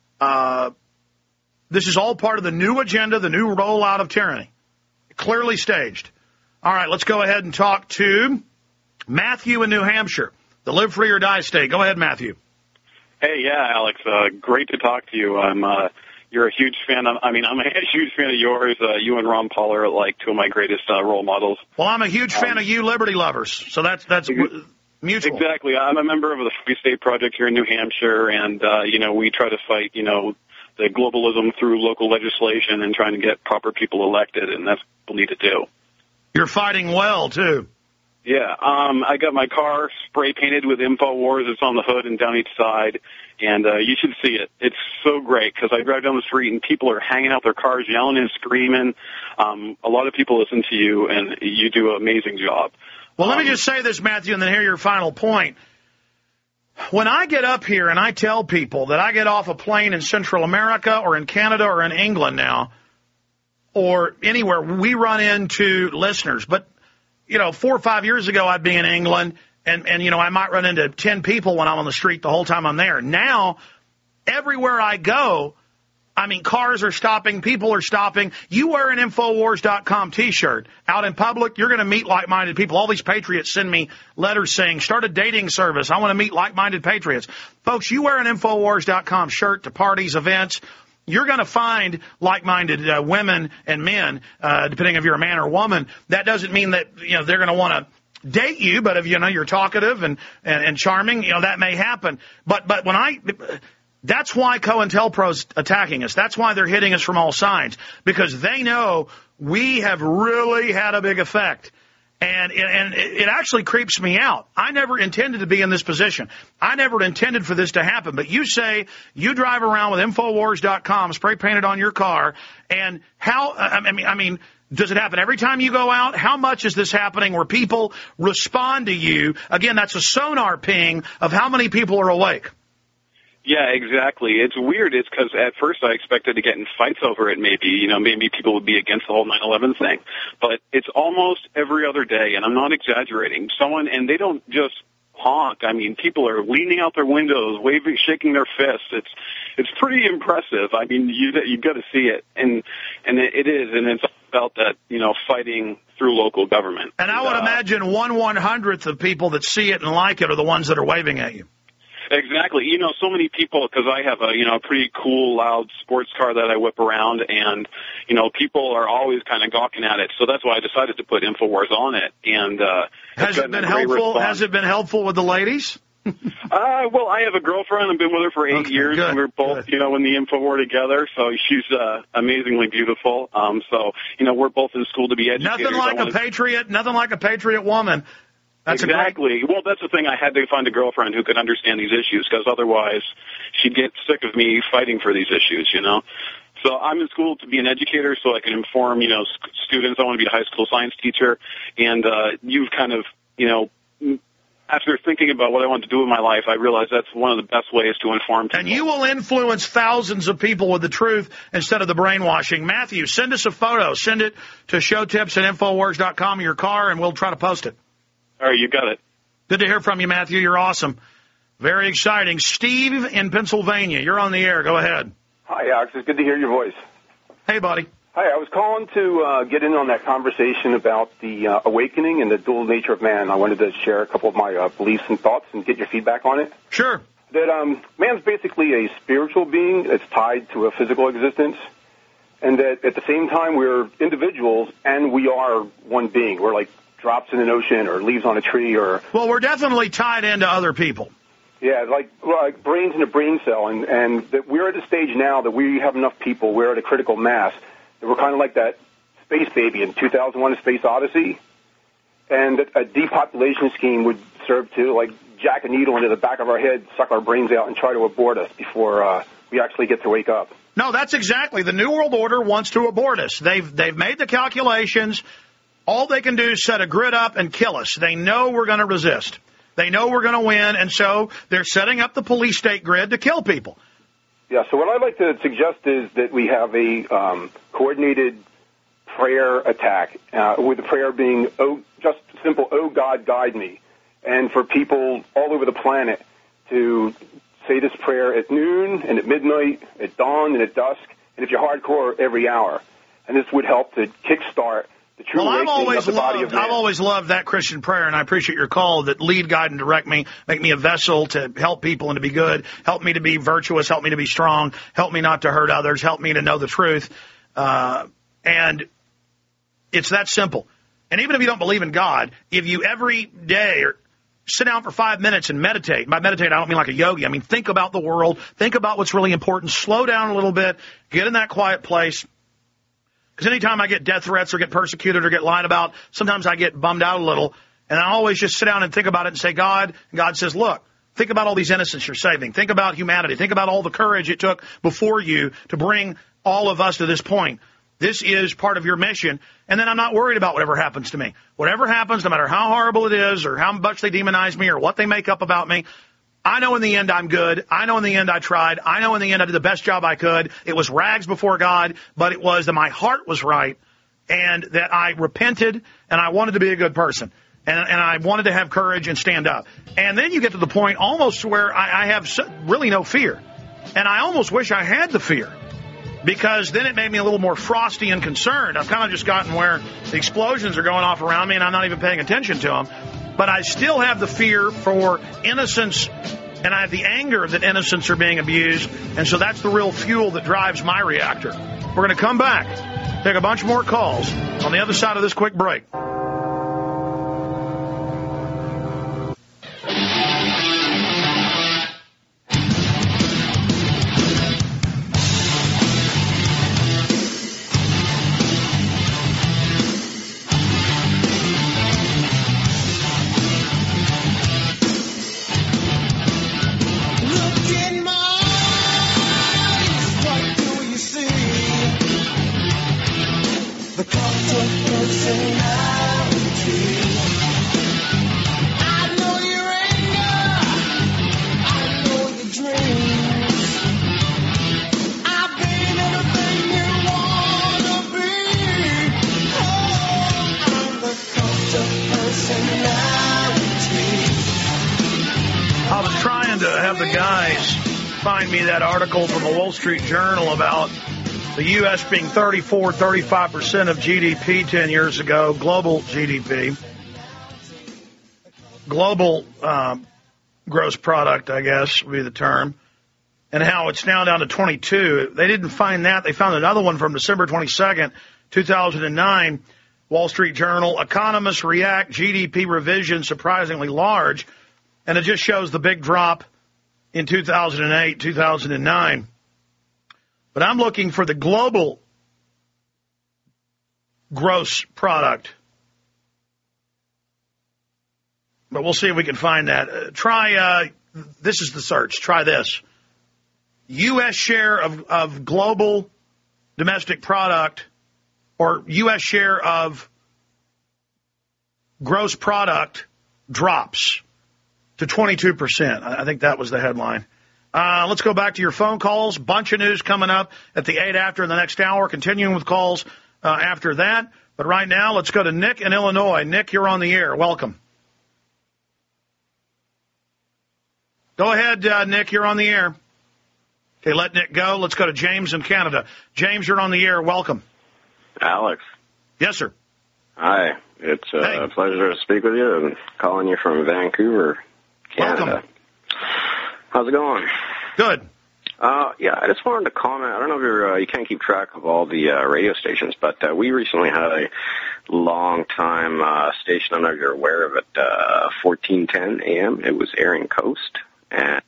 This is all part of the new agenda, the new rollout of tyranny. Clearly staged. All right, let's go ahead and talk to Matthew in New Hampshire, the live free or die state. Go ahead, Matthew. Hey, yeah, Alex. Great to talk to you. I'm you're a huge fan. I'm a huge fan of yours. You and Ron Paul are like two of my greatest role models. Well, I'm a huge fan of you Liberty lovers, so that's mutual. Exactly. I'm a member of the Free State Project here in New Hampshire, and, we try to fight, the globalism through local legislation and trying to get proper people elected, and that's what we need to do. You're fighting well, too. Yeah. I got my car spray painted with InfoWars. It's on the hood and down each side, and you should see it. It's so great because I drive down the street and people are hanging out their cars, yelling and screaming. A lot of people listen to you, and you do an amazing job. Well, let me just say this, Matthew, and then hear your final point. When I get up here and I tell people that I get off a plane in Central America or in Canada or in England now or anywhere, we run into listeners. But, 4 or 5 years ago, I'd be in England, and I might run into 10 people when I'm on the street the whole time I'm there. Now, everywhere I go, cars are stopping, people are stopping. You wear an Infowars.com T-shirt out in public, you're going to meet like-minded people. All these patriots send me letters saying, start a dating service. I want to meet like-minded patriots. Folks, you wear an Infowars.com shirt to parties, events, you're going to find like-minded women and men, depending if you're a man or a woman. That doesn't mean that they're going to want to date you, but if you're talkative and charming, that may happen. But when that's why COINTELPRO's attacking us. That's why they're hitting us from all sides, because they know we have really had a big effect. And it actually creeps me out. I never intended to be in this position. I never intended for this to happen. But you say you drive around with Infowars.com spray painted on your car, and does it happen every time you go out? How much is this happening where people respond to you? Again, that's a sonar ping of how many people are awake. Yeah, exactly. It's weird. It's because at first I expected to get in fights over it maybe. Maybe people would be against the whole 9/11 thing. But it's almost every other day, and I'm not exaggerating. And they don't just honk. People are leaning out their windows, waving, shaking their fists. It's pretty impressive. You've got to see it. And it is. And it's about that, fighting through local government. And I would imagine 1/100th of people that see it and like it are the ones that are waving at you. Exactly. So many people, because I have a pretty cool, loud sports car that I whip around, and, people are always kind of gawking at it. So that's why I decided to put InfoWars on it. And has it been helpful? Has it been helpful with the ladies? Well, I have a girlfriend. I've been with her for 8 years. Good, and we're both, in the InfoWar together. So she's amazingly beautiful. We're both in school to be educators. Nothing like a patriot woman. That's exactly. Well, that's the thing. I had to find a girlfriend who could understand these issues, because otherwise she'd get sick of me fighting for these issues, So I'm in school to be an educator so I can inform, students. I want to be a high school science teacher. And you've kind of, after thinking about what I want to do in my life, I realized that's one of the best ways to inform people. And you will influence thousands of people with the truth instead of the brainwashing. Matthew, send us a photo. Send it to showtips@Infowars.com in your car, and we'll try to post it. All right, you got it. Good to hear from you, Matthew. You're awesome. Very exciting. Steve in Pennsylvania, you're on the air. Go ahead. Hi, Alex. It's good to hear your voice. Hey, buddy. Hi, I was calling to get in on that conversation about the awakening and the dual nature of man. I wanted to share a couple of my beliefs and thoughts and get your feedback on it. Sure. That man's basically a spiritual being that's tied to a physical existence, and that at the same time we're individuals and we are one being. We're like drops in an ocean or leaves on a tree or... Well, we're definitely tied into other people. Yeah, like brains in a brain cell, and that we're at a stage now that we have enough people, we're at a critical mass, that we're kind of like that space baby in 2001: A Space Odyssey, and that a depopulation scheme would serve to, like, jack a needle into the back of our head, suck our brains out, and try to abort us before we actually get to wake up. No, that's exactly. The New World Order wants to abort us. They've made the calculations. All they can do is set a grid up and kill us. They know we're going to resist. They know we're going to win, and so they're setting up the police state grid to kill people. Yeah, so what I'd like to suggest is that we have a coordinated prayer attack, with the prayer being, just simple, "Oh, God, guide me." And for people all over the planet to say this prayer at noon and at midnight, at dawn and at dusk, and if you're hardcore, every hour. And this would help to kickstart the true Well, I've awakening of the body of man. I've always loved that Christian prayer, and I appreciate your call that lead, guide, and direct me, make me a vessel to help people and to be good, help me to be virtuous, help me to be strong, help me not to hurt others, help me to know the truth. And it's that simple. And even if you don't believe in God, if you every day sit down for 5 minutes and meditate. By meditate, I don't mean like a yogi. I mean, think about the world. Think about what's really important. Slow down a little bit. Get in that quiet place. Because anytime I get death threats or get persecuted or get lied about, sometimes I get bummed out a little. And I always just sit down and think about it and say, God, and God says, look, think about all these innocents you're saving. Think about humanity. Think about all the courage it took before you to bring all of us to this point. This is part of your mission, and then I'm not worried about whatever happens to me. Whatever happens, no matter how horrible it is or how much they demonize me or what they make up about me, I know in the end I'm good. I know in the end I tried. I know in the end I did the best job I could. It was rags before God, but it was that my heart was right and that I repented and I wanted to be a good person. And I wanted to have courage and stand up. And then you get to the point almost where I have really no fear. And I almost wish I had the fear. Because then it made me a little more frosty and concerned. I've kind of just gotten where the explosions are going off around me and I'm not even paying attention to them. But I still have the fear for innocence and I have the anger that innocents are being abused. And so that's the real fuel that drives my reactor. We're going to come back, take a bunch more calls on the other side of this quick break. That article from the Wall Street Journal about the U.S. being 35% of GDP 10 years ago, global GDP, global gross product, I guess would be the term, and how it's now down to 22. They didn't find that. They found another one from December 22nd, 2009, Wall Street Journal. Economists react, GDP revision surprisingly large, and it just shows the big drop in 2008, 2009. But I'm looking for the global gross product. But we'll see if we can find that. This is the search. Try this. U.S. share of global domestic product or U.S. share of gross product drops to 22%. I think that was the headline. Let's go back to your phone calls. Bunch of news coming up at the 8 after in the next hour. Continuing with calls after that. But right now, let's go to Nick in Illinois. Nick, you're on the air. Welcome. Go ahead, Nick. You're on the air. Okay, let Nick go. Let's go to James in Canada. James, you're on the air. Welcome. Alex. Yes, sir. Hi. It's a pleasure to speak with you. I'm calling you from Vancouver, Canada. Welcome. How's it going? Good. Yeah, I just wanted to comment. I don't know if you can't keep track of all the radio stations, but we recently had a long-time station. I don't know if you're aware of it, 1410 AM. It was airing Coast. And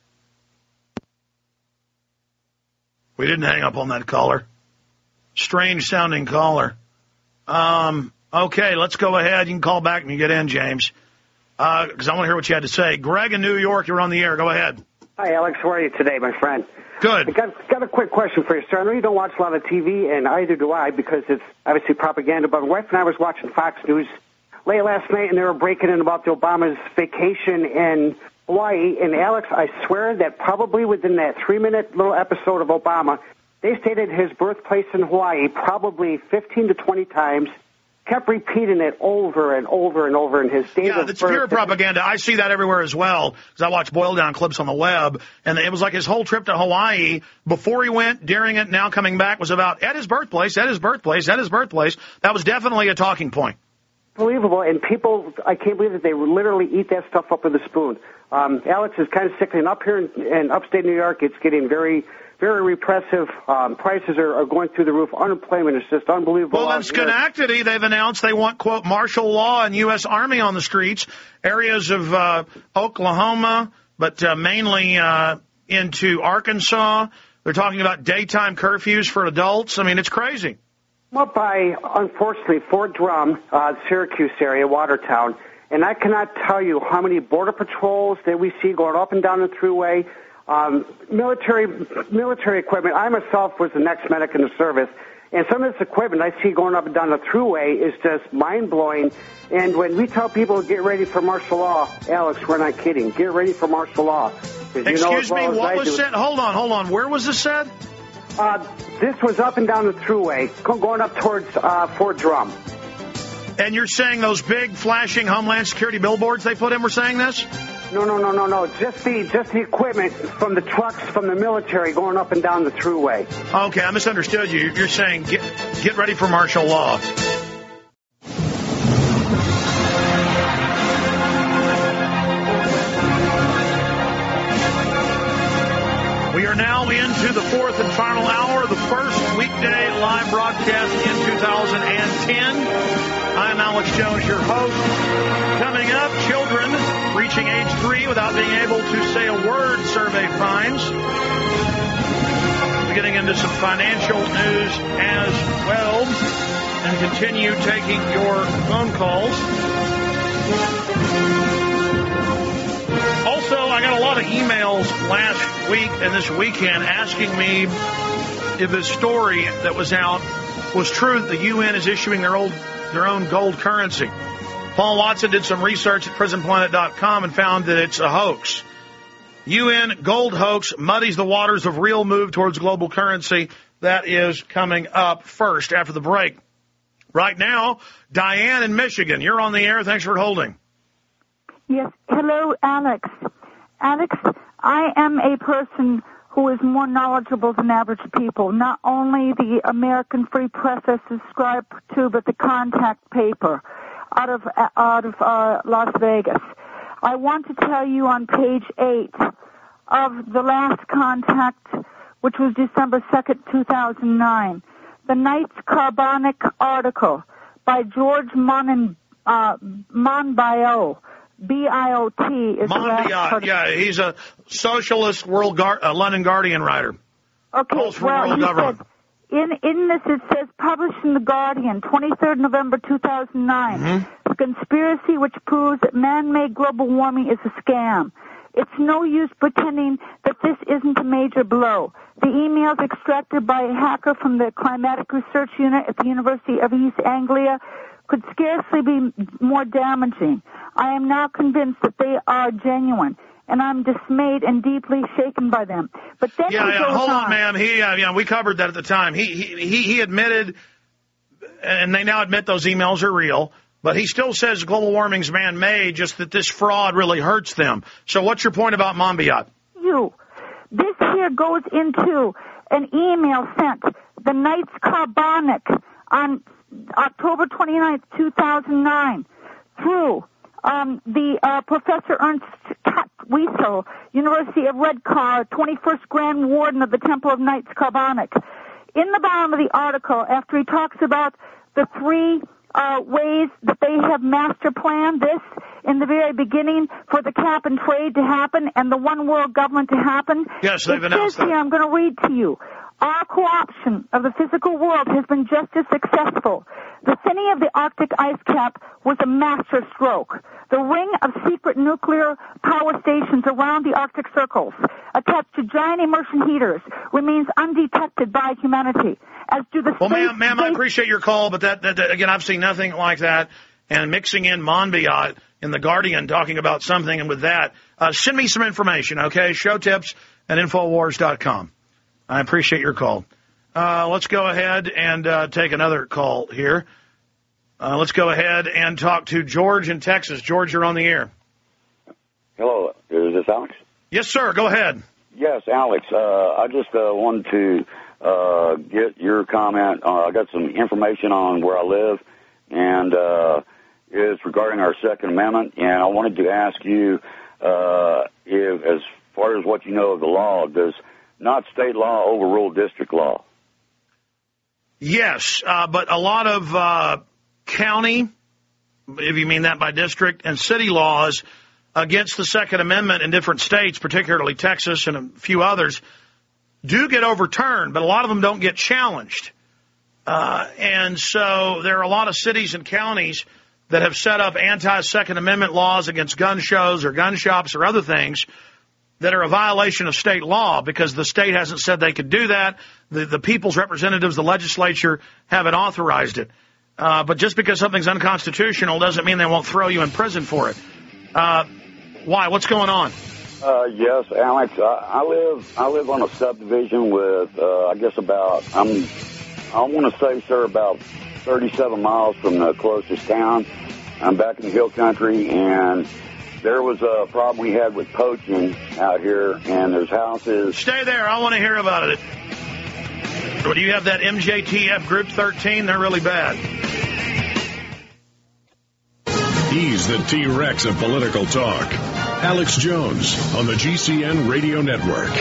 we didn't hang up on that caller. Strange-sounding caller. Okay, let's go ahead. You can call back when you get in, James, because I want to hear what you had to say. Greg in New York, you're on the air. Go ahead. Hi, Alex. How are you today, my friend? Good. I got a quick question for you, sir. I know you don't watch a lot of TV, and either do I, because it's obviously propaganda, but my wife and I was watching Fox News late last night, and they were breaking in about the Obama's vacation in Hawaii. And, Alex, I swear that probably within that 3-minute little episode of Obama, they stated his birthplace in Hawaii probably 15 to 20 times, kept repeating it over and over and over in his date Yeah, of that's birth. pure propaganda. I see that everywhere as well, because I watch boil down clips on the web, and it was like his whole trip to Hawaii, before he went, during it, now coming back, was about at his birthplace, at his birthplace, at his birthplace. That was definitely a talking point. Unbelievable, and people, I can't believe that they literally eat that stuff up with a spoon. Alex is kind of sickening. Up here in upstate New York, it's getting very, very repressive. Prices are going through the roof. Unemployment is just unbelievable. Well, in Schenectady, they've announced they want, quote, martial law and U.S. Army on the streets, areas of Oklahoma, but mainly into Arkansas. They're talking about daytime curfews for adults. I mean, it's crazy. Up by, unfortunately, Fort Drum, Syracuse area, Watertown, and I cannot tell you how many border patrols that we see going up and down the thruway, military equipment. I myself was the next medic in the service, and some of this equipment I see going up and down the thruway is just mind-blowing. And when we tell people to get ready for martial law, Alex, we're not kidding. Get ready for martial law. Excuse me, what was said? Hold on. Where was this said? This was up and down the thruway, going up towards Fort Drum. And you're saying those big flashing Homeland Security billboards they put in were saying this? No. Just the equipment from the trucks from the military going up and down the thruway. Okay, I misunderstood you. You're saying get ready for martial law. We are now into the fourth and final hour of the first weekday live broadcast in 2010. I'm Alex Jones, your host. Coming up, children reaching age 3 without being able to say a word survey finds. We're getting into some financial news as well, and continue taking your phone calls. Also, I got a lot of emails last week and this weekend asking me if the story that was out was true that the UN is issuing their own gold currency. Paul Watson did some research at prisonplanet.com and found that it's a hoax. UN gold hoax muddies the waters of real move towards global currency. That is coming up first after the break. Right now, Diane in Michigan, you're on the air. Thanks for holding. Yes. Hello, Alex. Alex, I am a person who is more knowledgeable than average people. Not only the American Free Press I subscribe to, but the Contact paper out of Las Vegas. I want to tell you on page 8 of the last Contact, which was December 2nd, 2009, the Knights Carbonic article by George Monbiot. B-I-O-T is Monbiot, yeah, he's a socialist London Guardian writer. Okay, well, he said, in this it says, published in The Guardian, 23rd November 2009, a conspiracy which proves that man-made global warming is a scam. It's no use pretending that this isn't a major blow. The emails extracted by a hacker from the Climatic Research Unit at the University of East Anglia could scarcely be more damaging. I am now convinced that they are genuine, and I'm dismayed and deeply shaken by them. But then hold on, ma'am. We covered that at the time. He admitted, and they now admit those emails are real, but he still says global warming's man-made, just that this fraud really hurts them. So what's your point about Monbiot? This here goes into an email sent, the Knights Carbonic, on October 29th, 2009, through the Professor Ernst Wiesel, University of Redcar, 21st Grand Warden of the Temple of Knights Carbonic. In the bottom of the article, after he talks about the 3 ways that they have master planned this in the very beginning for the cap and trade to happen and the one world government to happen. Yes, they've announced that. Here, I'm going to read to you. Our co-option of the physical world has been just as successful. The thinning of the Arctic ice cap was a master stroke. The ring of secret nuclear power stations around the Arctic circles, attached to giant immersion heaters, remains undetected by humanity. As do the ma'am, I appreciate your call, but that again, I've seen nothing like that. And mixing in Monbiot in The Guardian talking about something, and with that, send me some information, okay? Show tips at Infowars.com. I appreciate your call. Let's go ahead and take another call here. Let's go ahead and talk to George in Texas. George, you're on the air. Hello, is this Alex? Yes, sir. Go ahead. Yes, Alex. I just wanted to get your comment. I got some information on where I live, and it's regarding our Second Amendment. And I wanted to ask you, if, as far as what you know of the law, does not state law overrule district law? Yes, but a lot of county, if you mean that by district, and city laws against the Second Amendment in different states, particularly Texas and a few others, do get overturned, but a lot of them don't get challenged. And so there are a lot of cities and counties that have set up anti-Second Amendment laws against gun shows or gun shops or other things that are a violation of state law because the state hasn't said they could do that. The people's representatives, the legislature, haven't authorized it. But just because something's unconstitutional doesn't mean they won't throw you in prison for it. Why? What's going on? Yes, Alex. I live on a subdivision with, I guess I want to say, sir, about 37 miles from the closest town. I'm back in the hill country, and there was a problem we had with poaching out here, and there's houses. Stay there. I want to hear about it. Do you have that MJTF Group 13? They're really bad. He's the T-Rex of political talk. Alex Jones on the GCN Radio Network.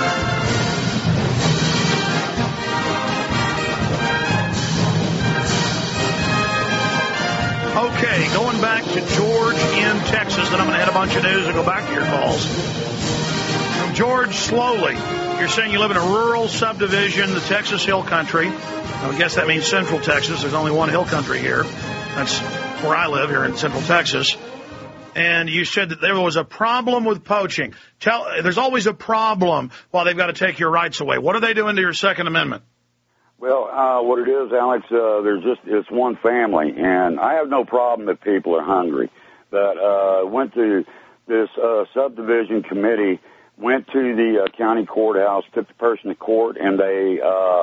Okay, going back to George in Texas, then I'm going to hit a bunch of news and go back to your calls. George, slowly, you're saying you live in a rural subdivision, the Texas Hill Country. I guess that means Central Texas. There's only one hill country here. That's where I live, here in Central Texas. And you said that there was a problem with poaching. There's always a problem while they've got to take your rights away. What are they doing to your Second Amendment? Well, what it is, Alex, it's one family, and I have no problem if people are hungry. But went to this subdivision committee, went to the county courthouse, took the person to court, and they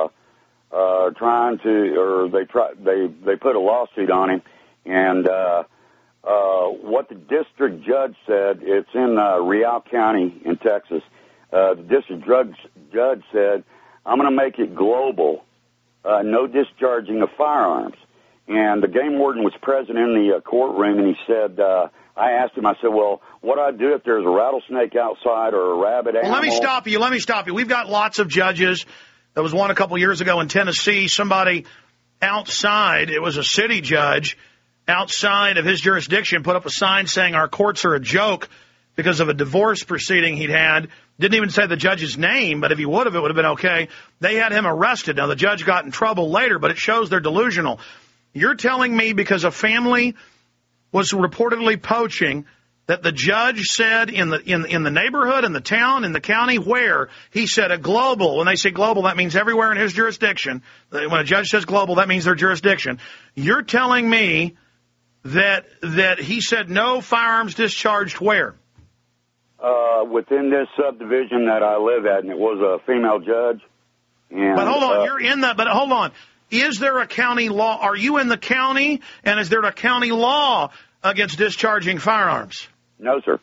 they put a lawsuit on him, and what the district judge said, it's in Real County in Texas. The district judge said, I'm going to make it global. No discharging of firearms. And the game warden was present in the courtroom, and he said, I asked him, I said, well, what do I do if there's a rattlesnake outside or a rabbit animal? Well, let me stop you. We've got lots of judges. There was one a couple years ago in Tennessee. Somebody outside, it was a city judge, outside of his jurisdiction, put up a sign saying our courts are a joke because of a divorce proceeding he'd had. Didn't even say the judge's name, but if he would have, it would have been okay. They had him arrested. Now, the judge got in trouble later, but it shows they're delusional. You're telling me because a family was reportedly poaching that the judge said in the neighborhood, in the town, in the county, where he said a global. When they say global, that means everywhere in his jurisdiction. When a judge says global, that means their jurisdiction. You're telling me that he said no firearms discharged where? Within this subdivision that I live at, and it was a female judge. And, but hold on, you're in that. But hold on, is there a county law? Are you in the county, and is there a county law against discharging firearms? No, sir.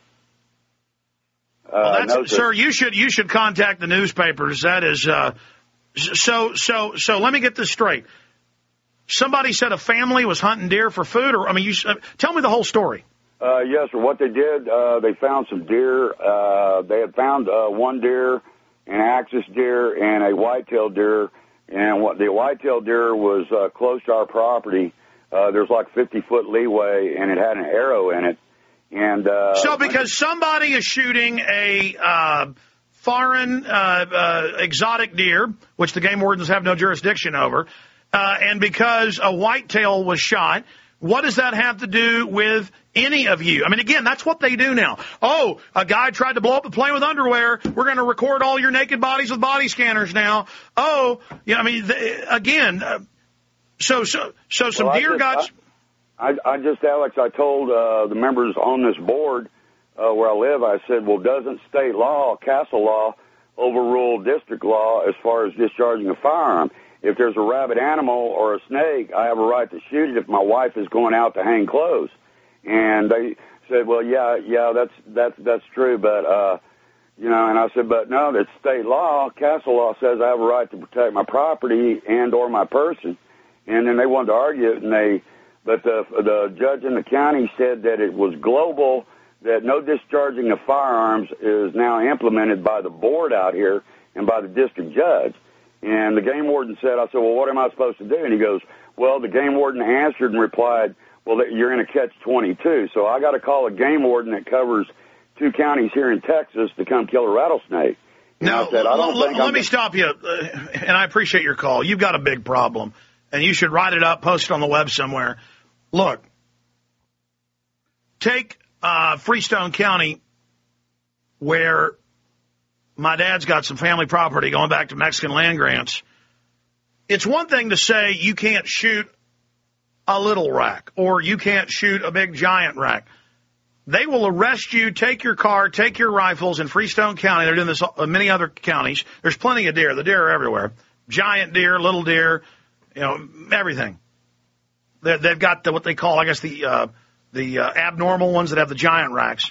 Well, no, sir, you should contact the newspapers. That is so. Let me get this straight. Somebody said a family was hunting deer for food, or tell me the whole story. Yes, sir. What they did, they found some deer. They had found one deer, an axis deer, and a white-tailed deer. And what the white-tailed deer was close to our property. There's like 50-foot leeway, and it had an arrow in it. And so, because somebody is shooting a foreign exotic deer, which the game wardens have no jurisdiction over, and because a whitetail was shot. What does that have to do with any of you? I mean, again, that's what they do now. Oh, a guy tried to blow up a plane with underwear. We're going to record all your naked bodies with body scanners now. Oh, yeah. I mean, so some deer got. I just, Alex, I told the members on this board where I live, I said, well, doesn't state law, castle law, overrule district law as far as discharging a firearm? if there's a rabid animal or a snake, I have a right to shoot it if my wife is going out to hang clothes. And they said, well, yeah, that's true, but you know, and I said, but no, that's state law. Castle law says I have a right to protect my property and or my person. And then they wanted to argue it, but the judge in the county said that it was global, that no discharging of firearms is now implemented by the board out here and by the district judge. And the game warden said, I said, well, what am I supposed to do? And he goes, well, the game warden answered and replied, well, you're in a catch-22. So I got to call a game warden that covers 2 counties here in Texas to come kill a rattlesnake. And now, I said, let me stop you, and I appreciate your call. You've got a big problem, and you should write it up, post it on the web somewhere. Look, take Freestone County, where my dad's got some family property going back to Mexican land grants. It's one thing to say you can't shoot a little rack or you can't shoot a big giant rack. They will arrest you, take your car, take your rifles in Freestone County. They're doing this in many other counties. There's plenty of deer. The deer are everywhere. Giant deer, little deer, you know, everything. They've got what they call, I guess, the abnormal ones that have the giant racks.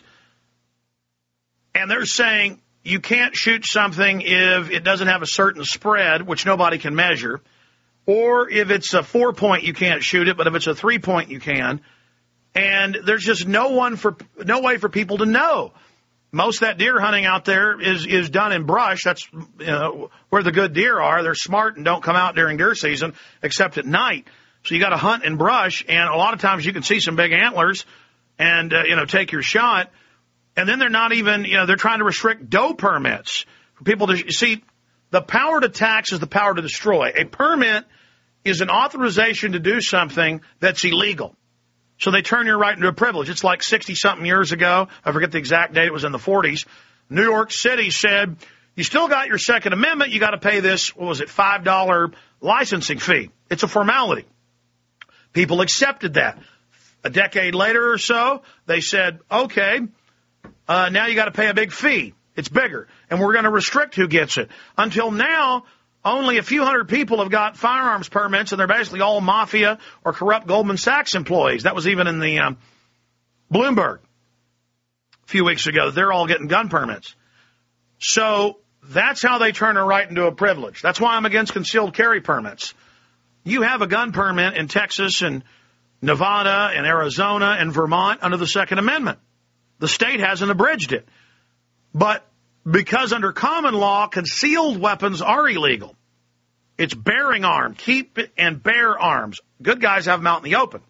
And they're saying you can't shoot something if it doesn't have a certain spread, which nobody can measure, or if it's a 4-point, you can't shoot it, but if it's a 3-point, you can. And there's just no way for people to know. Most of that deer hunting out there is done in brush. That's where the good deer are. They're smart and don't come out during deer season except at night. So you got to hunt in brush, and a lot of times you can see some big antlers and take your shot. And then they're not even, they're trying to restrict doe permits for people to see. The power to tax is the power to destroy. A permit is an authorization to do something that's illegal. So they turn your right into a privilege. It's like 60-something years ago. I forget the exact date. It was in the 40s. New York City said, you still got your Second Amendment. You got to pay this, $5 licensing fee. It's a formality. People accepted that. A decade later or so, they said, okay, now you got to pay a big fee. It's bigger. And we're going to restrict who gets it. Until now, only a few hundred people have got firearms permits, and they're basically all mafia or corrupt Goldman Sachs employees. That was even in the Bloomberg a few weeks ago. They're all getting gun permits. So that's how they turn a right into a privilege. That's why I'm against concealed carry permits. You have a gun permit in Texas and Nevada and Arizona and Vermont under the Second Amendment. The state hasn't abridged it. But because under common law, concealed weapons are illegal. It's bearing arms, keep and bear arms. Good guys have them out in the open.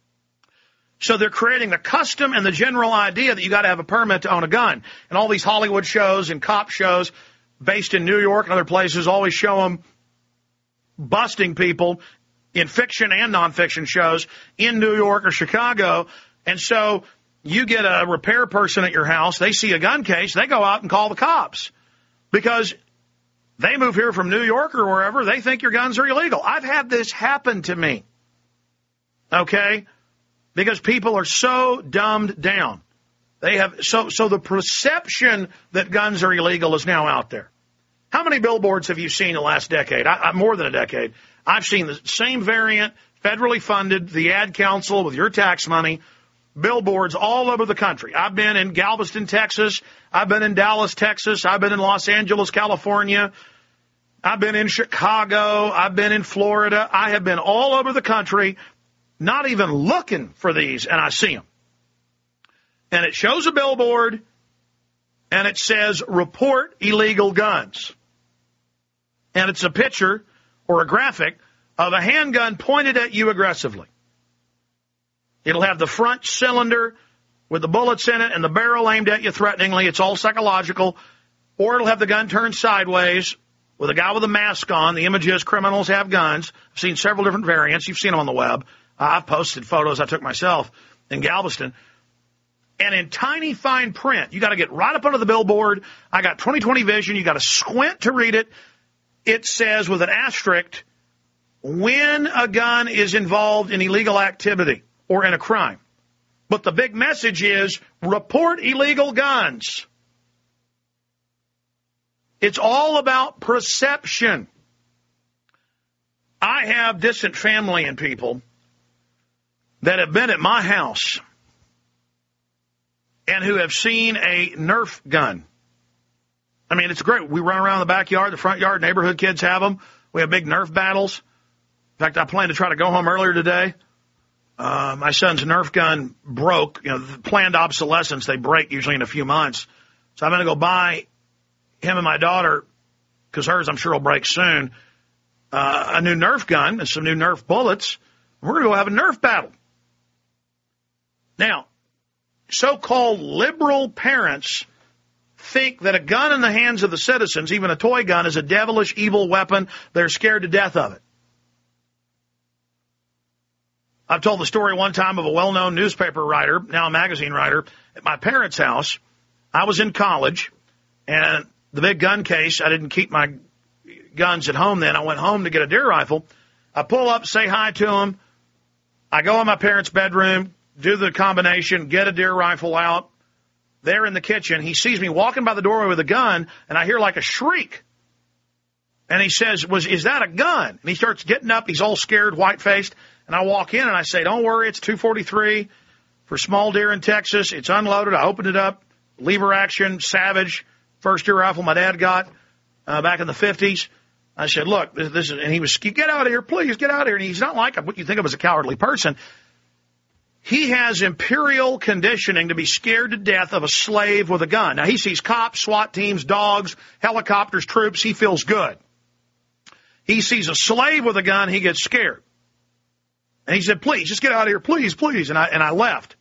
So they're creating the custom and the general idea that you got to have a permit to own a gun. And all these Hollywood shows and cop shows based in New York and other places always show them busting people in fiction and nonfiction shows in New York or Chicago. And so you get a repair person at your house, they see a gun case, they go out and call the cops because they move here from New York or wherever, they think your guns are illegal. I've had this happen to me, okay, because people are so dumbed down. They have so the perception that guns are illegal is now out there. How many billboards have you seen in the last decade? More than a decade. I've seen the same variant, federally funded, the ad council with your tax money, billboards all over the country. I've been in Galveston, Texas. I've been in Dallas, Texas. I've been in Los Angeles, California. I've been in Chicago. I've been in Florida. I have been all over the country, not even looking for these, and I see them. And it shows a billboard, and it says, report illegal guns. And it's a picture or a graphic of a handgun pointed at you aggressively. It'll have the front cylinder with the bullets in it and the barrel aimed at you threateningly. It's all psychological. Or it'll have the gun turned sideways with a guy with a mask on. The image is criminals have guns. I've seen several different variants. You've seen them on the web. I've posted photos I took myself in Galveston. And in tiny fine print, you got to get right up under the billboard. I got 20/20 vision. You got to squint to read it. It says with an asterisk, when a gun is involved in illegal activity or in a crime. But the big message is report illegal guns. It's all about perception. I have distant family and people that have been at my house and who have seen a Nerf gun. I mean, it's great. We run around the backyard, the front yard, neighborhood kids have them. We have big Nerf battles. In fact, I plan to try to go home earlier today. My son's Nerf gun broke. You know, the planned obsolescence, they break usually in a few months. So I'm going to go buy him and my daughter, because hers I'm sure will break soon, a new Nerf gun and some new Nerf bullets. We're going to go have a Nerf battle. Now, so-called liberal parents think that a gun in the hands of the citizens, even a toy gun, is a devilish, evil weapon. They're scared to death of it. I've told the story one time of a well-known newspaper writer, now a magazine writer, at my parents' house. I was in college, and the big gun case, I didn't keep my guns at home then. I went home to get a deer rifle. I pull up, say hi to him. I go in my parents' bedroom, do the combination, get a deer rifle out. There in the kitchen, he sees me walking by the doorway with a gun, and I hear like a shriek. And he says, is that a gun? And he starts getting up. He's all scared, white-faced. And I walk in, and I say, don't worry, it's .243 for small deer in Texas. It's unloaded. I opened it up. Lever action, Savage, first deer rifle my dad got back in the 50s. I said, look, this is, and he was, get out of here, please, get out of here. And he's not like what you think of as a cowardly person. He has imperial conditioning to be scared to death of a slave with a gun. Now, he sees cops, SWAT teams, dogs, helicopters, troops. He feels good. He sees a slave with a gun. He gets scared. And he said, please, just get out of here, please, please. And I left.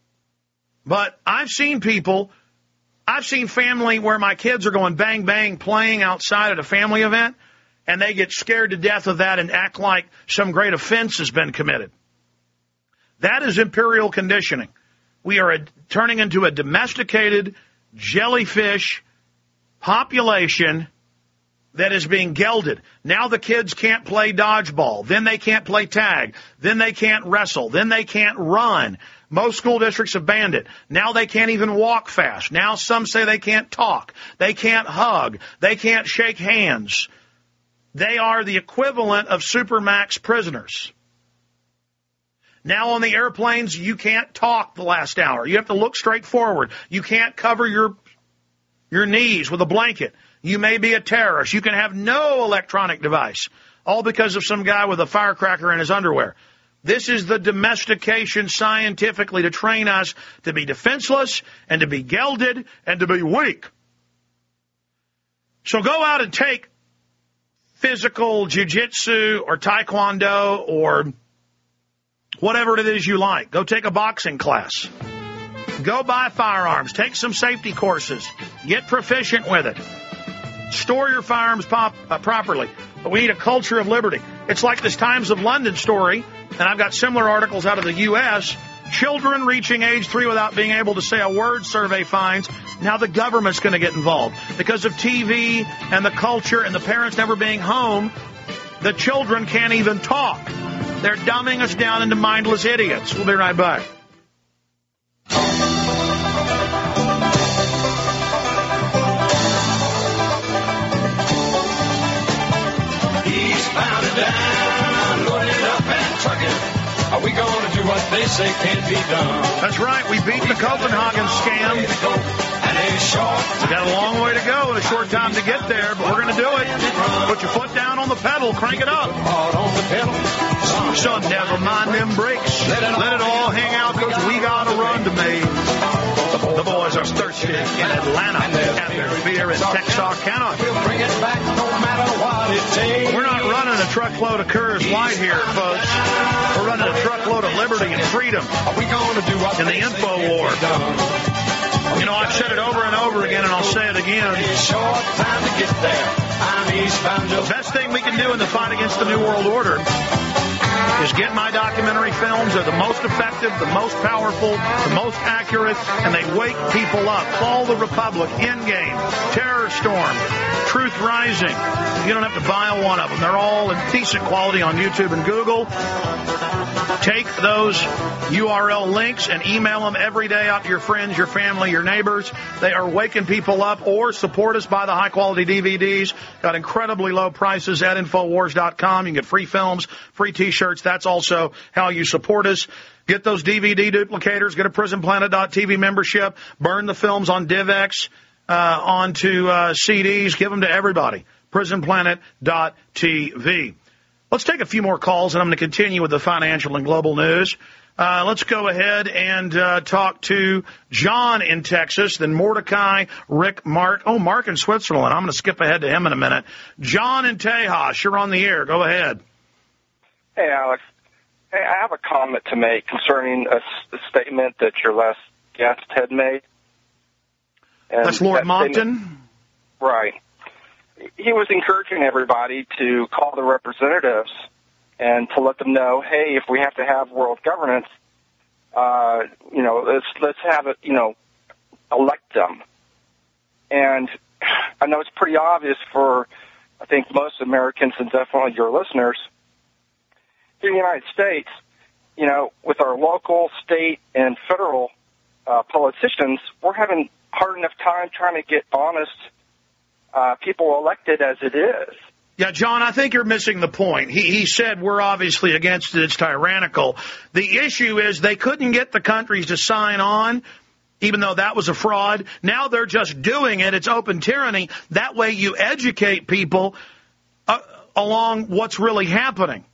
But I've seen people, I've seen family where my kids are going bang, bang, playing outside at a family event, and they get scared to death of that and act like some great offense has been committed. That is imperial conditioning. We are turning into a domesticated jellyfish population that is being gelded. Now the kids can't play dodgeball. Then they can't play tag. Then they can't wrestle. Then they can't run. Most school districts have banned it. Now they can't even walk fast. Now some say they can't talk. They can't hug. They can't shake hands. They are the equivalent of Supermax prisoners. Now on the airplanes, you can't talk the last hour. You have to look straight forward. You can't cover your knees with a blanket. You may be a terrorist. You can have no electronic device, all because of some guy with a firecracker in his underwear. This is the domestication scientifically to train us to be defenseless and to be gelded and to be weak. So go out and take physical jiu-jitsu or taekwondo or whatever it is you like. Go take a boxing class. Go buy firearms. Take some safety courses. Get proficient with it. Store your firearms properly. But we need a culture of liberty. It's like this Times of London story, and I've got similar articles out of the U.S. Children reaching age 3 without being able to say a word survey finds. Now the government's going to get involved. Because of TV and the culture and the parents never being home, the children can't even talk. They're dumbing us down into mindless idiots. We'll be right back. Eastbound and down, loaded up and trucking. Are we going to do what they say can't be done? That's right. We beat the Copenhagen scam. We've got a long way to go and a short time to get there, but we're going to do it. Put your foot down on the pedal. Crank it up. So never mind them brakes. Let it all hang out because we got to run to Maine. The boys are thirsty in Atlanta and their beer in Texarkana. We'll bring it back no matter what it takes. We're not running a truckload of Coors Light here, folks. We're running a truckload of liberty and freedom. Are we going to do what in the info war? You know, I've said it over and over again, and I'll say it again. Short time to get there. I'm eastbound. The best thing we can do in the fight against the New World Order is get my documentary films. They're the most effective, the most powerful, the most accurate, and they wake people up. Fall the Republic, Endgame, Terror Storm, Truth Rising. You don't have to buy one of them. They're all in decent quality on YouTube and Google. Take those URL links and email them every day out to your friends, your family, your neighbors. They are waking people up. Or support us, buy the high-quality DVDs. Got incredibly low prices at Infowars.com. You can get free films, free T-shirts. That's also how you support us. Get those DVD duplicators. Get a PrisonPlanet.tv membership. Burn the films on DivX onto CDs. Give them to everybody. PrisonPlanet.tv. Let's take a few more calls, and I'm going to continue with the financial and global news. Let's go ahead and talk to John in Texas, then Mordecai, Rick, Mark. Oh, Mark in Switzerland. I'm going to skip ahead to him in a minute. John in Tejas, you're on the air. Go ahead. Hey, Alex. Hey, I have a comment to make concerning a statement that your last guest had made. And that's Lord that Monckton? Right. He was encouraging everybody to call the representatives and to let them know, hey, if we have to have world governance, let's have it, elect them. And I know it's pretty obvious for, I think, most Americans and definitely your listeners. Here in the United States, with our local, state, and federal politicians, we're having hard enough time trying to get honest people elected as it is. Yeah, John, I think you're missing the point. He said we're obviously against it. It's tyrannical. The issue is they couldn't get the countries to sign on, even though that was a fraud. Now they're just doing it. It's open tyranny. That way you educate people along what's really happening.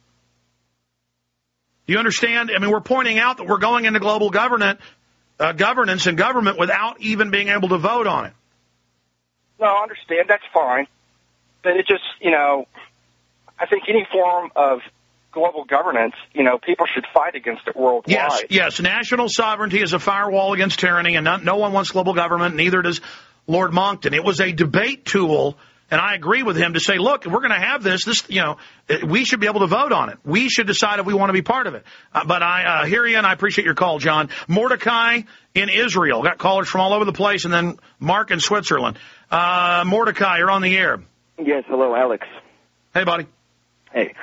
Do you understand? I mean, we're pointing out that we're going into global governance and government without even being able to vote on it. No, I understand. That's fine. But it just, I think any form of global governance, people should fight against it worldwide. Yes. National sovereignty is a firewall against tyranny, and no one wants global government, neither does Lord Monckton. It was a debate tool, and I agree with him to say, look, if we're going to have this, we should be able to vote on it. We should decide if we want to be part of it. But I hear you, and I appreciate your call, John. Mordecai in Israel. Got callers from all over the place, and then Mark in Switzerland. Mordecai, you're on the air. Yes, hello, Alex. Hey, buddy. Hey.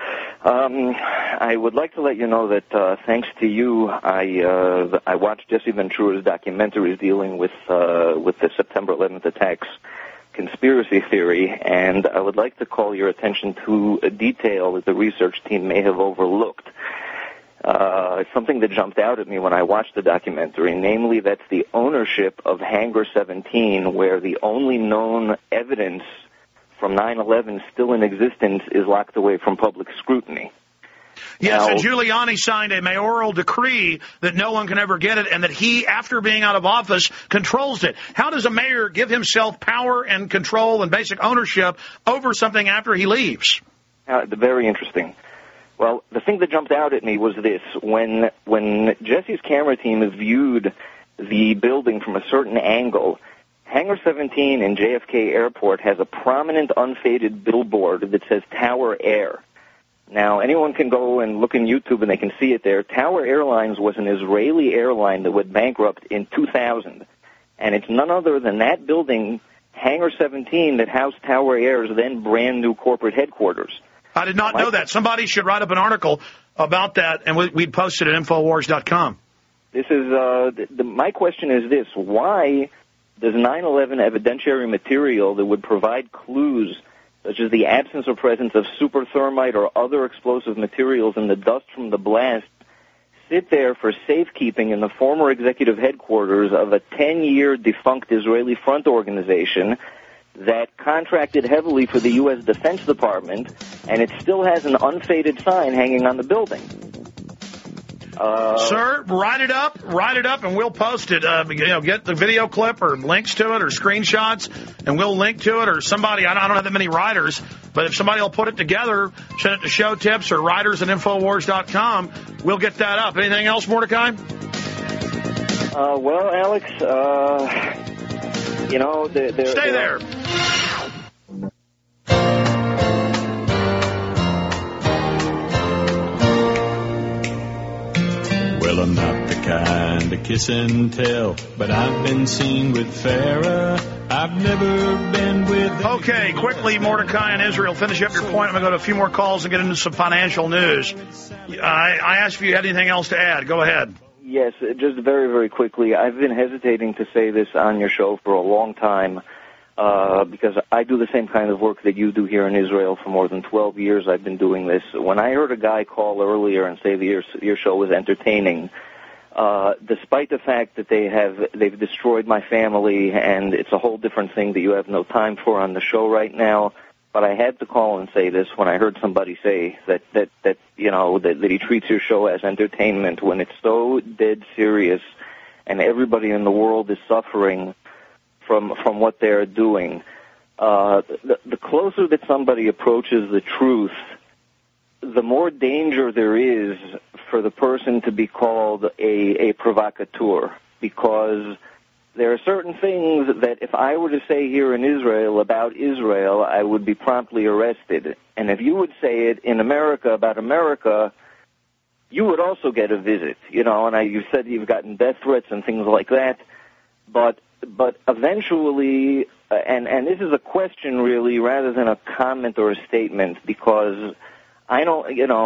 I would like to let you know that thanks to you, I watched Jesse Ventura's documentaries dealing with the September 11th attacks conspiracy theory, and I would like to call your attention to a detail that the research team may have overlooked. It's something that jumped out at me when I watched the documentary, namely that's the ownership of Hangar 17, where the only known evidence from 9/11 still in existence is locked away from public scrutiny. Yes, and Giuliani signed a mayoral decree that no one can ever get it, and that he, after being out of office, controls it. How does a mayor give himself power and control and basic ownership over something after he leaves? Very interesting. Well, the thing that jumped out at me was this. When Jesse's camera team viewed the building from a certain angle, Hangar 17 in JFK Airport has a prominent unfaded billboard that says Tower Air. Now, anyone can go and look in YouTube and they can see it there. Tower Airlines was an Israeli airline that went bankrupt in 2000. And it's none other than that building, Hangar 17, that housed Tower Air's then brand new corporate headquarters. I did not know that. Somebody should write up an article about that, and we'd post it at Infowars.com. This is my question is this. Why does 9/11 evidentiary material that would provide clues, such as the absence or presence of superthermite or other explosive materials in the dust from the blast, sit there for safekeeping in the former executive headquarters of a 10-year defunct Israeli front organization that contracted heavily for the U.S. Defense Department, and it still has an unfaded sign hanging on the building? Sir, write it up, and we'll post it. Get the video clip or links to it or screenshots, and we'll link to it. Or somebody, I don't have that many writers, but if somebody will put it together, send it to Show Tips or writers at Infowars.com, we'll get that up. Anything else, Mordecai? Well, Alex, Stay there. Well, I'm not the kind to kiss and tell, but I've been seen with Farrah. I've never been with... Okay, quickly, Mordecai and Israel, finish up your point. I'm going to go to a few more calls and get into some financial news. I asked if you had anything else to add. Go ahead. Yes, just very, very quickly. I've been hesitating to say this on your show for a long time because I do the same kind of work that you do here in Israel. For more than 12 years I've been doing this. When I heard a guy call earlier and say that your show was entertaining, despite the fact that they've destroyed my family and it's a whole different thing that you have no time for on the show right now, but I had to call and say this when I heard somebody say that he treats your show as entertainment when it's so dead serious and everybody in the world is suffering from what they're doing. The closer that somebody approaches the truth, the more danger there is for the person to be called a provocateur, because there are certain things that if I were to say here in Israel about Israel, I would be promptly arrested. And if you would say it in America about America, you would also get a visit, and you said you've gotten death threats and things like that. But eventually, and this is a question really rather than a comment or a statement, because I don't,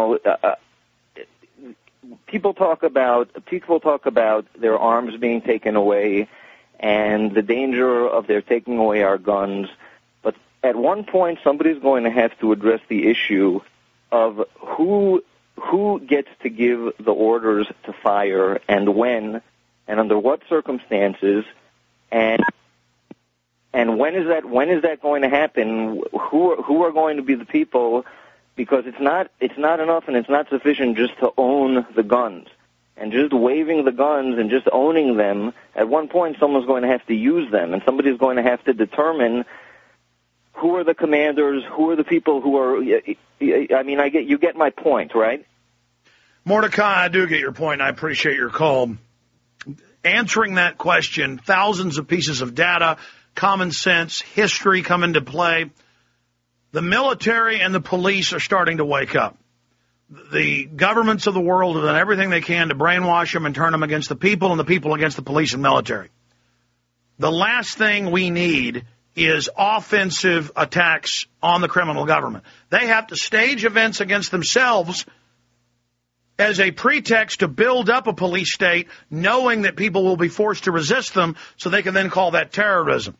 people talk about their arms being taken away and the danger of their taking away our guns. But at one point, somebody's going to have to address the issue of who gets to give the orders to fire and when and under what circumstances and when is that going to happen? Who are going to be the people? Because it's not enough and it's not sufficient just to own the guns. And just waving the guns and just owning them, at one point someone's going to have to use them, and somebody's going to have to determine who are the commanders, who are the people who are... you get my point, right? Mordecai, I do get your point, and I appreciate your call. Answering that question, thousands of pieces of data, common sense, history come into play. The military and the police are starting to wake up. The governments of the world have done everything they can to brainwash them and turn them against the people and the people against the police and military. The last thing we need is offensive attacks on the criminal government. They have to stage events against themselves as a pretext to build up a police state, knowing that people will be forced to resist them, so they can then call that terrorism.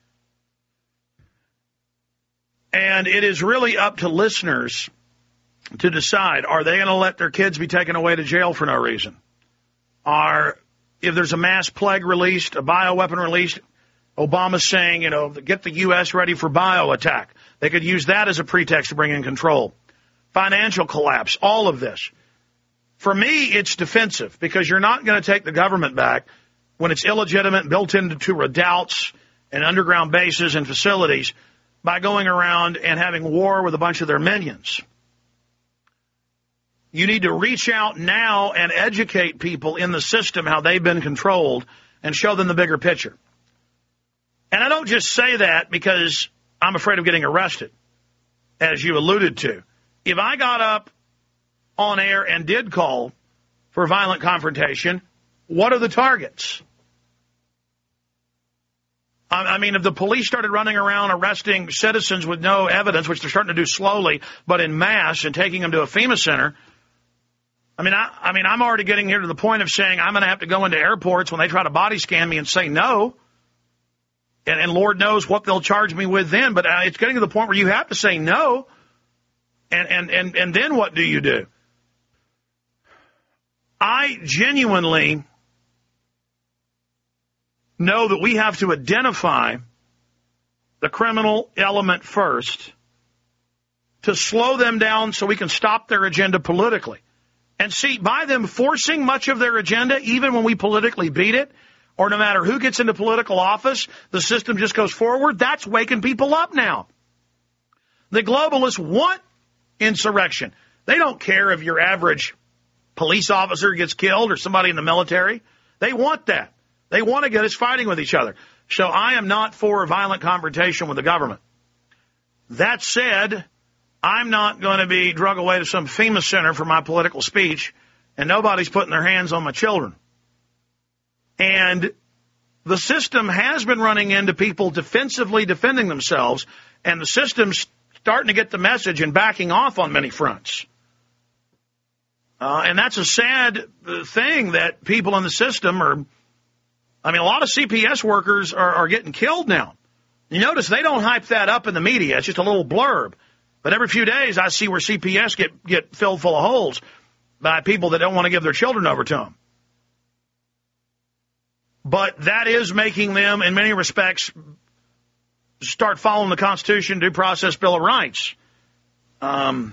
And it is really up to listeners to decide, are they going to let their kids be taken away to jail for no reason? If there's a mass plague released, a bioweapon released, Obama's saying, get the U.S. ready for bio attack. They could use that as a pretext to bring in control. Financial collapse, all of this. For me, it's defensive, because you're not going to take the government back when it's illegitimate, built into redoubts and underground bases and facilities by going around and having war with a bunch of their minions. You need to reach out now and educate people in the system how they've been controlled and show them the bigger picture. And I don't just say that because I'm afraid of getting arrested, as you alluded to. If I got up on air and did call for violent confrontation, what are the targets? If the police started running around arresting citizens with no evidence, which they're starting to do slowly, but in mass, and taking them to a FEMA center, I'm already getting here to the point of saying I'm going to have to go into airports when they try to body scan me and say no. And Lord knows what they'll charge me with then. But it's getting to the point where you have to say no. And then what do you do? I genuinely know that we have to identify the criminal element first to slow them down so we can stop their agenda politically. And see, by them forcing much of their agenda, even when we politically beat it, or no matter who gets into political office, the system just goes forward, that's waking people up now. The globalists want insurrection. They don't care if your average police officer gets killed or somebody in the military. They want that. They want to get us fighting with each other. So I am not for a violent confrontation with the government. That said, I'm not going to be drug away to some FEMA center for my political speech, and nobody's putting their hands on my children. And the system has been running into people defensively defending themselves, and the system's starting to get the message and backing off on many fronts. And that's a sad thing that people in the system are, I mean, a lot of CPS workers are getting killed now. You notice they don't hype that up in the media. It's just a little blurb. But every few days I see where CPS get filled full of holes by people that don't want to give their children over to them. But that is making them, in many respects, start following the Constitution, Due Process, Bill of Rights. The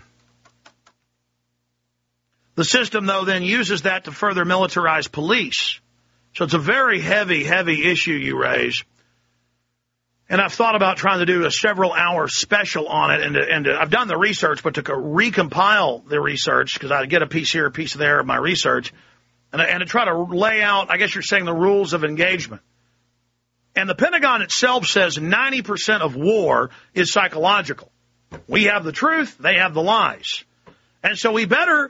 system, though, then uses that to further militarize police. So it's a very heavy, heavy issue you raise. And I've thought about trying to do a several-hour special on it, and I've done the research, but to recompile the research, because I get a piece here, a piece there of my research, and to try to lay out, I guess you're saying, the rules of engagement. And the Pentagon itself says 90% of war is psychological. We have the truth, they have the lies. And so we better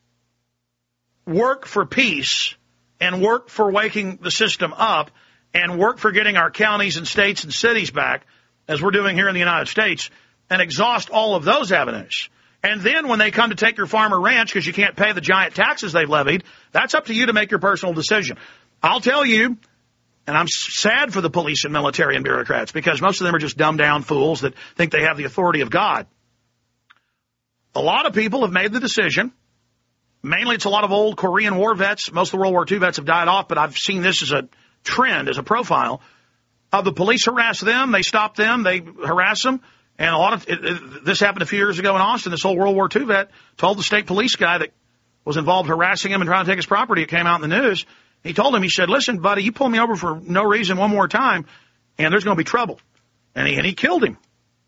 work for peace and work for waking the system up and work for getting our counties and states and cities back, as we're doing here in the United States, and exhaust all of those avenues. And then when they come to take your farm or ranch because you can't pay the giant taxes they've levied, that's up to you to make your personal decision. I'll tell you, and I'm sad for the police and military and bureaucrats, because most of them are just dumbed-down fools that think they have the authority of God. A lot of people have made the decision. Mainly it's a lot of old Korean War vets. Most of the World War II vets have died off, but I've seen this as a trend, as a profile of the police harass them, they stop them, they harass them. And a lot of this happened a few years ago in Austin. This old World War II vet told the state police guy that was involved harassing him and trying to take his property. It came out in the news. He told him, he said, "Listen, buddy, you pull me over for no reason one more time, and there's going to be trouble." And he killed him.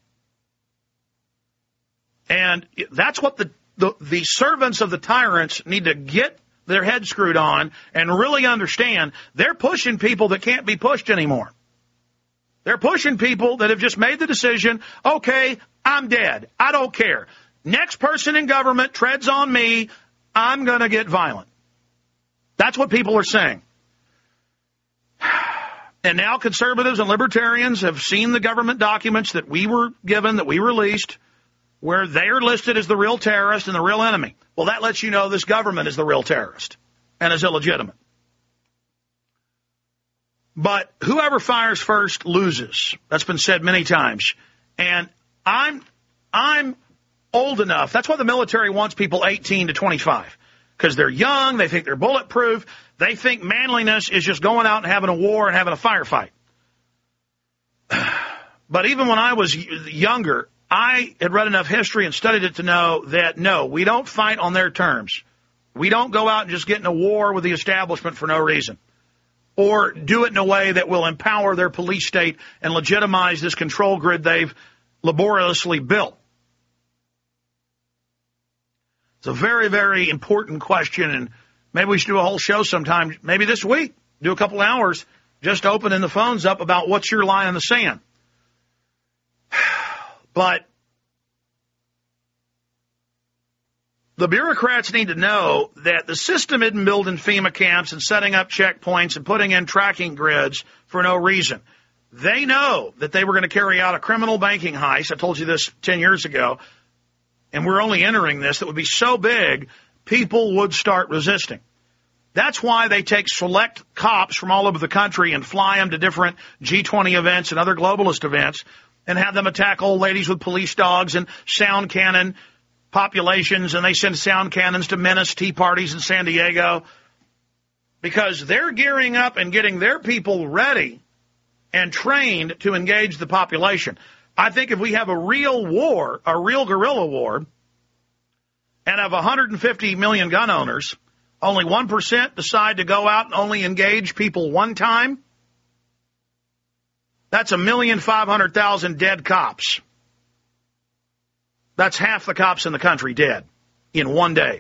And that's what the servants of the tyrants need to get their heads screwed on and really understand. They're pushing people that can't be pushed anymore. They're pushing people that have just made the decision, okay, I'm dead. I don't care. Next person in government treads on me, I'm going to get violent. That's what people are saying. And now conservatives and libertarians have seen the government documents that we were given, that we released, where they are listed as the real terrorist and the real enemy. Well, that lets you know this government is the real terrorist and is illegitimate. But whoever fires first loses. That's been said many times. And I'm old enough. That's why the military wants people 18 to 25. Because they're young, they think they're bulletproof, they think manliness is just going out and having a war and having a firefight. But even when I was younger, I had read enough history and studied it to know that, no, we don't fight on their terms. We don't go out and just get in a war with the establishment for no reason. Or do it in a way that will empower their police state and legitimize this control grid they've laboriously built. It's a very, very important question, and maybe we should do a whole show sometime, maybe this week, do a couple hours, just opening the phones up about what's your line in the sand. But the bureaucrats need to know that the system isn't building FEMA camps and setting up checkpoints and putting in tracking grids for no reason. They know that they were going to carry out a criminal banking heist. I told you this 10 years ago. And we're only entering this, that would be so big, people would start resisting. That's why they take select cops from all over the country and fly them to different G20 events and other globalist events and have them attack old ladies with police dogs and sound cannon populations, and they send sound cannons to menace tea parties in San Diego, because they're gearing up and getting their people ready and trained to engage the population. I think if we have a real war, a real guerrilla war, and of 150 million gun owners, only 1% decide to go out and only engage people one time, that's 1,500,000 dead cops. That's half the cops in the country dead in one day.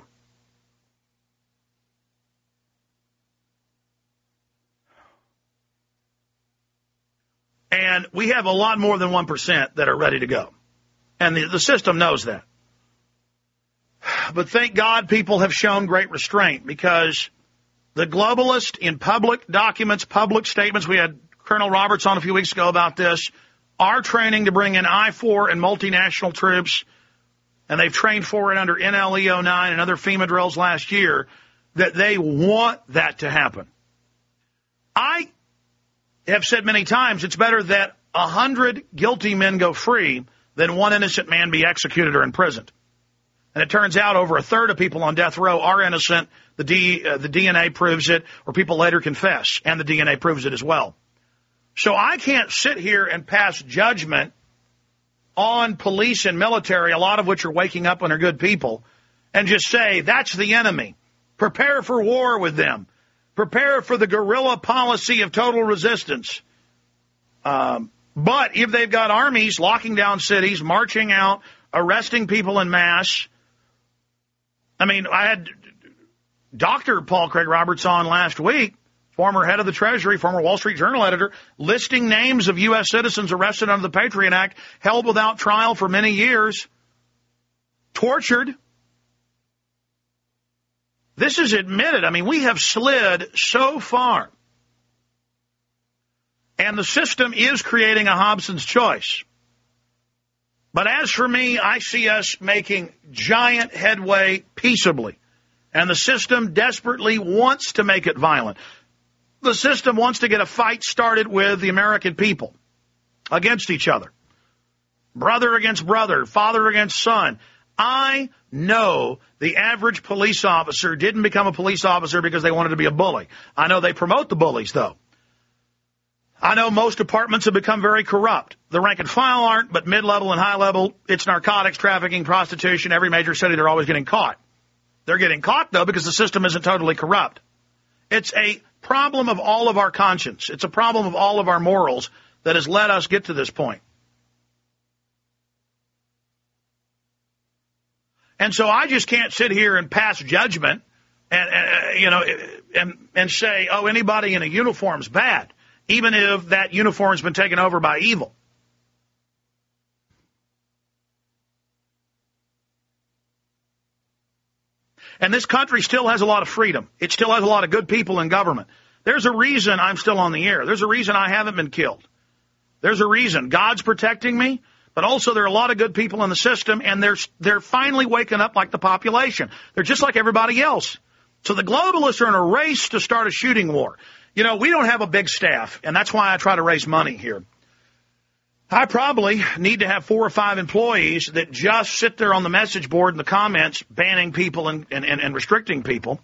And we have a lot more than 1% that are ready to go. And the system knows that. But thank God people have shown great restraint, because the globalists in public documents, public statements, we had Colonel Roberts on a few weeks ago about this, are training to bring in I-4 and multinational troops, and they've trained for it under NLE 09 and other FEMA drills last year, that they want that to happen. I have said many times it's better that 100 guilty men go free than one innocent man be executed or imprisoned. And it turns out over a third of people on death row are innocent. The DNA proves it, or people later confess, and the DNA proves it as well. So I can't sit here and pass judgment on police and military, a lot of which are waking up and are good people, and just say, that's the enemy. Prepare for war with them. Prepare for the guerrilla policy of total resistance. But if they've got armies locking down cities, marching out, arresting people en masse, I mean, I had Dr. Paul Craig Roberts on last week, former head of the Treasury, former Wall Street Journal editor, listing names of U.S. citizens arrested under the Patriot Act, held without trial for many years, tortured. This is admitted. I mean, we have slid so far. And the system is creating a Hobson's choice. But as for me, I see us making giant headway peaceably. And the system desperately wants to make it violent. The system wants to get a fight started with the American people against each other. Brother against brother, father against son. I know the average police officer didn't become a police officer because they wanted to be a bully. I know they promote the bullies, though. I know most departments have become very corrupt. The rank and file aren't, but mid-level and high-level, it's narcotics, trafficking, prostitution. Every major city, they're always getting caught. They're getting caught, though, because the system isn't totally corrupt. It's a problem of all of our conscience. It's a problem of all of our morals that has led us get to this point. And so I just can't sit here and pass judgment and say, oh, anybody in a uniform's bad, even if that uniform's been taken over by evil. And this country still has a lot of freedom. It still has a lot of good people in government. There's a reason I'm still on the air. There's a reason I haven't been killed. There's a reason. God's protecting me, but also there are a lot of good people in the system, and they're finally waking up like the population. They're just like everybody else. So the globalists are in a race to start a shooting war. You know, we don't have a big staff, and that's why I try to raise money here. I probably need to have 4 or 5 employees that just sit there on the message board in the comments banning people and restricting people.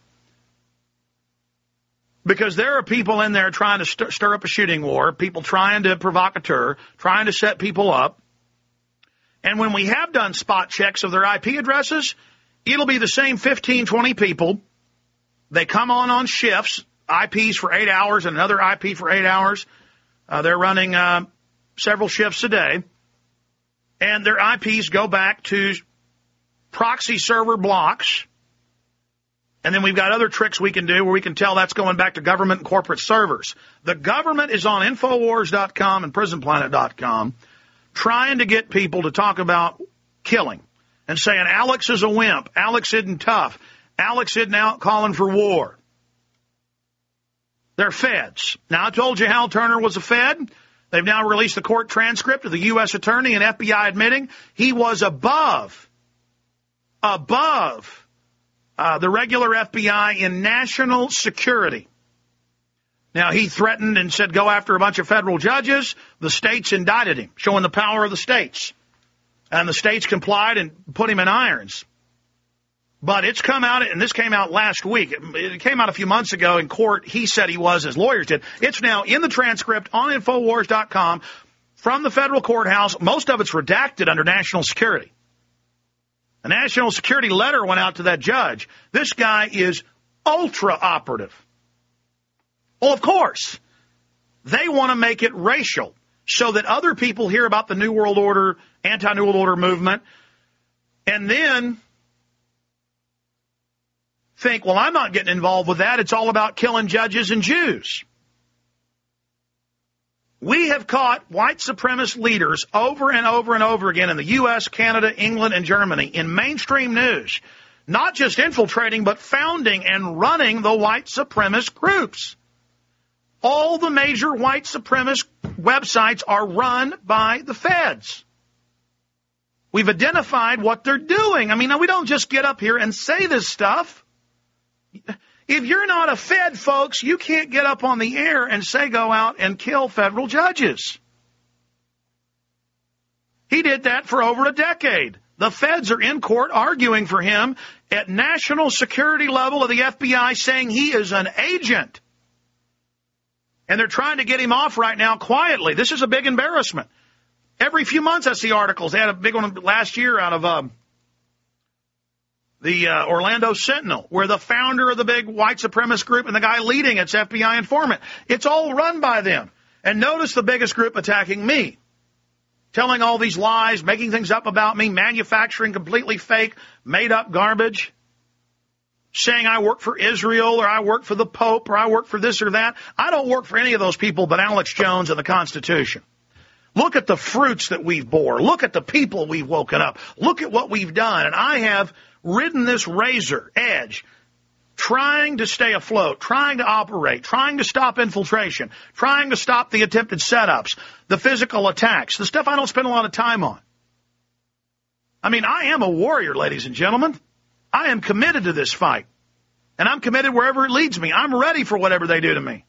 Because there are people in there trying to stir up a shooting war, people trying to provocateur, trying to set people up. And when we have done spot checks of their IP addresses, it'll be the same 15, 20 people. They come on shifts, IPs for 8 hours and another IP for 8 hours. They're running several shifts a day. And their IPs go back to proxy server blocks. And then we've got other tricks we can do where we can tell that's going back to government and corporate servers. The government is on Infowars.com and PrisonPlanet.com trying to get people to talk about killing and saying Alex is a wimp, Alex isn't tough, Alex isn't out calling for war. They're feds. Now, I told you Hal Turner was a fed. They've now released the court transcript of the U.S. attorney and FBI admitting he was above the regular FBI in national security. Now, he threatened and said go after a bunch of federal judges. The states indicted him, showing the power of the states. And the states complied and put him in irons. But it's come out, and this came out last week. It came out a few months ago in court. He said he was, his lawyers did. It's now in the transcript on Infowars.com from the federal courthouse. Most of it's redacted under national security. A national security letter went out to that judge. This guy is ultra operative. Well, of course, they want to make it racial so that other people hear about the New World Order, anti-New World Order movement, and then think, well, I'm not getting involved with that. It's all about killing judges and Jews. We have caught white supremacist leaders over and over and over again in the U.S., Canada, England, and Germany in mainstream news, not just infiltrating, but founding and running the white supremacist groups. All the major white supremacist websites are run by the feds. We've identified what they're doing. I mean, we don't just get up here and say this stuff. If you're not a Fed, folks, you can't get up on the air and say go out and kill federal judges. He did that for over a decade. The feds are in court arguing for him at national security level of the FBI, saying he is an agent. And they're trying to get him off right now quietly. This is a big embarrassment. Every few months I see articles. They had a big one last year out of the Orlando Sentinel, where the founder of the big white supremacist group and the guy leading it's FBI informant. It's all run by them. And notice the biggest group attacking me, telling all these lies, making things up about me, manufacturing completely fake, made-up garbage, saying I work for Israel or I work for the Pope or I work for this or that. I don't work for any of those people but Alex Jones and the Constitution. Look at the fruits that we've bore. Look at the people we've woken up. Look at what we've done. And I have ridden this razor edge, trying to stay afloat, trying to operate, trying to stop infiltration, trying to stop the attempted setups, the physical attacks, the stuff I don't spend a lot of time on. I mean, I am a warrior, ladies and gentlemen. I am committed to this fight, and I'm committed wherever it leads me. I'm ready for whatever they do to me.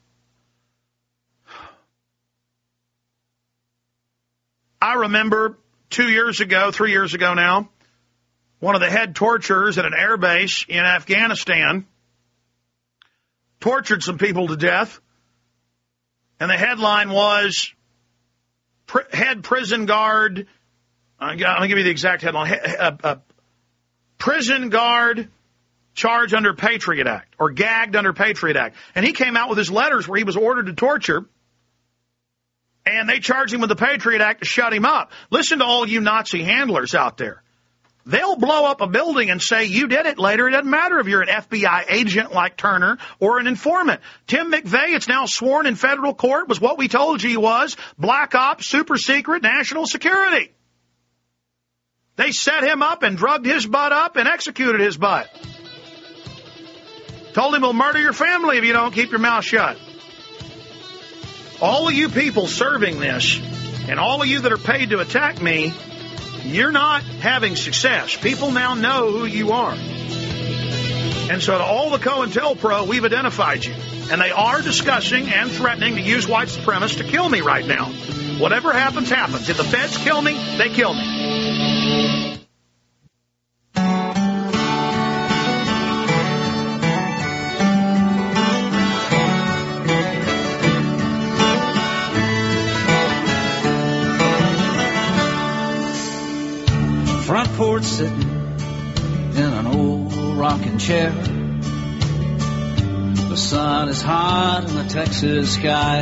I remember 3 years ago now, one of the head torturers at an air base in Afghanistan tortured some people to death, and the headline was head prison guard, I'm going to give you the exact headline, prison guard charged under Patriot Act, or gagged under Patriot Act. And he came out with his letters where he was ordered to torture, and they charged him with the Patriot Act to shut him up. Listen to all you Nazi handlers out there. They'll blow up a building and say, you did it later. It doesn't matter if you're an FBI agent like Turner or an informant. Tim McVeigh, it's now sworn in federal court, was what we told you he was. Black ops, super secret, national security. They set him up and drugged his butt up and executed his butt. Told him he'll murder your family if you don't keep your mouth shut. All of you people serving this, and all of you that are paid to attack me, you're not having success. People now know who you are. And so to all the COINTELPRO, we've identified you. And they are discussing and threatening to use white supremacists to kill me right now. Whatever happens, happens. If the feds kill me, they kill me. Front porch sitting in an old rocking chair. The sun is hot in the Texas sky.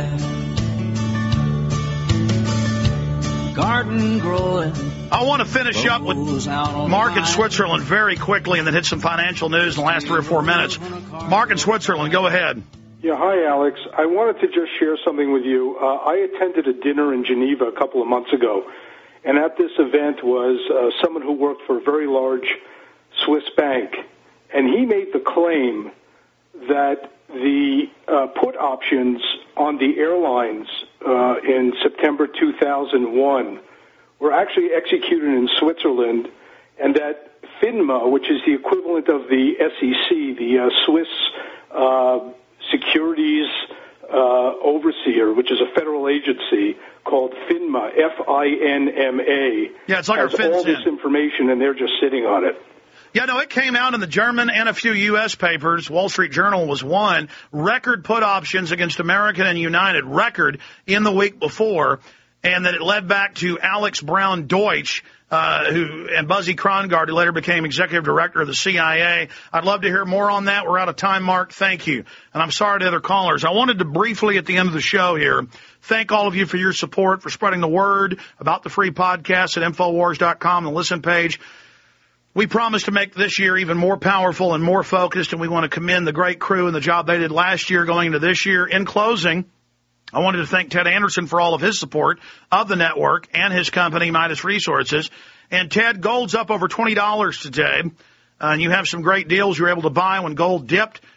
Garden growing. I want to finish up with Mark in Switzerland very quickly and then hit some financial news in the last 3 or 4 minutes. Mark in Switzerland, go ahead. Yeah, hi, Alex. I wanted to just share something with you. I attended a dinner in Geneva a couple of months ago. And at this event was someone who worked for a very large Swiss bank. And he made the claim that the put options on the airlines in September 2001 were actually executed in Switzerland, and that FINMA, which is the equivalent of the SEC, the Swiss Securities Overseer, which is a federal agency called FINMA, F-I-N-M-A. Yeah, it's like our FinCEN. All this information, and they're just sitting on it. Yeah, no, it came out in the German and a few U.S. papers. Wall Street Journal was one. Record put options against American and United, record in the week before, and that it led back to Alex Brown Deutsch, and Buzzy Krongard, who later became executive director of the CIA. I'd love to hear more on that. We're out of time, Mark. Thank you. And I'm sorry to other callers. I wanted to briefly, at the end of the show here, thank all of you for your support, for spreading the word about the free podcast at Infowars.com, the listen page. We promise to make this year even more powerful and more focused, and we want to commend the great crew and the job they did last year going into this year. In closing, I wanted to thank Ted Anderson for all of his support of the network and his company, Midas Resources. And Ted, gold's up over $20 today, and you have some great deals you were able to buy when gold dipped